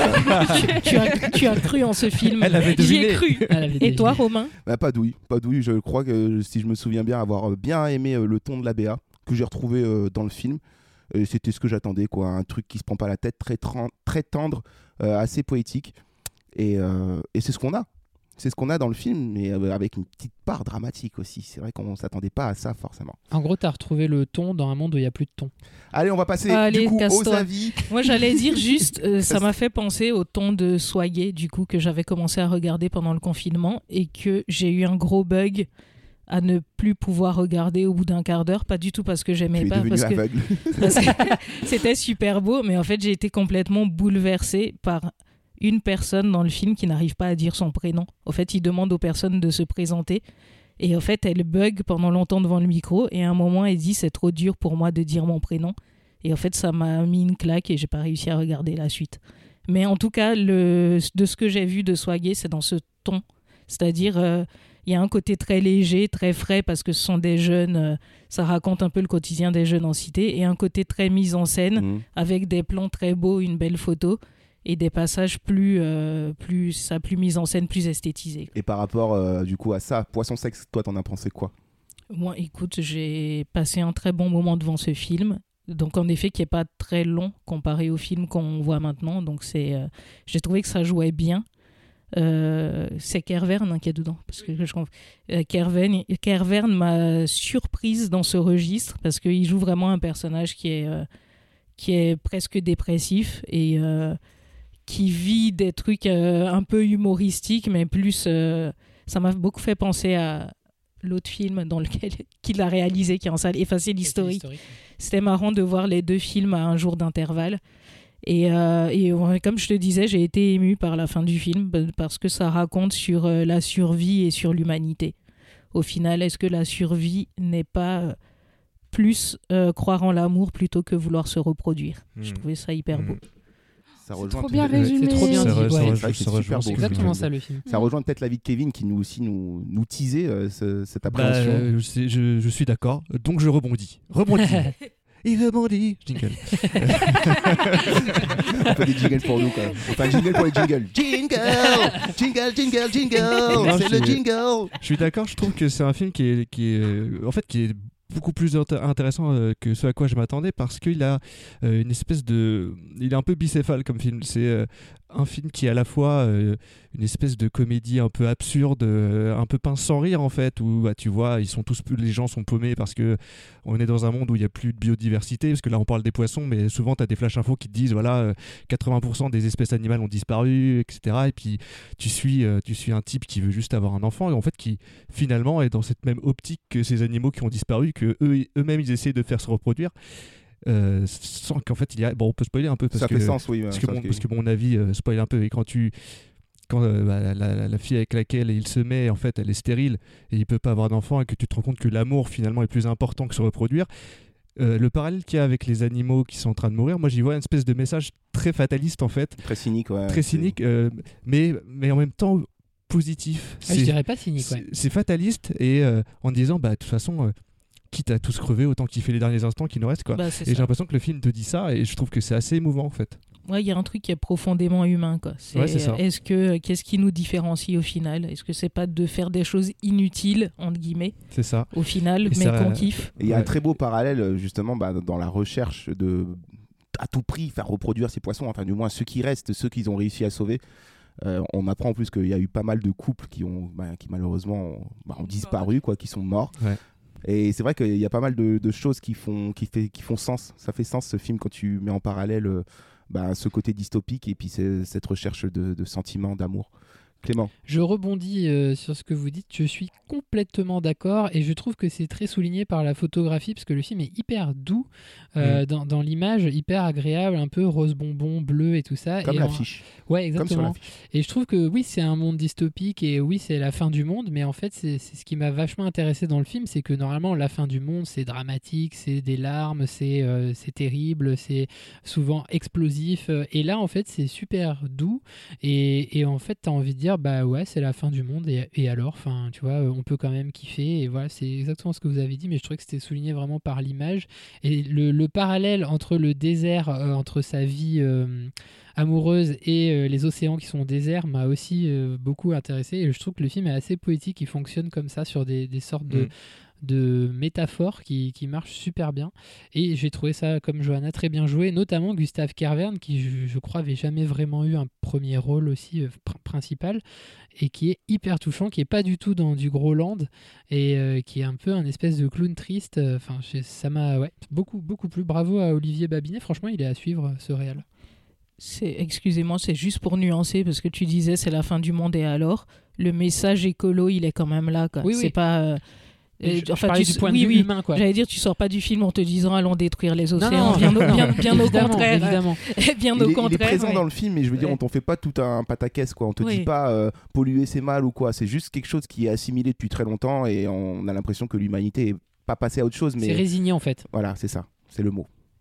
tu, tu as, tu as cru en ce film. Elle avait J'y ai deviné. cru. Elle avait Et toi, deviné. Romain? bah, pas douille, pas douille. Je crois que si je me souviens bien, avoir euh, bien aimé euh, le ton de la B A que j'ai retrouvé euh, dans le film. Et c'était ce que j'attendais quoi, un truc qui se prend pas la tête, très tran- très tendre, euh, assez poétique. Et, euh, et c'est ce qu'on a. C'est ce qu'on a dans le film, mais euh, avec une petite part dramatique aussi. C'est vrai qu'on s'attendait pas à ça forcément. En gros, tu as retrouvé le ton dans un monde où il n'y a plus de ton. Allez, on va passer Allez, du coup aux casse-toi. avis. Moi, j'allais dire juste, euh, ça m'a fait penser au ton de Soyez, du coup, que j'avais commencé à regarder pendant le confinement et que j'ai eu un gros bug à ne plus pouvoir regarder au bout d'un quart d'heure. Pas du tout parce que j'aimais Tu es pas, devenu parce que, aveugle. parce que c'était super beau, mais en fait, j'ai été complètement bouleversée par une personne dans le film qui n'arrive pas à dire son prénom. En fait, il demande aux personnes de se présenter. Et en fait, elle bug pendant longtemps devant le micro. Et à un moment, elle dit « c'est trop dur pour moi de dire mon prénom ». Et en fait, ça m'a mis une claque et j'ai pas réussi à regarder la suite. Mais en tout cas, le, de ce que j'ai vu de Soyez, c'est dans ce ton. C'est-à-dire, euh, il y a un côté très léger, très frais, parce que ce sont des jeunes, euh, ça raconte un peu le quotidien des jeunes en cité, et un côté très mise en scène, Mmh. avec des plans très beaux, une belle photo, et des passages plus, euh, plus, ça, plus mis en scène, plus esthétisés. Et par rapport euh, du coup à ça, Poisson Sexe, toi t'en as pensé quoi? Moi, écoute, j'ai passé un très bon moment devant ce film. Donc, en effet, qui n'est pas très long comparé au film qu'on voit maintenant. Donc, c'est, euh, j'ai trouvé que ça jouait bien. Euh, c'est Kervern hein, qui est dedans. Parce que je, euh, Kervern, Kervern m'a surprise dans ce registre parce qu'il joue vraiment un personnage qui est, euh, qui est presque dépressif et euh, qui vit des trucs euh, un peu humoristiques, mais plus... Euh, ça m'a beaucoup fait penser à l'autre film dans lequel qu'il a réalisé, qui est en salle, Effacer l'historique. C'était marrant de voir les deux films à un jour d'intervalle. Et, euh, et euh, comme je te disais, j'ai été émue par la fin du film parce que ça raconte sur euh, la survie et sur l'humanité. Au final, est-ce que la survie n'est pas euh, plus euh, croire en l'amour plutôt que vouloir se reproduire? mmh. Je trouvais ça hyper beau. Mmh. Ça c'est rejoint trop bien résumé. C'est trop bien Ça dit. re- ça Ouais. rejoint- C'est vrai que c'est ça super rejoint beau. C'est ce que exactement je ça le film. Ça rejoint peut-être l'avis de Kevin qui nous aussi nous, nous teasait euh, ce- cette Bah, appréhension. euh, c'est- je, je suis d'accord, donc je rebondis. Rebondis. Il rebondit. Jingle. On fait des jingles pour nous, quoi. On fait un jingle pour les jingles. Jingle Jingle, jingle, jingle Non, c'est je le suis- jingle. Je suis d'accord, je trouve que c'est un film qui est, qui est, euh, en fait, qui est beaucoup plus int- intéressant euh, que ce à quoi je m'attendais parce qu'il a euh, une espèce de... Il est un peu bicéphale comme film. C'est euh, un film qui est à la fois euh, une espèce de comédie un peu absurde, euh, un peu pince sans rire en fait, où bah, tu vois, ils sont tous, les gens sont paumés parce que on est dans un monde où il n'y a plus de biodiversité, parce que là on parle des poissons, mais souvent tu as des flash infos qui te disent voilà, euh, quatre-vingts pour cent des espèces animales ont disparu, et cetera. Et puis tu suis, euh, tu suis un type qui veut juste avoir un enfant et en fait qui finalement est dans cette même optique que ces animaux qui ont disparu, que eux, eux-mêmes ils essaient de faire se reproduire. Euh, sans qu'en fait il y a... Bon, on peut spoiler un peu parce Ça que, fait sens, oui. parce euh, que, ça, mon, ok. parce que mon avis euh, spoil un peu. Et quand tu quand euh, bah, la, la, la fille avec laquelle il se met, en fait, elle est stérile et il peut pas avoir d'enfant, et que tu te rends compte que l'amour finalement est plus important que se reproduire, euh, le parallèle qu'il y a avec les animaux qui sont en train de mourir, moi j'y vois une espèce de message très fataliste en fait. Très cynique, ouais. Très cynique, euh, mais, mais en même temps positif. Ah, je dirais pas cynique, ouais. C'est, c'est fataliste et euh, en disant, bah de toute façon, euh, quitte à tous crever, autant kiffer les derniers instants qui nous restent, quoi. Bah, c'est et ça. j'ai l'impression que le film te dit ça et je trouve que c'est assez émouvant en fait. Ouais, il y a un truc qui est profondément humain, quoi. C'est, Ouais, c'est ça. Est-ce que qu'est-ce qui nous différencie au final ? Est-ce que c'est pas de faire des choses inutiles entre guillemets ? C'est ça. Au final, Et mais ça- qu'on kiffe. Et il y a Ouais. un très beau parallèle justement bah, dans la recherche de à tout prix faire reproduire ces poissons, enfin du moins ceux qui restent, ceux qu'ils ont réussi à sauver. Euh, on apprend en plus qu'il y a eu pas mal de couples qui ont, bah, qui malheureusement ont, bah, ont disparu, quoi, qui sont morts. Ouais. Et c'est vrai qu'il y a pas mal de, de choses qui font, qui, fait, qui font sens. Ça fait sens ce film quand tu mets en parallèle euh, bah, ce côté dystopique et puis c'est, cette recherche de, de sentiments, d'amour. Clément. Je rebondis euh, sur ce que vous dites, je suis complètement d'accord et je trouve que c'est très souligné par la photographie parce que le film est hyper doux euh, mmh. dans, dans l'image, hyper agréable, un peu rose bonbon, bleu et tout ça. Comme et l'affiche. En... Ouais, exactement. Comme sur l'affiche. Et je trouve que oui, c'est un monde dystopique et oui, c'est la fin du monde, mais en fait, c'est, c'est ce qui m'a vachement intéressé dans le film, c'est que normalement, la fin du monde, c'est dramatique, c'est des larmes, c'est, euh, c'est terrible, c'est souvent explosif. Et là, en fait, c'est super doux et, et en fait, t'as envie de dire, bah ouais, c'est la fin du monde et, et alors, enfin, tu vois, on peut quand même kiffer et voilà, c'est exactement ce que vous avez dit, mais je trouvais que c'était souligné vraiment par l'image et le, le parallèle entre le désert, euh, entre sa vie euh, amoureuse et euh, les océans qui sont au désert m'a aussi euh, beaucoup intéressé et je trouve que le film est assez poétique, il fonctionne comme ça sur des, des sortes de Mm. de métaphores qui, qui marchent super bien et j'ai trouvé ça comme Johanna très bien joué, notamment Gustave Kervern qui je, je crois avait jamais vraiment eu un premier rôle aussi euh, pr- principal et qui est hyper touchant, qui est pas du tout dans du gros land et euh, qui est un peu un espèce de clown triste. Enfin euh, ça m'a ouais, beaucoup beaucoup plu. Bravo à Olivier Babinet, franchement il est à suivre ce réal. C'est, excusez-moi, c'est juste pour nuancer parce que tu disais c'est la fin du monde et alors le message écolo il est quand même là, quoi. Oui, c'est oui. pas euh, Je, je enfin, parlais tu, du point oui, de vue oui. humain, quoi. J'allais dire, tu sors pas du film en te disant allons détruire les océans. Non, non, bien, au, non, bien, bien au évidemment, contraire. évidemment. bien il au est, contraire. il est présent mais... dans le film, mais je veux dire, Ouais. on t'en fait pas tout un pataquès, quoi. On te Oui. dit pas euh, polluer c'est mal ou quoi. C'est juste quelque chose qui est assimilé depuis très longtemps et on a l'impression que l'humanité est pas passée à autre chose. Mais C'est résigné en fait. voilà, c'est ça, c'est le mot.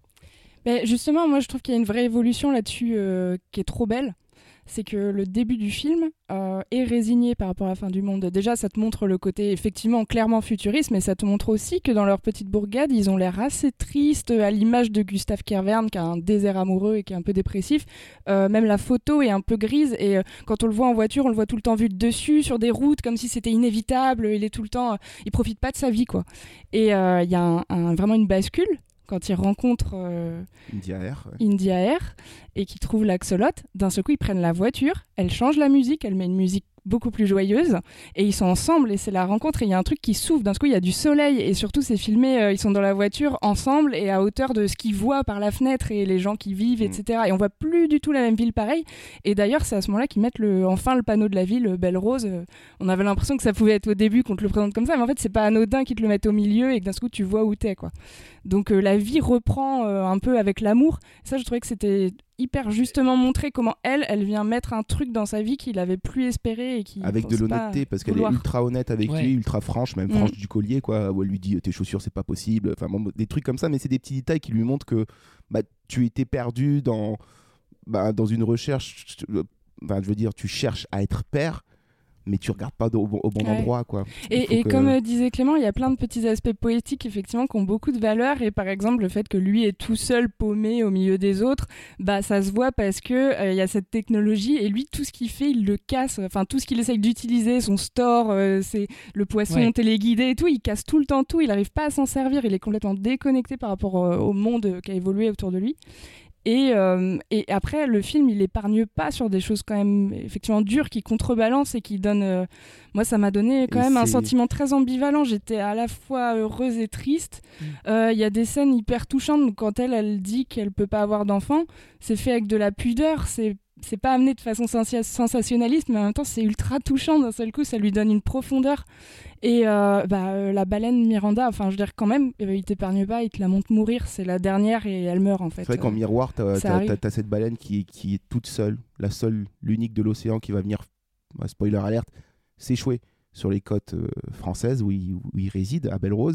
Mais justement, moi je trouve qu'il y a une vraie évolution là-dessus euh, qui est trop belle. C'est que le début du film euh, est résigné par rapport à la fin du monde. Déjà, ça te montre le côté effectivement clairement futuriste, mais ça te montre aussi que dans leur petite bourgade, ils ont l'air assez tristes, à l'image de Gustave Kervern qui a un désert amoureux et qui est un peu dépressif. Euh, même la photo est un peu grise et euh, quand on le voit en voiture, on le voit tout le temps vu de dessus sur des routes comme si c'était inévitable. Il est tout le temps, euh, il profite pas de sa vie, quoi. Et il euh, y a un, un, vraiment une bascule quand ils rencontrent euh, India Air. Ouais. India Air et qu'ils trouvent l'axolote. D'un seul coup, ils prennent la voiture, elle change la musique, elle met une musique beaucoup plus joyeuse et ils sont ensemble et c'est la rencontre et il y a un truc qui s'ouvre. D'un coup, il y a du soleil et surtout, c'est filmé, euh, ils sont dans la voiture ensemble et à hauteur de ce qu'ils voient par la fenêtre et les gens qui vivent, et cetera. Et on voit plus du tout la même ville pareil. Et d'ailleurs, c'est à ce moment-là qu'ils mettent le, enfin le panneau de la ville, Belle Rose. Euh, on avait l'impression que ça pouvait être au début qu'on te le présente comme ça, mais en fait, c'est pas anodin qu'ils te le mettent au milieu et que d'un coup, tu vois où t'es, quoi. Donc euh, la vie reprend euh, un peu avec l'amour. Ça, je trouvais que c'était hyper justement montré comment elle, elle vient mettre un truc dans sa vie qu'il avait plus espéré et qui avec de l'honnêteté parce qu'elle vouloir. est ultra honnête avec Ouais. lui, ultra franche, même franche Mm. du collier, quoi, où elle lui dit tes chaussures c'est pas possible, enfin bon, des trucs comme ça, mais c'est des petits détails qui lui montrent que bah, tu étais perdu dans bah, dans une recherche, euh, bah, je veux dire, tu cherches à être père, mais tu regardes pas au, bon- au bon Ouais. endroit, quoi. Il faut Et, et que- comme euh, disait Clément, il y a plein de petits aspects poétiques effectivement qui ont beaucoup de valeur. Et par exemple, le fait que lui est tout seul paumé au milieu des autres, bah ça se voit parce que euh, il y a cette technologie et lui tout ce qu'il fait, il le casse. Enfin tout ce qu'il essaye d'utiliser, son store, euh, c'est le poisson Ouais. téléguidé et tout, il casse tout le temps tout. Il n'arrive pas à s'en servir. Il est complètement déconnecté par rapport euh, au monde qui a évolué autour de lui. Et, euh, et après, le film, il épargne pas sur des choses quand même effectivement dures qui contrebalancent et qui donnent... euh, Moi, ça m'a donné quand Et même un c'est- sentiment très ambivalent. J'étais à la fois heureuse et triste. Mm. Euh, Il y a des scènes hyper touchantes quand elle, elle dit qu'elle peut pas avoir d'enfant. C'est fait avec de la pudeur. C'est c'est pas amené de façon sensa- sensationnaliste, mais en même temps, c'est ultra touchant. D'un seul coup, ça lui donne une profondeur. Et euh, bah, euh, la baleine Miranda, enfin, je veux dire, quand même, euh, il t'épargne pas, il te la montre mourir. C'est la dernière et elle meurt, en fait. C'est vrai qu'en Euh, miroir, t'as, ça t'as- arrive. t'as- t'as cette baleine qui, est- qui est toute seule, la seule, l'unique de l'océan qui va venir, bah, spoiler alerte, s'échouer sur les côtes euh, françaises où il, où il réside, à Belle Rose.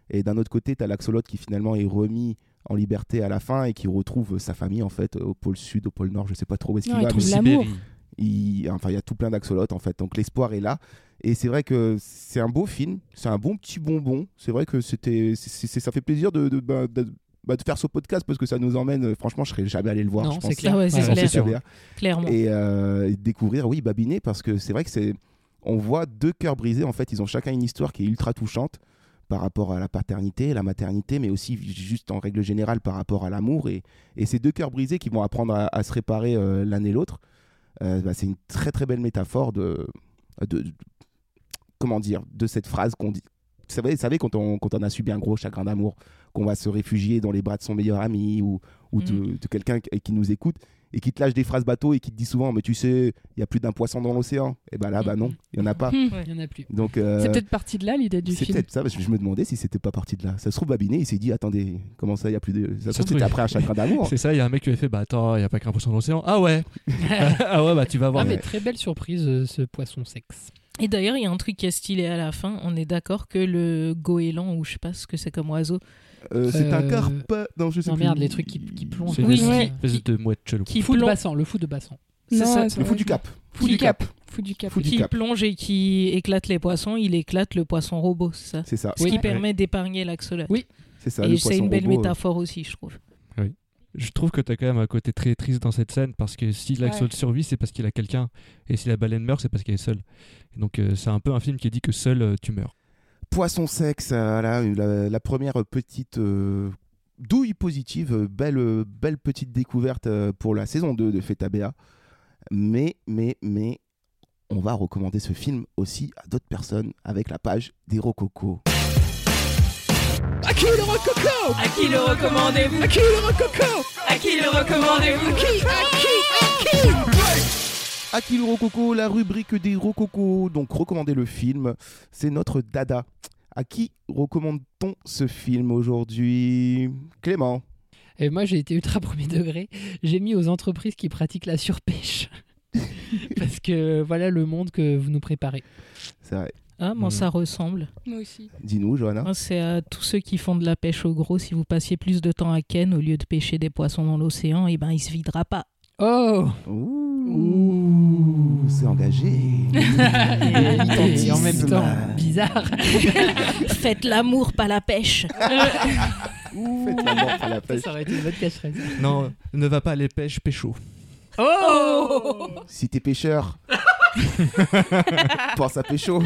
Et d'un autre côté, tu as l'axolote qui finalement est remis en liberté à la fin et qui retrouve sa famille en fait au pôle sud, au pôle nord, je sais pas trop où est-ce qu'il Non, il va. trouve mais l'amour. il... Enfin, il y a tout plein d'axolotes en fait, donc l'espoir est là. Et c'est vrai que c'est un beau film, c'est un bon petit bonbon. C'est vrai que c'était, c'est, c'est, ça fait plaisir de, de, de, de, bah, de faire ce podcast parce que ça nous emmène. Franchement, je serais jamais allé le voir. Non, je c'est pense. clair. Ah ouais, c'est Sans clair. C T B A. Clairement. Et euh, découvrir, oui, Babinet, parce que c'est vrai que c'est, on voit deux cœurs brisés. En fait, ils ont chacun une histoire qui est ultra touchante par rapport à la paternité, la maternité, mais aussi juste en règle générale par rapport à l'amour. Et, et ces deux cœurs brisés qui vont apprendre à, à se réparer euh, l'un et l'autre. Euh, bah, c'est une très très belle métaphore de, de, de comment dire, de cette phrase qu'on dit. Vous savez, vous savez quand, on, quand on a subi un gros chagrin d'amour, qu'on va se réfugier dans les bras de son meilleur ami ou, ou de, Mm. de quelqu'un qui, qui nous écoute et qui te lâche des phrases bateau et qui te dit souvent mais tu sais, il y a plus d'un poisson dans l'océan. Et ben là, bah non, il y en a pas. Il y en a plus. Donc euh, C'est peut-être parti de là l'idée du c'est film. peut-être ça, parce que je me demandais si c'était pas parti de là. Ça se trouve, Babinet, il s'est dit attendez, comment ça, il y a plus de. Ça se trouve, c'était après un chagrin d'amour. C'est ça, il y a un mec qui lui a fait bah attends, il y a pas qu'un poisson dans l'océan. Ah ouais. Ah ouais, bah tu vas voir. Ah, mais très belle surprise, euh, ce poisson sexe. Et d'ailleurs, il y a un truc qui est stylé à la fin. On est d'accord que le goéland, ou je sais pas ce que c'est comme oiseau, Euh, c'est un Euh, carpe. Non, je sais Non, plus. merde, les trucs qui, qui plongent. C'est Oui, une ouais. espèce de mouette chelou. qui Fou de plonge, bassan, le fou de bassan. Non, c'est ça, c'est Le fou vrai. du cap. Fou du cap. Fou du cap. Fou du qui cap. plonge et qui éclate les poissons, il éclate le poisson robot, c'est ça. C'est ça. Ce Oui. qui Ouais. permet d'épargner l'axolote. Oui. C'est ça. le Et c'est poisson une belle robot, euh, métaphore aussi, je trouve. Je trouve que t'as quand même un côté très triste dans cette scène parce que si l'axolote Ouais. survit, c'est parce qu'il a quelqu'un. Et si la baleine meurt, c'est parce qu'elle est seule. Et donc euh, c'est un peu un film qui dit que seul euh, tu meurs. Poisson sexe, euh, voilà, la, la première petite euh, douille positive, euh, belle, euh, belle petite découverte euh, pour la saison deux de Feta B A. Mais, mais, mais, on va recommander ce film aussi à d'autres personnes avec la page des Rococo. À qui le rococo? À qui le recommandez-vous? À qui le rococo? À qui le recommandez-vous? À qui? À qui? À qui? À qui le Rococo, la rubrique des Rococo. Donc, recommander le film, c'est notre dada. À qui recommande-t-on ce film aujourd'hui? Clément? Et moi, j'ai été ultra premier degré. J'ai mis aux entreprises qui pratiquent la surpêche. Parce que voilà le monde que vous nous préparez. C'est vrai. Ah, moi, Mhm. ça ressemble. Moi aussi. Dis-nous, Johanna. Moi, c'est à tous ceux qui font de la pêche au gros. Si vous passiez plus de temps à Ken au lieu de pêcher des poissons dans l'océan, eh ben, il se videra pas. Oh Ouh, c'est engagé. et, et en même temps, bizarre. Faites l'amour, pas la pêche. Faites la mort à la pêche. Ça aurait été une bonne cacherie. Non, ne va pas à les pêches, pécho. Oh Si t'es pêcheur, pense à pécho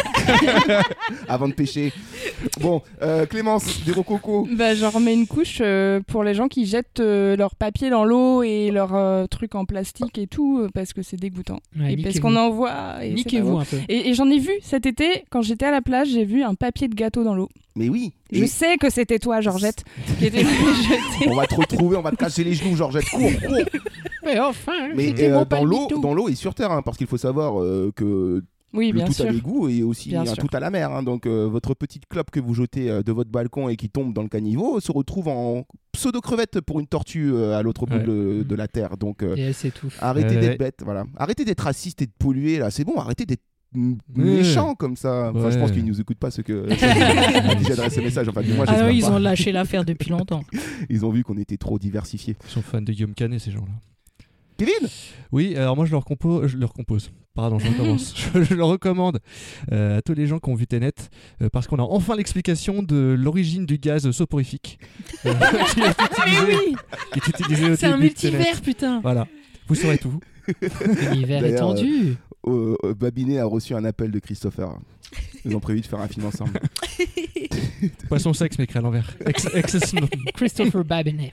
avant de pêcher. Bon, euh, Clémence, des Rococo. Bah, j'en remets une couche euh, pour les gens qui jettent euh, leur papier dans l'eau et leurs euh, trucs en plastique et tout, euh, parce que c'est dégoûtant. Ouais, et parce niquez-vous. qu'on en voit. et c'est Niquez-vous pas beau. un peu. Et, et j'en ai vu cet été, quand j'étais à la plage, j'ai vu un papier de gâteau dans l'eau. Mais oui. Je et sais que c'était toi, Georgette, qui était jeté. on va te retrouver, on va te casser les genoux, Georgette. Cours, cours. Mais enfin, Mais c'était euh, mon dans l'eau, palmito. dans l'eau et sur terre, hein, parce qu'il faut savoir euh, que Oui, le bien tout sûr. à l'égout et aussi Bien un sûr. tout à la mer. hein. Donc euh, votre petite clope que vous jetez euh, de votre balcon et qui tombe dans le caniveau se retrouve en pseudo-crevette pour une tortue euh, à l'autre bout Ouais. de, de la terre. Donc euh, Et elle s'étouffe. arrêtez Ouais. d'être bête, voilà. Arrêtez d'être raciste et de polluer là. C'est bon, arrêtez d'être m- Ouais. méchant comme ça. Enfin, je pense Ouais. qu'ils nous écoutent pas ceux que j'adresse ce message. Enfin, du moins, Ah j'espère non, ils pas. ont lâché l'affaire depuis longtemps. Ils ont vu qu'on était trop diversifiés. Ils sont fans de Guillaume Canet, ces gens-là. Kevin, Oui, alors moi je leur, compo- je leur compose. Pardon, je recommence. je, je le recommande euh, à tous les gens qui ont vu Tenet euh, parce qu'on a enfin l'explication de l'origine du gaz soporifique euh, qui est utilisé, qui est utilisé au C'est un début de Tenet. multivers, putain. Voilà, vous saurez tout. L'univers D'ailleurs, étendu. euh, euh, Babinet a reçu un appel de Christopher. Ils ont prévu de faire un film ensemble. Poisson sexe, mais écrit à l'envers. Ex- ex- Christopher Babinet.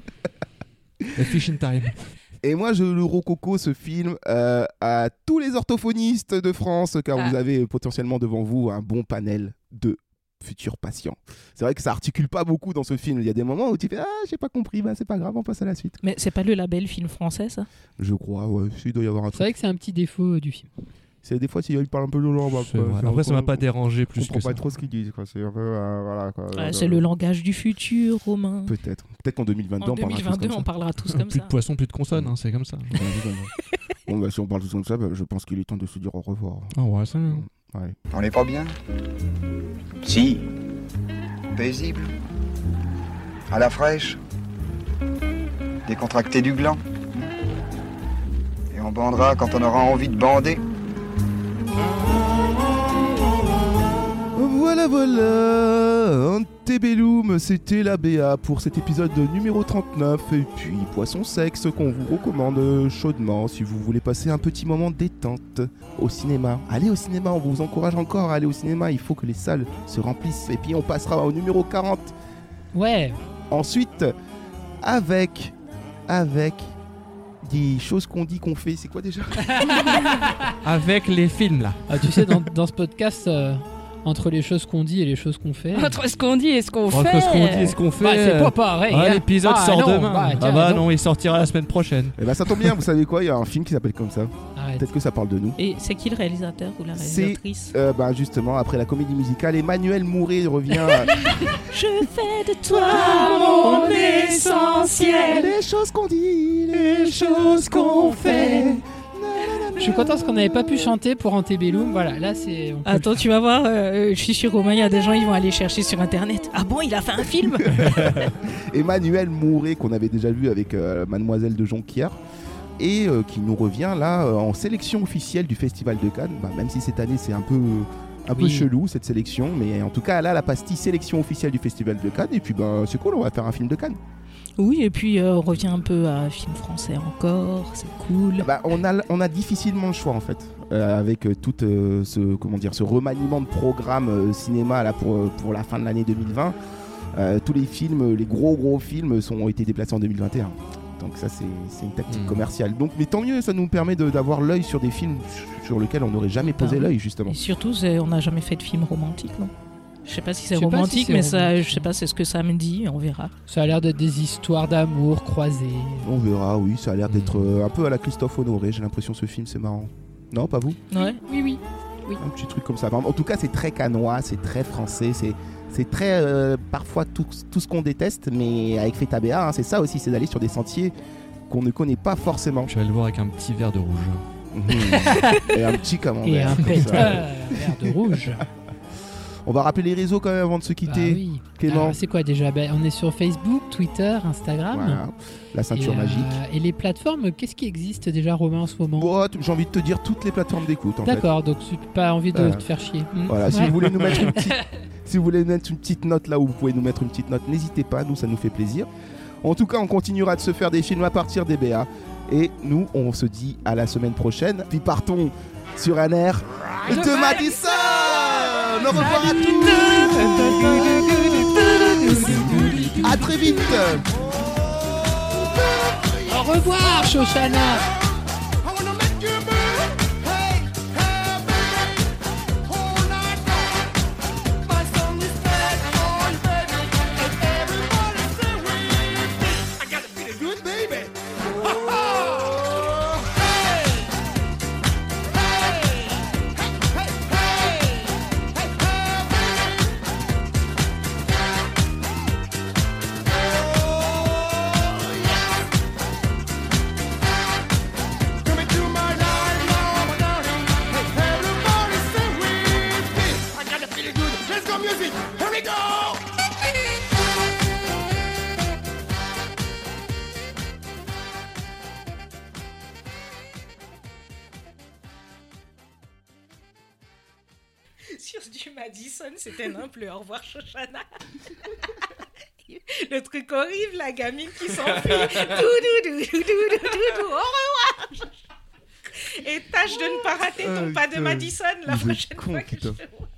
A Fish in Time. Et moi, je le rococo ce film euh, à tous les orthophonistes de France, car Ah. vous avez potentiellement devant vous un bon panel de futurs patients. C'est vrai que ça articule pas beaucoup dans ce film. Il y a des moments où tu fais ah j'ai pas compris, bah c'est pas grave, on passe à la suite. Mais c'est pas le label film français, ça? Je crois, ouais, il doit y avoir un C'est truc. vrai que c'est un petit défaut euh, du film. C'est des fois s'il parle un peu de genre, bah, C'est quoi, vrai. c'est Après, ça un m'a peu- pas dérangé Je plus comprends que pas ça. trop ce qu'ils disent, quoi. C'est un peu euh, voilà quoi. Ouais, Euh, c'est le langage du futur, Romain. Peut-être. Peut-être qu'en deux mille vingt-deux En on parlera tous deux mille vingt-deux, comme ça. on parlera tous comme Plus ça. de poissons, plus de consonnes, hein, c'est comme ça. Bon, bah, si on parle tous comme ça, bah, je pense qu'il est temps de se dire au revoir. Ah ouais, ça. Ouais. On n'est pas bien? Si. paisible, à la fraîche, décontracté du gland. Et on bandera quand on aura envie de bander. Voilà, voilà, Antebellum, c'était la B A pour cet épisode numéro trente-neuf. Et puis, Poisson Sexe, qu'on vous recommande chaudement si vous voulez passer un petit moment de détente au cinéma. Allez au cinéma, on vous encourage encore à aller au cinéma, il faut que les salles se remplissent. Et puis, on passera au numéro quarante. Ouais. Ensuite, avec, avec des choses qu'on dit, qu'on fait, c'est quoi déjà? Avec les films, là. Ah, tu sais, dans, dans ce podcast... Euh... Entre les choses qu'on dit et les choses qu'on fait. Entre ce qu'on dit et ce qu'on Entre fait. Entre ce qu'on dit et ce qu'on fait. Bah, c'est pas pareil. Ah, l'épisode ah, sort non, demain. Bah, tiens, ah bah non. non, il sortira la semaine prochaine. Et bah ça tombe bien, vous savez quoi, il y a un film qui s'appelle comme ça. Arrête. Peut-être que ça parle de nous. Et c'est qui le réalisateur ou la réalisatrice? C'est euh, bah, justement après la comédie musicale, Emmanuel Mouret revient. À... Je fais de toi mon essentiel. Les choses qu'on dit, les choses qu'on fait. Je suis content parce qu'on n'avait pas pu chanter pour Antebellum. Voilà, là c'est. Attends, tu vas voir, euh, je suis sûr Romain, il y a des gens ils vont aller chercher sur internet. Ah bon, il a fait un film? Emmanuel Mouret, qu'on avait déjà vu avec euh, Mademoiselle de Jonquière, et euh, qui nous revient là euh, en sélection officielle du Festival de Cannes. Bah, même si cette année c'est un peu. Un oui. peu chelou cette sélection, mais en tout cas là la pastille sélection officielle du Festival de Cannes, et puis bah, c'est cool, on va faire un film de Cannes. Oui, et puis euh, on revient un peu à film français encore, c'est cool. Bah, on, a, on a difficilement le choix en fait, euh, avec euh, tout euh, ce, comment dire, ce remaniement de programme euh, cinéma là, pour, pour la fin de l'année deux mille vingt. Euh, tous les films, les gros gros films sont, ont été déplacés en deux mille vingt et un. Donc ça c'est, c'est une tactique mmh. commerciale. Donc, mais tant mieux, ça nous permet de, d'avoir l'œil sur des films sur lesquels on n'aurait jamais posé l'œil justement. Et surtout, on n'a jamais fait de film romantique, non? Je sais pas si c'est je romantique, si c'est mais romantique. Ça, je sais pas, c'est ce que ça me dit, on verra. Ça a l'air d'être des histoires d'amour croisées. On verra, oui, ça a l'air d'être euh, un peu à la Christophe Honoré, j'ai l'impression ce film, c'est marrant. Non, pas vous? Ouais, oui, oui. oui. Un petit truc comme ça. En tout cas, c'est très canois, c'est très français, c'est, c'est très euh, parfois tout, tout ce qu'on déteste, mais avec Feta B A, hein, c'est ça aussi, c'est d'aller sur des sentiers qu'on ne connaît pas forcément. Je vais le voir avec un petit verre de rouge. Mmh. Et un petit camembert. Et un petit verre de rouge. On va rappeler les réseaux quand même avant de se quitter. Bah oui. Clément. Alors, c'est quoi déjà? bah, On est sur Facebook, Twitter, Instagram. Voilà. La ceinture et, magique. Euh, et les plateformes, qu'est-ce qui existe déjà, Romain, en ce moment? Bon, j'ai envie de te dire toutes les plateformes d'écoute. En D'accord, fait. donc tu n'as pas envie de euh, te faire chier. Voilà, mmh. si ouais. vous voulez nous mettre une petite, si vous voulez mettre une petite note là où vous pouvez nous mettre une petite note, n'hésitez pas, nous ça nous fait plaisir. En tout cas, on continuera de se faire des films à partir des B A. Et nous, on se dit à la semaine prochaine. Puis partons sur un air de Madison. Au revoir à tous. À très vite. Au revoir, Shoshana. Sur du Madison, c'était n'importe. Au revoir, Shoshana. Le truc horrible, la gamine qui s'enfuit. Au revoir. Et tâche de ne pas rater ton euh, pas de Madison la euh, prochaine con, fois que putain. je te vois.